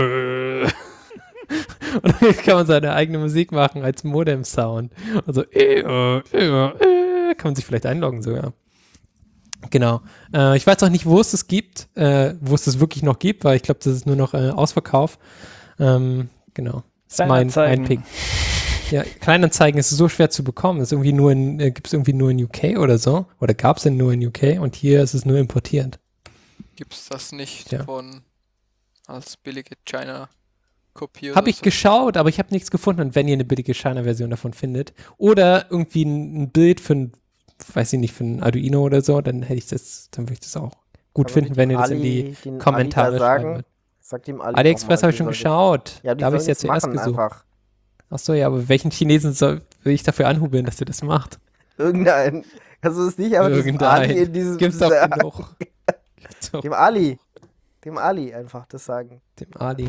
und dann kann man seine eigene Musik machen als Modem-Sound. Also äh, äh, äh, kann man sich vielleicht einloggen sogar. Genau. Äh, ich weiß auch nicht, wo es das gibt, äh, wo es das wirklich noch gibt, weil ich glaube, das ist nur noch äh, Ausverkauf. Ähm, genau. Das ist mein, mein Kleinanzeigen. Pick. Ja, Kleinanzeigen ist so schwer zu bekommen. Das ist irgendwie nur in, äh, gibt es irgendwie nur in U K oder so. Oder gab es denn nur in U K und hier ist es nur importiert. Gibt's das nicht Ja. von als billige China-Kopie oder Habe ich so? geschaut, aber ich habe nichts gefunden. Und wenn ihr eine billige China-Version davon findet oder irgendwie ein, ein Bild für ein, weiß ich nicht, für ein Arduino oder so, dann hätte ich das, dann würde ich das auch gut Kann man finden, nicht wenn dem ihr das in Ali- die den Ali Kommentare da schreiben sagen? würdet. Sagt ihm Ali AliExpress doch mal, habe ich die schon soll geschaut. Das, ja, die da habe ich es sollen jetzt das zuerst machen gesucht. einfach. Achso, ja, aber welchen Chinesen soll, will ich dafür anhubeln, dass der das macht? Irgendein. Kannst du es nicht aber diesem Ali Irgendein. in diesem Gibt's doch dieser- genug. Gibt's doch Dem Ali. Dem Ali einfach das sagen. dem Ali.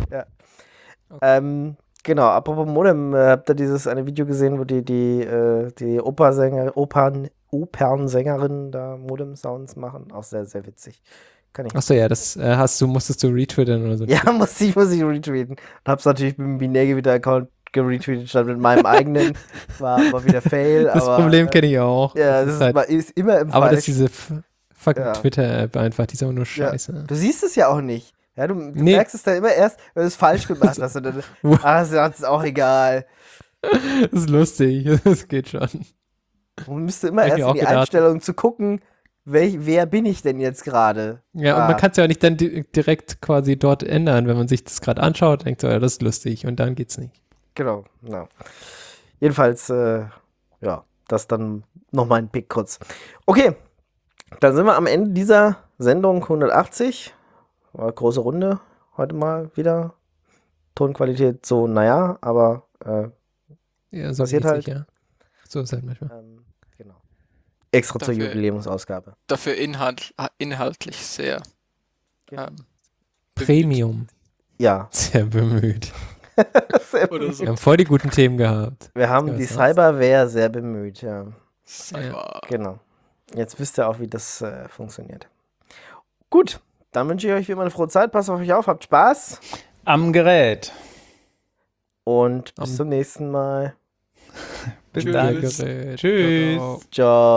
Ähm, genau, apropos Modem, äh, habt ihr dieses eine Video gesehen, wo die, die, äh, die Opersänger, Opern, Opernsängerinnen da Modem-Sounds machen? Auch sehr, sehr witzig. Kann ich. Achso, ja, das äh, hast du, musstest du retweeten oder so. Ja, muss ich, muss ich retweeten. Und hab's natürlich mit dem Binärgewitter-Account geretweetet, statt mit meinem eigenen. War, war wieder Fail, Das aber. Problem äh, kenne ich auch. Ja, das ist ist, halt, war- ist immer im aber Fall. das ist diese f- fucking Ja. Twitter-App einfach, die ist aber nur Ja. scheiße. Du siehst es ja auch nicht. Ja, du, du Nee. merkst es dann immer erst, wenn du es falsch gemacht hast. Und dann, ah, das ist auch egal. Das ist lustig, das geht schon. Man müsste immer Hab ich erst mir in auch die gedacht. Einstellung zu gucken, welch, wer bin ich denn jetzt gerade? Ja, und Ah. man kann es ja auch nicht dann di direkt quasi dort ändern, wenn man sich das gerade anschaut, denkt so, ja, das ist lustig und dann geht's nicht. Genau, ja. Jedenfalls, äh, ja, das dann noch mal ein Pick kurz. Okay, dann sind wir am Ende dieser Sendung hundertachtzig. War eine große Runde heute mal wieder. Tonqualität so, naja, aber äh, Ja, so Passiert geht's halt. nicht, ja. So ist halt manchmal. ähm, genau. Extra zur Dafür- Jubiläumsausgabe. Dafür inhalt, inhaltlich sehr Ja. ähm, Premium. Ja, Sehr bemüht. sehr Oder bemüht. so. Wir haben voll die guten Themen gehabt. Wir haben Ja, die was Cyberware sehr bemüht, ja. Cyber. Genau. Jetzt wisst ihr auch, wie das äh, funktioniert. Gut, dann wünsche ich euch wie immer eine frohe Zeit. Passt auf euch auf, habt Spaß Am Gerät. und bis Am- zum nächsten Mal. Bis Tschüss. dann. Gerät. Tschüss. Ciao.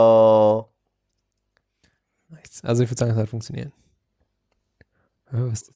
Ciao. Nice. Also ich würde sagen, es hat funktioniert. Ja, was ist das?